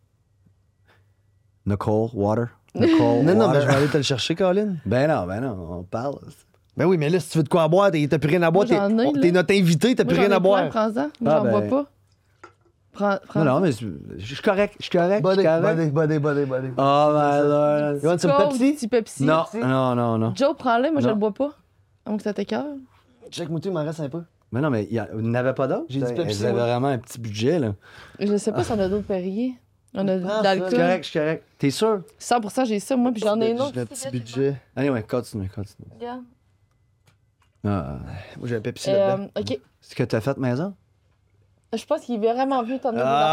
Nicole, water. Nicole,
Non, non, mais
water.
je vais aller te le chercher, Colin.
Ben non, ben non, on parle.
Ben oui, mais là, si tu veux de quoi à boire, t'es- t'as plus rien à boire.
Moi,
T'es
j'en ai,
on-
là.
t'es notre invité, t'as
Moi,
plus rien
j'en ai
à boire.
plein, prends-en. Moi,
Ah,
j'en
ben.
bois pas. Prends, prends
Non, non, mais je je suis correct, je suis correct, je
Buddy,
suis correct.
buddy, buddy, buddy, buddy.
Oh my lord.
You want some
Coke,
Pepsi?
Petit Pepsi.
Non, non, non, non.
Joe, prends-le, moi, je
Non.
le bois pas. Donc, ça t'écoeure.
Check Moutou, il m'en reste un peu.
Mais non, mais il y a- vous n'avez pas d'autre?
J'ai du
Putain,
Pepsi,
Vous avez
moi.
vraiment un petit budget, là.
Je sais pas si on a d'autres Perrier. On a
Prends ça.
Je suis
d'alcool.
correct, je suis correct. T'es sûr?
cent pour cent, j'ai ça, moi, puis j'en ai une autre.
J'ai un petit budget.
Anyway, continue, continue.
Regarde.
Ah,
Moi, j'ai un Pepsi
Euh,
là-dedans.
OK.
c'est ce que t'as fait maison?
Je pense qu'il est vraiment vu t'emmener des affaires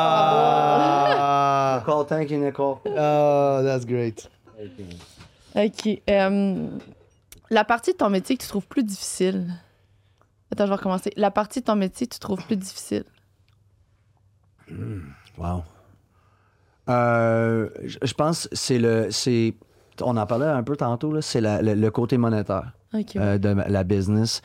à
Ah,
Nicole, thank you, Nicole.
oh, that's great.
boire. OK. euh, la partie de ton métier que tu trouves plus difficile. Attends, je vais recommencer. La partie de ton métier que tu trouves plus difficile.
Wow. Euh, je je pense que c'est le. c'est On en parlait un peu tantôt, là, c'est la- le, le côté monétaire.
OK.
euh, de ma- la business.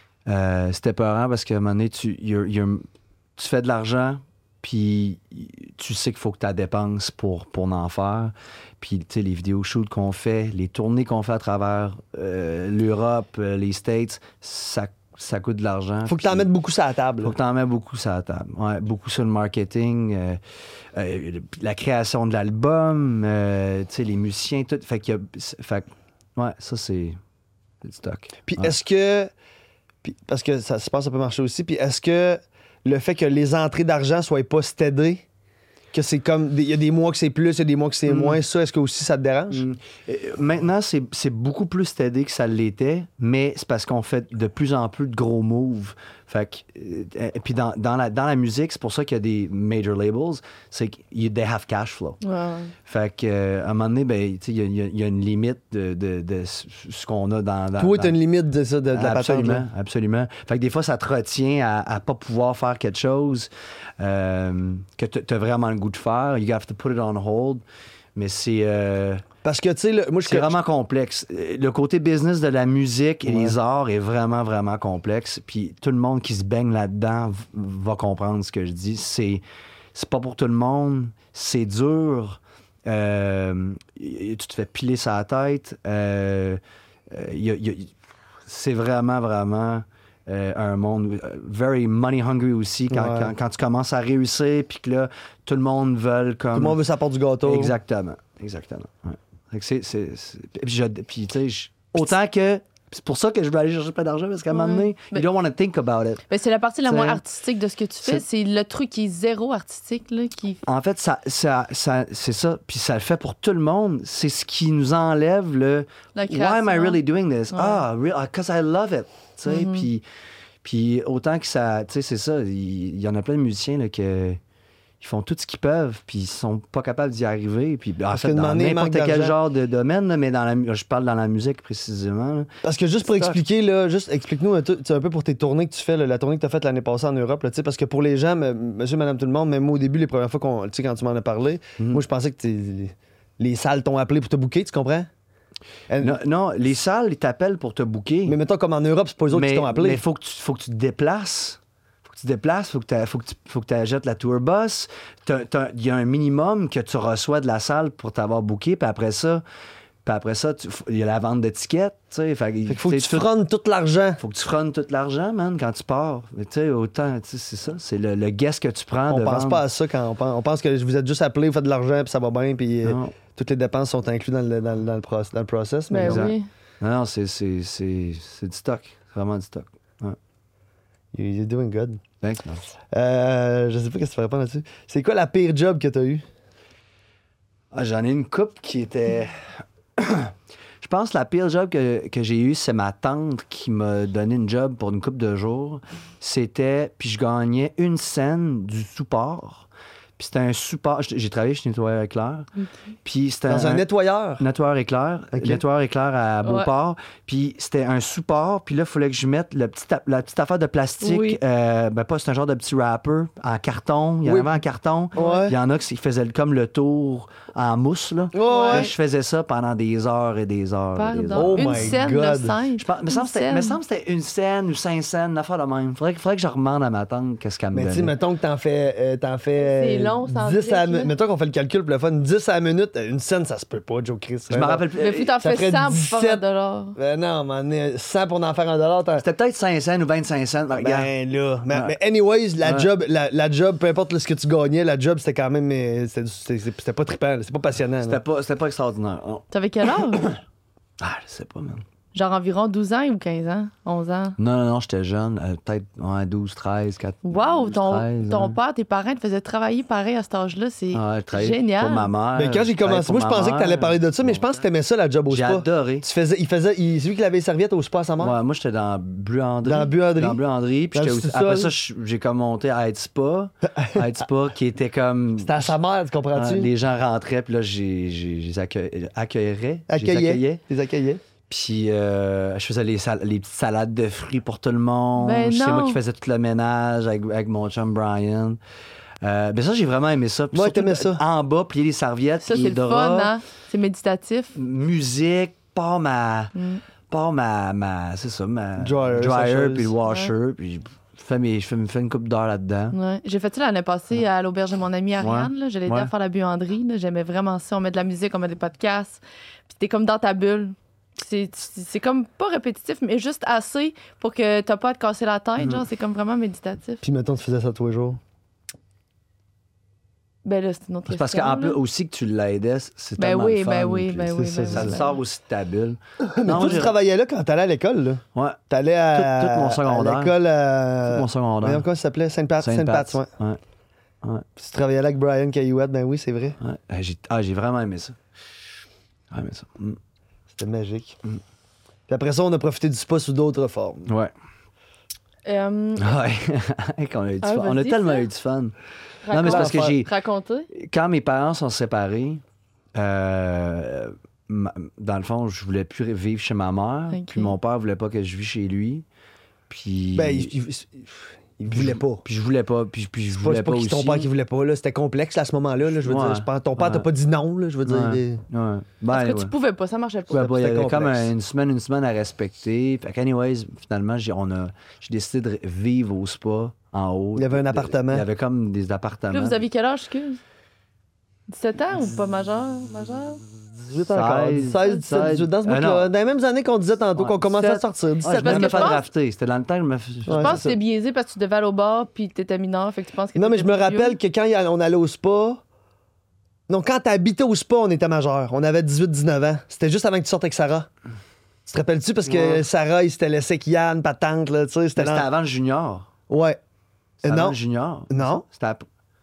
Euh, c'était peurant parce qu'à un moment donné, tu, you're- you're- tu fais de l'argent, puis tu sais qu'il faut que tu la dépenses pour, pour en faire. Puis, tu sais, les vidéos shoots qu'on fait, les tournées qu'on fait à travers euh, l'Europe, euh, les States, ça, ça coûte de l'argent.
Faut que t'en
Puis-
mettes beaucoup sur la table.
faut que tu en mettes beaucoup sur la table. Ouais, beaucoup sur le marketing, euh, euh, la création de l'album, euh, tu sais, les musiciens, tout. Fait que, fait que, ouais, ça, c'est c'est du stock.
Puis
Ouais.
est-ce que. Puis, parce que ça se passe, ça peut marcher aussi. Puis est-ce que le fait que les entrées d'argent soient pas stédées, que c'est comme. Il y a des mois que c'est plus, il y a des mois que c'est
Mm.
moins, ça, est-ce que aussi ça te dérange?
Mm. Euh, Maintenant, c'est c'est beaucoup plus steady que ça l'était, mais c'est parce qu'on fait de plus en plus de gros moves. Fait que, euh, et puis dans, dans, la, dans la musique, c'est pour ça qu'il y a des major labels, c'est qu'ils they have cash flow.
Ouais.
Fait que, euh, à un moment donné, ben, tu sais, il y, a- il y a- il y a une limite de, de, de ce qu'on a dans, dans
Toi,
dans-
t'as une limite de ça, de, de la patente.
Absolument,
là.
absolument. Fait que des fois, ça te retient à, à pas pouvoir faire quelque chose euh, que tu as vraiment le goût de faire. You have to put it on hold. Mais c'est euh,
Parce que, tu sais, le- moi, je
c'est vraiment complexe. Euh, Le côté business de la musique et les arts est vraiment, vraiment complexe. Puis tout le monde qui se baigne là-dedans v- va comprendre ce que je dis. C'est, c'est pas pour tout le monde. C'est dur. Euh, y- tu te fais piler sa tête. Euh, euh, y a- y a- c'est vraiment, vraiment euh, un monde euh, very money hungry aussi. Quand,
Ouais.
quand, quand tu commences à réussir, puis que là, tout le monde veut comme...
Tout le monde veut sa part du gâteau.
Exactement. Exactement. Ouais. Fait que c'est, c'est, c'est- Puis, je- puis, tu sais, je- autant que. C'est pour ça que je veux aller chercher plein d'argent, parce qu'à un moment donné,
Mais-
you don't want to think about it.
Ben, c'est la partie la
C'est-
moins artistique de ce que tu fais. C'est le truc qui est zéro artistique, là, qui...
En fait, ça, ça, ça, c'est ça. Puis ça le fait pour tout le monde. C'est ce qui nous enlève le
La
Why am I
création.
really doing this?
Ouais.
Ah, because I love it. Tu sais,
Mhm.
puis. Puis autant que ça, tu sais, c'est ça, il il y, en a plein de musiciens là, que ils font tout ce qu'ils peuvent, puis ils sont pas capables d'y arriver. Puis en
Parce
fait,
que
dans
demander, il
n'importe
manque
quel
d'argent.
genre de domaine, là, mais dans la, je parle dans la musique précisément. Là.
Parce que juste pour
C'est tough.
expliquer, là, juste explique-nous un, peu- un peu pour tes tournées que tu fais, là, la tournée que tu as faite l'année passée en Europe, là, tu sais, parce que pour les gens, m- monsieur, madame, tout le monde, même moi au début, les premières fois qu'on, tu sais, quand tu m'en as parlé,
Mhm.
moi je pensais que t'es- les salles t'ont appelé pour te booker, tu comprends? Euh,
Non, non, les salles, ils t'appellent pour te booker.
Mais mettons comme en Europe, c'est pas eux autres
mais,
qui t'ont appelé.
Mais faut que tu, faut que tu te déplaces. Faut que tu te déplaces, faut que tu faut que tu faut que tu achètes la tour bus. T'as- t'as- Il y a un minimum que tu reçois de la salle pour t'avoir booké, puis après ça, puis après ça, tu- il y a la vente d'étiquettes, tu sais. Fait,
Fait qu'il faut
tu
que
sais,
tu fronnes tout l'argent.
faut que tu fronnes tout l'argent, man, quand tu pars. Mais tu sais, autant, tu sais, c'est ça, c'est le, le guess que tu prends
On
de
pense
vendre.
pas à ça quand on pense. On pense que vous êtes juste appelé, vous faites de l'argent, puis ça va bien, puis euh,
Non.
toutes les dépenses sont incluses dans le, dans, le- dans le, proc- dans le process. Mais
Ben
non.
Exact.
oui.
Non, non, c'est, c'est, c'est, c'est du stock. C'est vraiment du stock.
You- You're doing good.
Thanks, man.
Euh, je sais pas qu'est-ce que tu peux répondre là-dessus. C'est quoi la pire job que tu as eu?
Ah, j'en ai une coupe qui était. Je pense que la pire job que, que j'ai eue, c'est ma tante qui m'a donné une job pour une coupe de jours. C'était. Puis je gagnais une scène du support. Puis c'était un support. J'ai j'ai travaillé chez Nettoyeur Éclair. Puis c'était
Dans un, nettoyeur?
Nettoyeur Éclair.
Ok.
Nettoyeur Éclair à Beauport. Puis c'était un support. Puis là, il fallait que je mette le petit, a- la petite affaire de plastique.
Oui.
euh, ben pas, c'est un genre de petit wrapper en carton. Il y en
Oui.
avait en carton.
Ouais.
Il y en a qui faisaient le- comme le tour en mousse. Là.
Ouais,
Là,
ouais.
je faisais ça pendant des heures et des heures. et des heures.
Pardon.
Oh
une
my
scène
God.
de scène.
Je pense, me semble que c'était- me semble que c'était une scène ou cinq scènes, une affaire de même. Faudrait, que- faudrait que je demande à ma tante qu'est-ce qu'elle me
Mais tu sais,
donnait.
mettons que t'en fais. euh, t'en fais
C'est
euh,
long, sans
dix à la
briques,
minute.
là.
Mettons qu'on fait le calcul pour le fun. dix à la minute, euh, une scène, ça se peut pas, Joe Chris.
Je me rappelle plus.
Mais puis t'en
ça
fais
ferait
cent pour faire un
dix-sept.
dollar.
Euh, non, man, cent pour en faire un dollar, t'as.
C'était peut-être cinq cents ou vingt-cinq cents. Ben, regarde.
Ben là. Mais,
Ouais.
mais anyways, la
Ouais.
job, la, la job, peu importe là, ce que tu gagnais, la job, c'était quand même. euh, C'était c'était- c'était pas trippant, là, c'était pas passionnant. là.
C'était pas, c'était pas extraordinaire. Non.
T'avais quel âge?
Ah, je sais pas, man.
Genre environ douze ans ou quinze ans? onze ans?
Non, non, non, j'étais jeune. euh, peut-être ouais, douze, treize, quatorze.
Wow, ton,
treize,
ton
hein.
père, tes parents te faisaient travailler pareil à cet âge-là. C'est
Ouais, je travaillais
génial.
pour ma mère.
Mais quand j'ai
je travaillais
commencé,
pour
moi, je
ma
pensais que t'allais
mère.
parler de ça, mais je pense que t'aimais ça, la job au
J'ai
spa.
adoré.
Tu faisais, il faisait, il- c'est lui qui lavait les serviettes au spa à sa mère?
Ouais, moi, j'étais dans buanderie.
Dans la buanderie.
Dans la buanderie. Puis
Dans
j'étais
le
aussi-
sous-sol.
après ça, je- j'ai comme monté à Head Spa. À Head Spa, qui était comme.
C'était à sa mère, tu comprends-tu?
Ouais, les gens rentraient, puis là, j'ai, j'ai, je les accueil- accueillerais. Je les
Accueillait.
accueillais.
Les accueillait.
Puis euh, je faisais les, sal- les petites salades de fruits pour tout le monde.
Ben
c'est moi
non.
qui faisais tout le ménage avec, avec mon chum Brian. Euh, ben ça, j'ai vraiment aimé ça. Puis
Ouais,
surtout,
t'aimais ça.
En bas, plier les serviettes,
Ça,
les
c'est le
draps,
fun, hein? C'est méditatif.
musique, pas ma...
Mm.
Pas ma... ma c'est ça, ma...
Dryer, sécheuse.
puis le washer, puis je fais, mes, je fais, fais une coupe d'heures là-dedans.
Ouais. J'ai fait ça l'année passée à l'auberge de mon amie Ariane.
Ouais.
Là. J'allais
Ouais.
aider à faire la buanderie. là. J'aimais vraiment ça. On met de la musique, on met des podcasts. Puis t'es comme dans ta bulle. C'est, c'est comme pas répétitif, mais juste assez pour que t'as pas à te casser la tête.
Mm.
Genre, c'est comme vraiment méditatif.
Puis mettons, tu faisais ça tous les jours.
Ben là, c'est une autre
C'est parce
question,
qu'en plus,
là.
aussi que tu l'aidais, c'est
Ben
tellement
oui,
le fun,
ben oui,
puis
ben
c'est
oui,
ça,
ben
Ça
oui,
te
ben
sort
oui.
aussi de ta bulle.
Mais
Non,
toi, tu
j'ai-
travaillais là quand t'allais à l'école, là.
Ouais,
T'allais à.
Tout- tout mon secondaire.
À l'école à.
tout mon secondaire.
Voyons, comment ça s'appelait? Sainte-Pat. Sainte-Pat, ouais.
ouais.
Puis tu travaillais là avec Brian Caillouette, ben oui, c'est vrai.
Ouais. Ah, j'ai, ah, j'ai vraiment aimé ça. J'ai aimé ça. Mm.
C'était magique.
Mm.
Puis après ça, on a profité du spa sous d'autres formes.
Ouais.
Euh,
Ouais. Qu'on a, eu du
Ah,
fun. On a
vas-y,
tellement
ça.
eu du fun. Non, mais c'est parce que
Raconte.
j'ai.
Raconter.
Quand mes parents sont séparés, euh, ma- dans le fond, je voulais plus vivre chez ma mère.
Ok.
Puis mon père voulait pas que je vive chez lui. Puis.
Ben, il, il, il voulait pas.
Puis je voulais pas. Puis, puis je
C'est pas,
voulais
c'est pas
pas
que
aussi.
ton père qui voulait pas, là. C'était complexe là, à ce moment-là. Là, je veux
Ouais.
dire, je pense, ton père t'a
Ouais.
pas dit non, là, je veux dire.
Ouais.
il-
Ouais.
Parce
Ben,
que
ouais.
tu pouvais pas, ça marchait pas.
Ouais, bah, il y
c'était
avait comme
complexe.
un- une semaine, une semaine à respecter. Fait qu'anyways, finalement, j'ai, on a, j'ai décidé de vivre au spa en haut.
Il y avait un appartement.
Il y avait comme des appartements.
Là, vous aviez quel âge, excuse? dix-sept ans ou pas majeur? Majeur?
dix-huit encore.
seize,
seize, dix-sept, dix-huit. Dans ce
Ah,
bout-là.
non.
Dans les mêmes années qu'on disait tantôt,
Ouais,
qu'on commençait à
dix-sept.
sortir.
Ouais,
dix-sept
je
parce
me
que
suis fait
je pense-
drafter. C'était dans le temps que je me
Ouais,
Je pense que
c'est ça.
t'es biaisé parce que tu devais aller au bar puis t'étais mineur, fait que tu penses que
Non, mais je me
t'étais plus
rappelle que quand il y a- on allait au spa. Non, quand t'habitais au spa, on était majeur. On avait dix-huit dix-neuf ans. C'était juste avant que tu sortes avec Sarah. Tu te rappelles-tu? Parce que
Ouais.
Sarah, il s'était laissé avec Yann, patente, là, tu sais.
Mais
C'était
C'était
dans-
avant le junior.
Ouais.
C'était
Euh,
avant
non.
le junior.
Non.
C'était ap-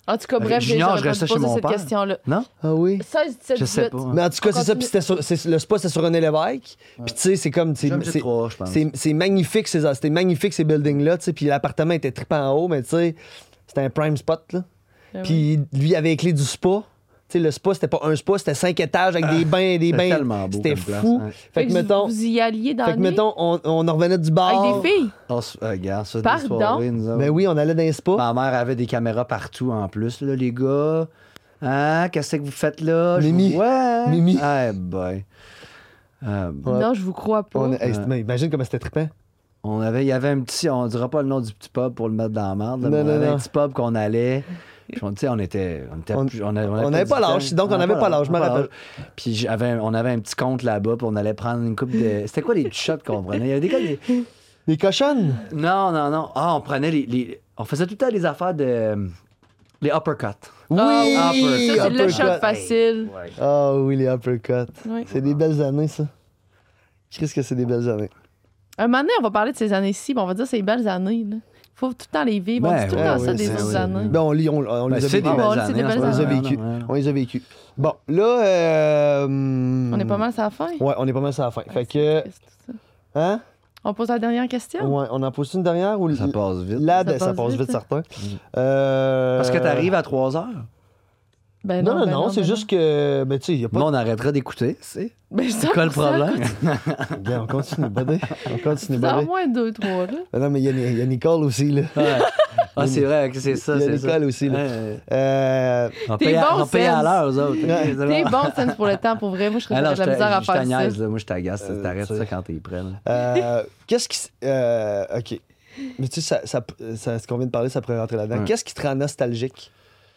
En tout cas,
Euh,
bref,
junior,
j'aurais
je
pas
restais
dû
chez
poser
mon
cette
père.
question-là.
Non?
Ah oui?
seize, dix-sept,
Je sais
dix-huit.
pas.
Mais en tout cas,
On
c'est ça.
continue.
Puis c'était sur- c'est- le spa, c'était sur René Lévesque. Puis tu sais, c'est comme. c'est-
J'aime
c'est-
trois, je pense.
C'est c'est magnifique, ces- c'était magnifique ces buildings-là, tu sais. Puis l'appartement était trippant en haut, mais tu sais, c'était un prime spot, là.
Ben oui.
Puis lui avait les clés du spa. Tu sais, le spa, c'était pas un spa, c'était cinq étages avec des bains, des
C'était
bains.
tellement beau
C'était
comme place,
fou.
hein.
Fait que, mettons,
vous y alliez dans
fait
la
que,
nuit?
mettons on, on en revenait du bar.
Avec des filles?
On se- euh, regarde, ça, des
Pardon?
soirées, nous autres.
Ben oui, on allait dans les spas.
Ma mère avait des caméras partout en plus, là, les gars. Hein, qu'est-ce que vous faites là? Je
Mimi.
vous- Ouais.
Mimi.
Eh boy. Euh,
Ouais.
Non, je vous crois pas.
On, hey, c'était- mais imagine comment c'était trippant.
on avait, il y avait un petit, on dira pas le nom du petit pub pour le mettre dans la merde, là,
Non,
mais on
non,
avait
non.
un petit pub qu'on allait. Puis on, tu sais, on était, on était
On-
plus- on, a- on
on
avait
n'avait pas
dix-huit
l'âge,
ans.
donc on n'avait pas l'âge, je me
on avait
rappelle.
pas l'âge. Puis j'avais, on avait un petit compte là-bas, puis on allait prendre une coupe de. C'était quoi les petits shots qu'on prenait? Il y avait des gars. des-
Les cochonnes.
Non, non, non. Ah, on prenait les, les- on faisait tout le temps les affaires de. Les uppercuts.
Oui!
Ah,
uppercut.
Ça, c'est le
uppercut.
shot facile.
Ah oui, les uppercuts.
Oui.
C'est des belles années, ça. Qu'est-ce que c'est des belles années?
Un moment donné, on va parler de ces années-ci, mais on va dire ces belles années. Il faut tout le temps les vivre. on
Ben,
dit tout le
ouais,
temps
ouais,
ça des
c'est-
autres
oui.
années.
Ben, on, lit- on, on
Ben,
les a
c'est
vécues.
des
bon,
belles
c'est des
années.
belles
en
On
ce
les a
moment,
vécues.
ouais, ouais.
On les a vécues. Bon, là. Euh,
On est pas mal à la fin.
Ouais, on est pas mal sur la fin.
Ah,
Fait
c'est
que.
triste, ça.
Hein?
On pose la dernière question.
Ouais, on en pose une dernière ou
Ça passe vite.
La,
Ça
ça,
passe
passe vite,
vite, hein.
certain. Euh,
Parce que t'arrives à trois heures.
Ben
Non, non,
ben
non, c'est
ben
juste que. Ben, tu sais, il n'y a pas.
Moi, on arrêtera d'écouter, c'est.
Ben,
C'est quoi le problème?
Bien, on continue, buddy. On continue,
C'est en
buddy.
moins deux, trois, là.
Ben non, mais il y, a- il y a Nicole aussi, là.
Ouais. Ah, c'est vrai que c'est ça,
Il y a
c'est ça.
Nicole aussi, là.
Ouais.
Euh,
On
T'es
paye à,
bon,
on paye à
Sens.
l'heure, aux autres.
Ouais.
ok, c'est
T'es
bon.
bon, Sense, pour le temps, pour vrai. Moi, je
Ah non,
serais
je
de la misère à
te- je
faire
t'agace,
ça.
là. Moi, je t'agace.
Euh,
T'arrêtes
tu sais.
ça quand t'es prêt. là.
euh, Qu'est-ce qui. s- euh, OK. Mais tu sais, ça, ça, ça- ce qu'on vient de parler, ça pourrait rentrer là-dedans.
Ouais.
Qu'est-ce qui te rend nostalgique?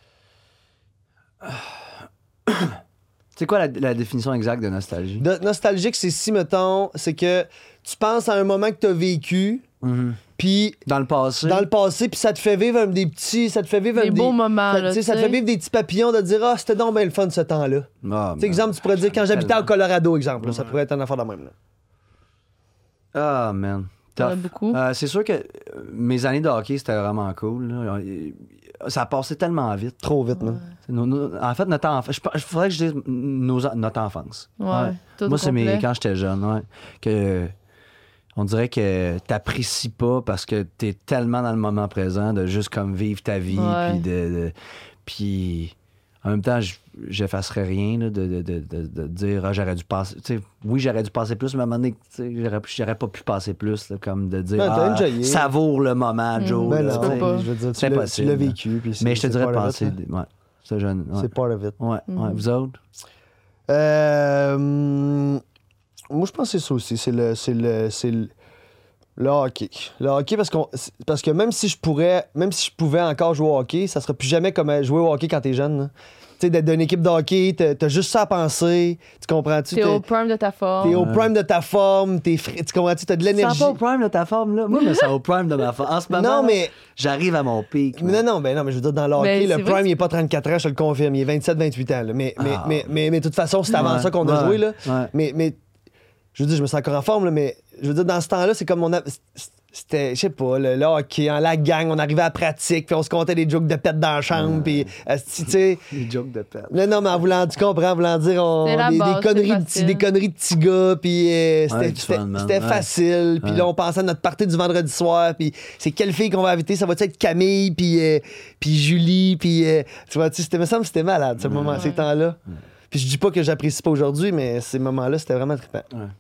C'est quoi la, la définition exacte de nostalgie?
De- nostalgique, c'est si, mettons, c'est que tu penses à un moment que tu as vécu,
Mhm.
puis
Dans le passé?
dans le passé, puis ça te fait vivre un des petits. Ça te fait vivre
Des
un
beaux moments,
ça,
là,
tu sais,
tu
ça te
sais.
fait vivre des petits papillons de dire ah, c'était donc bien le fun ce temps-là.
Ah,
Tu sais, exemple, tu pourrais dire quand j'habitais au Colorado, exemple. là, ça pourrait être un affaire de même. Là.
Ah, man.
Il y en a
Tough.
beaucoup.
Euh, c'est sûr que euh, mes années de hockey, c'était vraiment cool. là. Ça a passé tellement vite.
Trop vite, non?
Nos- nos- en fait, notre enfance. Il faudrait que je dise nos en- notre enfance.
Ouais, tout au
Moi, c'est mes,
complet.
quand j'étais jeune, ouais, que on dirait que t'apprécies pas parce que t'es tellement dans le moment présent de juste comme vivre ta vie,
Ouais.
puis de, de- puis en même temps, je- j'effacerais rien là, de, de, de, de- de dire ah, j'aurais dû passer. Tu sais, oui, j'aurais dû passer plus, mais à un moment donné, tu sais, j'aurais, j'aurais pas pu passer plus, là, comme de dire
Ouais, t'as
ah,
enjoyé.
savoure le moment, Joe.
Ben
là,
non,
tu sais.
pas.
je veux dire, tu
C'est
l'as- tu
impossible.
l'as vécu. Puis c'est-
Mais je te
c'est
dirais de
part of
passer.
it, hein.
Ouais, c'est jeune. Ouais.
C'est part of it.
Ouais, ouais. Vous autres?
Euh, hum, moi, je pense que c'est ça aussi. C'est le, c'est le, c'est le, le hockey. Le hockey, parce, qu'on, c'est- parce que même si je pourrais, même si je pouvais encore jouer au hockey, ça sera plus jamais comme euh, jouer au hockey quand t'es jeune. là. Tu sais, d'être d'une équipe de hockey, t'as, t'as juste ça à penser. Tu comprends-tu?
T'es
T'es,
au prime de ta forme.
t'es au prime de ta forme. T'es fri- tu comprends-tu? T'as de
Tu
l'énergie.
sens pas au prime de ta forme, là? Moi, je me sens au prime de ma forme. En ce moment,
Non,
là,
mais.
j'arrive à mon pic.
Non, non, ben non, mais je veux dire, dans le
Mais
hockey,
c'est
le
vrai
prime,
que
il est pas trente-quatre ans, je te le confirme. Il est vingt-sept vingt-huit ans. là. Mais, mais,
Ah.
mais, mais, mais de toute façon, c'est avant
Ouais,
ça qu'on a
ouais,
joué. Là.
ouais.
Mais, mais je veux dire, je me sens encore en forme, là, mais je veux dire, dans ce temps-là, c'est comme on a. C'était, je sais pas, le, le hockey, en la gang, on arrivait à la pratique, puis on se comptait des jokes de pète dans la chambre, puis, asti, tu sais.
Les jokes de pète.
Non, non, mais en voulant, tu comprends, en voulant dire, on,
C'est la
des, des
base,
conneries
c'est
de petits,
facile.
des conneries de petits gars, puis euh, c'était,
Ouais, du
c'était,
fun, man.
c'était
Ouais.
facile, puis
Ouais.
là, on pensait à notre party du vendredi soir, puis c'est quelle fille qu'on va inviter, ça va être Camille, puis, euh, puis Julie, puis, euh, tu vois, tu sais, c'était, me semble que c'était malade, ce moment, ces temps-là. Puis je dis pas que j'apprécie pas aujourd'hui, mais ces moments-là, c'était vraiment trippant.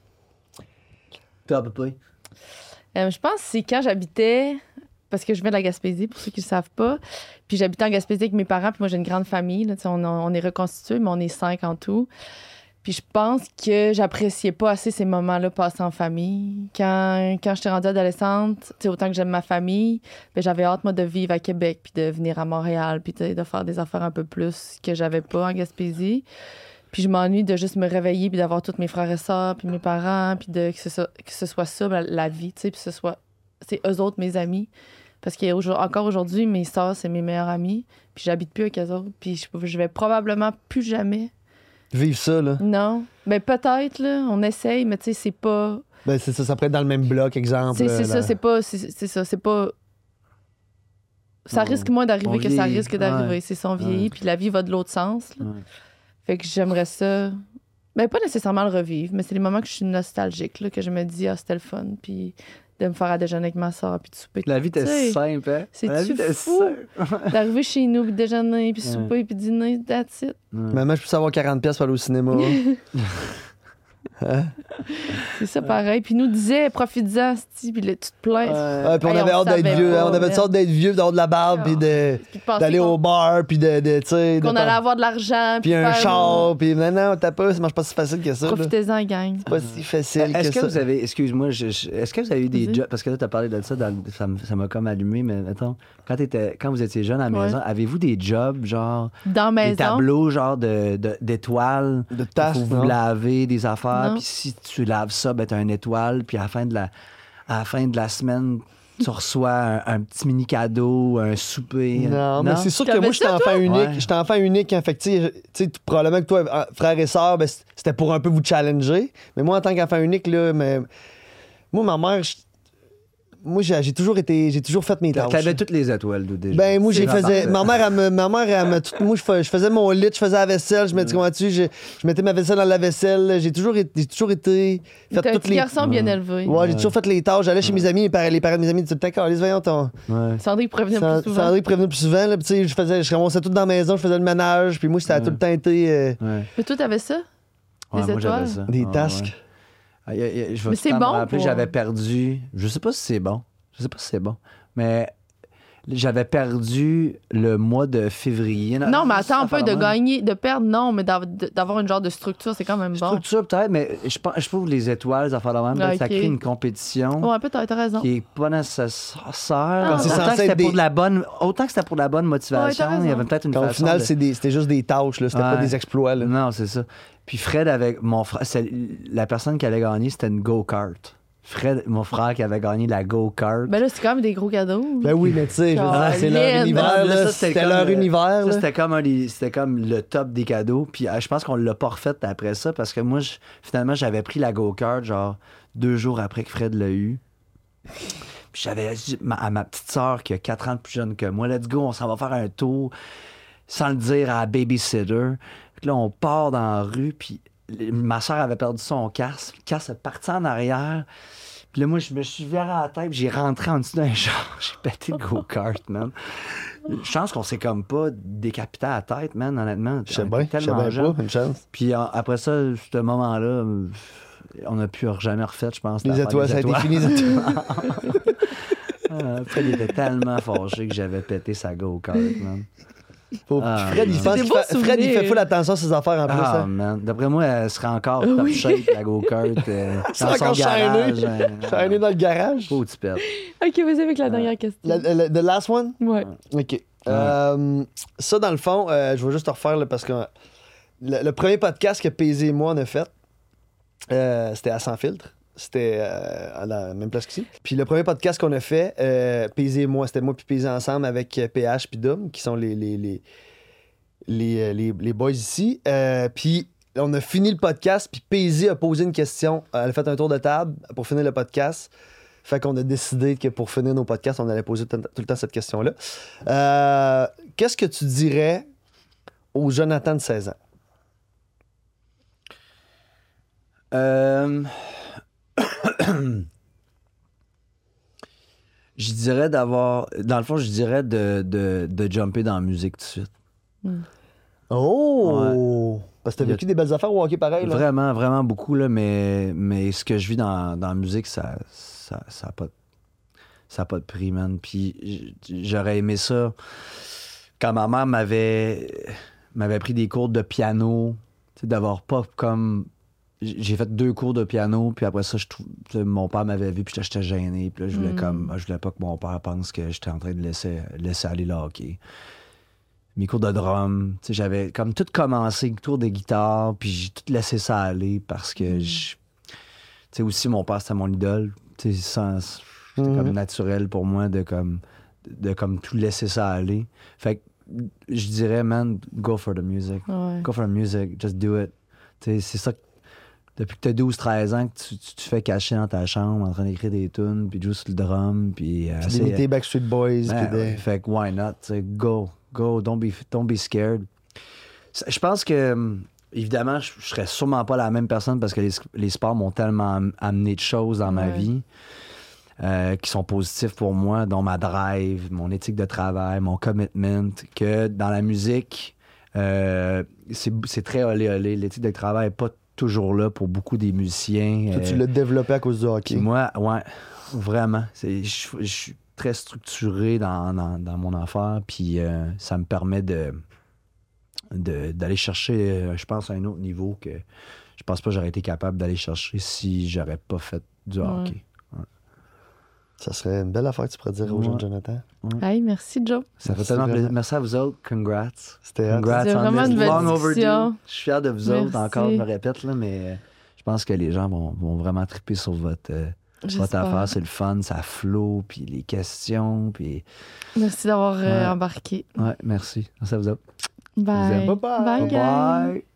Toi, à peu près.
Euh, je pense que c'est quand j'habitais, parce que je viens de la Gaspésie, pour ceux qui ne le savent pas. Puis j'habitais en Gaspésie avec mes parents, puis moi j'ai une grande famille. Là, tu sais, on, on est reconstitués, mais on est cinq en tout. Puis je pense que j'appréciais pas assez ces moments-là passés en famille. Quand, quand j'étais rendue adolescente, tu sais, autant que j'aime ma famille, ben, j'avais hâte, moi, de vivre à Québec, puis de venir à Montréal, puis tu sais, de faire des affaires un peu plus que j'avais pas en Gaspésie. Puis je m'ennuie de juste me réveiller, puis d'avoir tous mes frères et sœurs, puis mes parents, puis de, que, ce soit, que ce soit ça, la, la vie, tu sais, puis ce soit... C'est eux autres, mes amis. Parce qu'encore aujourd'hui, mes sœurs, c'est mes meilleures amies. Puis j'habite plus avec eux autres. Puis je, je vais probablement plus jamais.
Vivre ça, là.
Non. Ben peut-être, là. On essaye, mais tu sais, c'est pas...
Ben, c'est ça, ça pourrait être dans le même bloc, exemple.
C'est c'est
euh,
ça,
là.
c'est pas... C'est c'est ça, c'est pas... Ça
On-
risque moins d'arriver
on
que ça
vieillit.
risque d'arriver.
Ouais.
C'est son vieilli,
Ouais.
puis la vie va de l'autre sens. là.
Ouais.
Fait que j'aimerais ça. Ben, pas nécessairement le revivre, mais c'est les moments que je suis nostalgique, là, que je me dis, ah, c'était le fun, puis de me faire à déjeuner avec ma soeur, puis de souper.
La vie était
Tu sais,
simple, hein?
c'est-tu
La vie était
fou?
simple.
D'arriver chez nous, puis déjeuner, puis
Ouais.
souper, puis dîner, that's it.
Maman, je peux savoir quarante pièces pour aller au cinéma.
C'est ça, pareil. Puis il nous disait, profite-en, c'ti, puis là, tu te plains.
Ah, puis on
Hey,
avait
on
hâte d'être
savait
vieux.
pas,
hein, on avait
man.
hâte d'être vieux, d'avoir de la barbe,
Ah.
puis de-
Puis de penser
d'aller
qu'on-
au bar, puis de, de, tu sais, de
qu'on
par-
allait avoir de l'argent.
puis un
faire-
char, puis non, non, t'as pas, ça marche pas si facile que ça. là.
Profitez-en, gang.
C'est pas si facile
Est-ce que,
que, ça.
vous avez, excuse-moi, je- je- est-ce que vous avez eu des
Vas-y.
jobs, parce que là, tu as parlé de ça, dans le- ça m- ça m'a comme allumé, mais attends, quand, t'étais- quand vous étiez jeune à la
Ouais.
maison, avez-vous des jobs, genre,
Dans
des
maison.
tableaux, genre, de, de- d'étoiles?
De
Il
tasse,
faut vous
non?
laver des affaires,
Non.
puis si tu laves ça, ben, t'as une étoile, puis à la fin de la, à la, fin de la semaine, tu reçois un, un petit mini cadeau, un souper.
Non, mais c'est sûr que
T'avais
moi, j'étais
ça,
enfant unique.
Ouais.
J'étais enfant unique, hein, fait que, tu sais, tu sais, probablement que toi, euh, frère et sœur, ben, c- c'était pour un peu vous challenger. Mais moi, en tant qu'enfant unique, là, mais, moi, ma mère, je- moi, j'ai j'ai toujours été, j'ai toujours fait mes tâches.
T'avais toutes les étoiles, d'où déjà.
Ben, moi, j'ai
C'est
faisais.
parfait.
Ma mère, elle me, ma mère, elle me, tout- moi, je fais- je faisais mon lit, je faisais la vaisselle, je mettais, comment tu je, je mettais ma vaisselle dans la vaisselle. J'ai toujours été, j'ai toujours été.
T'es un
Fait toutes
petit
les.
garçon bien élevé.
Ouais, j'ai toujours fait les tâches. J'allais chez mes amis, les parents, les parents de mes amis disaient, putain, allez, voyons ton.
Ouais.
Sandrine prévenait
Sa-
plus souvent.
Sandrine prévenait plus souvent, là, puis tu sais, je faisais, je ramassais tout dans la maison, je faisais le ménage, puis moi, c'était tout le temps été euh,
Ouais.
Mais toi, t'avais ça?
Ouais,
Des
moi, j'avais
étoiles?
ça.
des
Ouais,
tasks.
ouais. Ah, y a- y a- je vais
Mais
tout
c'est
le temps me
bon
rappeler,
pour-
j'avais perdu. Je sais pas si c'est bon. Je sais pas si c'est bon. Mais j'avais perdu le mois de février.
Non, mais
ça
attends un peu,
fait
de
même.
gagner, de perdre, non, mais d'av- d'avoir une genre de structure, c'est quand même bon.
Structure peut-être, mais je pense, je trouve les étoiles, ça fait la même.
Ah,
Ça
ok.
crée une compétition
Ouais, un peu, t'as t'as raison.
qui est pas nécessaire.
Ah, c'est
autant,
censé
que c'était
être des-
pour de la bonne, autant que c'était pour de la bonne
Ouais,
motivation,
t'as
il y avait
raison.
peut-être une
Quand au
façon
final,
de-
c'est des- c'était juste des tâches, là, c'était pas
Ouais.
des exploits. Là.
Non, c'est ça. Puis Fred, avec mon frère, c'est- la personne qui allait gagner, c'était une go-kart. Fred, mon frère, qui avait gagné la go-kart.
Ben là, c'est quand même des gros cadeaux.
Ben oui, mais tu sais, je veux dire, c'est leur
Caroline.
univers,
Là,
là,
ça, c'était
c'était
comme
leur
le-
univers.
Ça,
là.
c'était comme, un des- c'était comme le top des cadeaux. Puis euh, je pense qu'on l'a pas refait après ça parce que moi, je- finalement, j'avais pris la go-kart genre deux jours après que Fred l'a eu. Puis j'avais dit ma- à ma petite sœur qui a quatre ans de plus jeune que moi, let's go, on s'en va faire un tour sans le dire à la babysitter. Puis là, on part dans la rue, puis l- ma soeur avait perdu son casque. Le casque est parti en arrière. Puis là, moi, je me suis viré à la tête, puis j'ai rentré en dessous d'un char. J'ai pété le go-kart, man. Je pense qu'on s'est comme pas décapité à la tête, man, honnêtement.
Je sais
On
bien,
était
je sais
tellement
bien
jeunes.
pas, une chance.
Puis euh, après ça, ce moment-là, euh, on n'a plus jamais refait, je pense.
Les
l'affaire
étoiles,
des
ça a été
étoiles.
fini, les étoiles.
Ah, Fred, il était tellement fâché que j'avais pété sa go-kart, man.
Faut-
Ah,
Fred, il
non.
pense
Des
qu'il
beaux
fait, Fred, il fait
souvenirs.
full attention à ses affaires en plus.
Ah,
hein.
man. D'après moi, elle serait encore top
Oui.
shape, la go-kart. Euh,
C'est
dans son
encore
garage.
chaîné.
euh,
Chaîné dans le garage.
Faut que tu pètes.
Ok, vas-y avec la dernière question.
La- la- The last one?
Ouais.
OK. Euh, ça, dans le fond, euh, je vais juste te refaire là, parce que euh, le, le premier podcast que P Z et moi on a fait, euh, c'était à Sans Filtre. C'était euh, à la même place qu'ici. Puis le premier podcast qu'on a fait, euh, P Z et moi, c'était moi puis P Z ensemble avec euh, P H puis Dom, qui sont les, les, les, les, euh, les- les boys ici. Euh, puis on a fini le podcast, puis P Z a posé une question. Elle a fait un tour de table pour finir le podcast. Fait qu'on a décidé que pour finir nos podcasts, on allait poser tout tout le temps cette question-là. Euh, Qu'est-ce que tu dirais au Jonathan de seize ans?
Euh... je dirais d'avoir. Dans le fond, je dirais de, de, de jumper dans la musique tout de suite.
Oh! Parce que t'as
Il y a-
vécu des belles affaires au hockey pareil, là.
Vraiment, vraiment beaucoup, là, mais, mais ce que je vis dans, dans la musique, ça ça, ça a pas, de- ça a pas de prix, man. Puis j- j'aurais aimé ça quand ma mère m'avait m'avait pris des cours de piano, tu sais, d'avoir pas comme... J'ai fait deux cours de piano, puis après ça, je trouve, tu sais, mon père m'avait vu, puis là, j'étais gêné, puis là, je voulais
Mm.
comme, je voulais pas que mon père pense que j'étais en train de laisser, laisser aller le hockey. Mes cours de drum, tu sais, j'avais comme tout commencé, cours de guitare, puis j'ai tout laissé ça aller parce que, je- tu sais, aussi, mon père, c'était mon idole, tu sais, sans- c'était
Mhm.
comme naturel pour moi de comme, de comme tout laisser ça aller. Fait que, je dirais, man, go for the music.
Ouais.
Go for the music, just do it. Tu sais, c'est ça. depuis que t'as douze treize ans, que tu, tu te fais cacher dans ta chambre en train d'écrire des tunes, puis de jouer sur le drum, puis... euh,
Puis
c'est-
d'imiter Backstreet Boys.
Ben,
puis de-
ouais, fait que why not? T'sais, go, go, don't be, don't be scared. Ça- Je pense que, hum, évidemment, je, je serais sûrement pas la même personne parce que les, les sports m'ont tellement am- amené de choses dans ma
Ouais.
vie euh, qui sont positifs pour moi, dont ma drive, mon éthique de travail, mon commitment, que dans la musique, euh, c'est c'est très olé olé. L'éthique de travail n'est pas toujours là pour beaucoup des musiciens.
Toi, tu
euh,
l'as développé à cause du hockey.
puis moi, ouais, vraiment. C'est- Je je suis très structuré dans, dans, dans mon affaire, puis euh, ça me permet de de- d'aller chercher, euh, je pense, à un autre niveau que je pense pas que j'aurais été capable d'aller chercher si j'aurais pas fait du
Ouais.
hockey.
Ça serait une belle affaire que tu pourrais dire aux
Ouais.
gens de Jonathan.
Hey, merci, Joe.
Ça fait
Merci
tellement
vraiment.
plaisir. Merci à vous autres. Congrats.
C'était hot.
Congrats
C'était
on
vraiment
this
une belle
long
discussion.
overdue. Je suis fier de vous
Merci.
autres. Encore, je me répète, là, mais euh, je pense que les gens vont, vont vraiment triper sur votre, euh, votre
J'espère.
affaire. C'est le fun, ça flow, puis les questions, puis...
Merci d'avoir euh,
Ouais.
embarqué.
Ouais, merci. Merci à vous autres.
Bye.
aime.
Bye-bye.
Bye, guys.
Bye.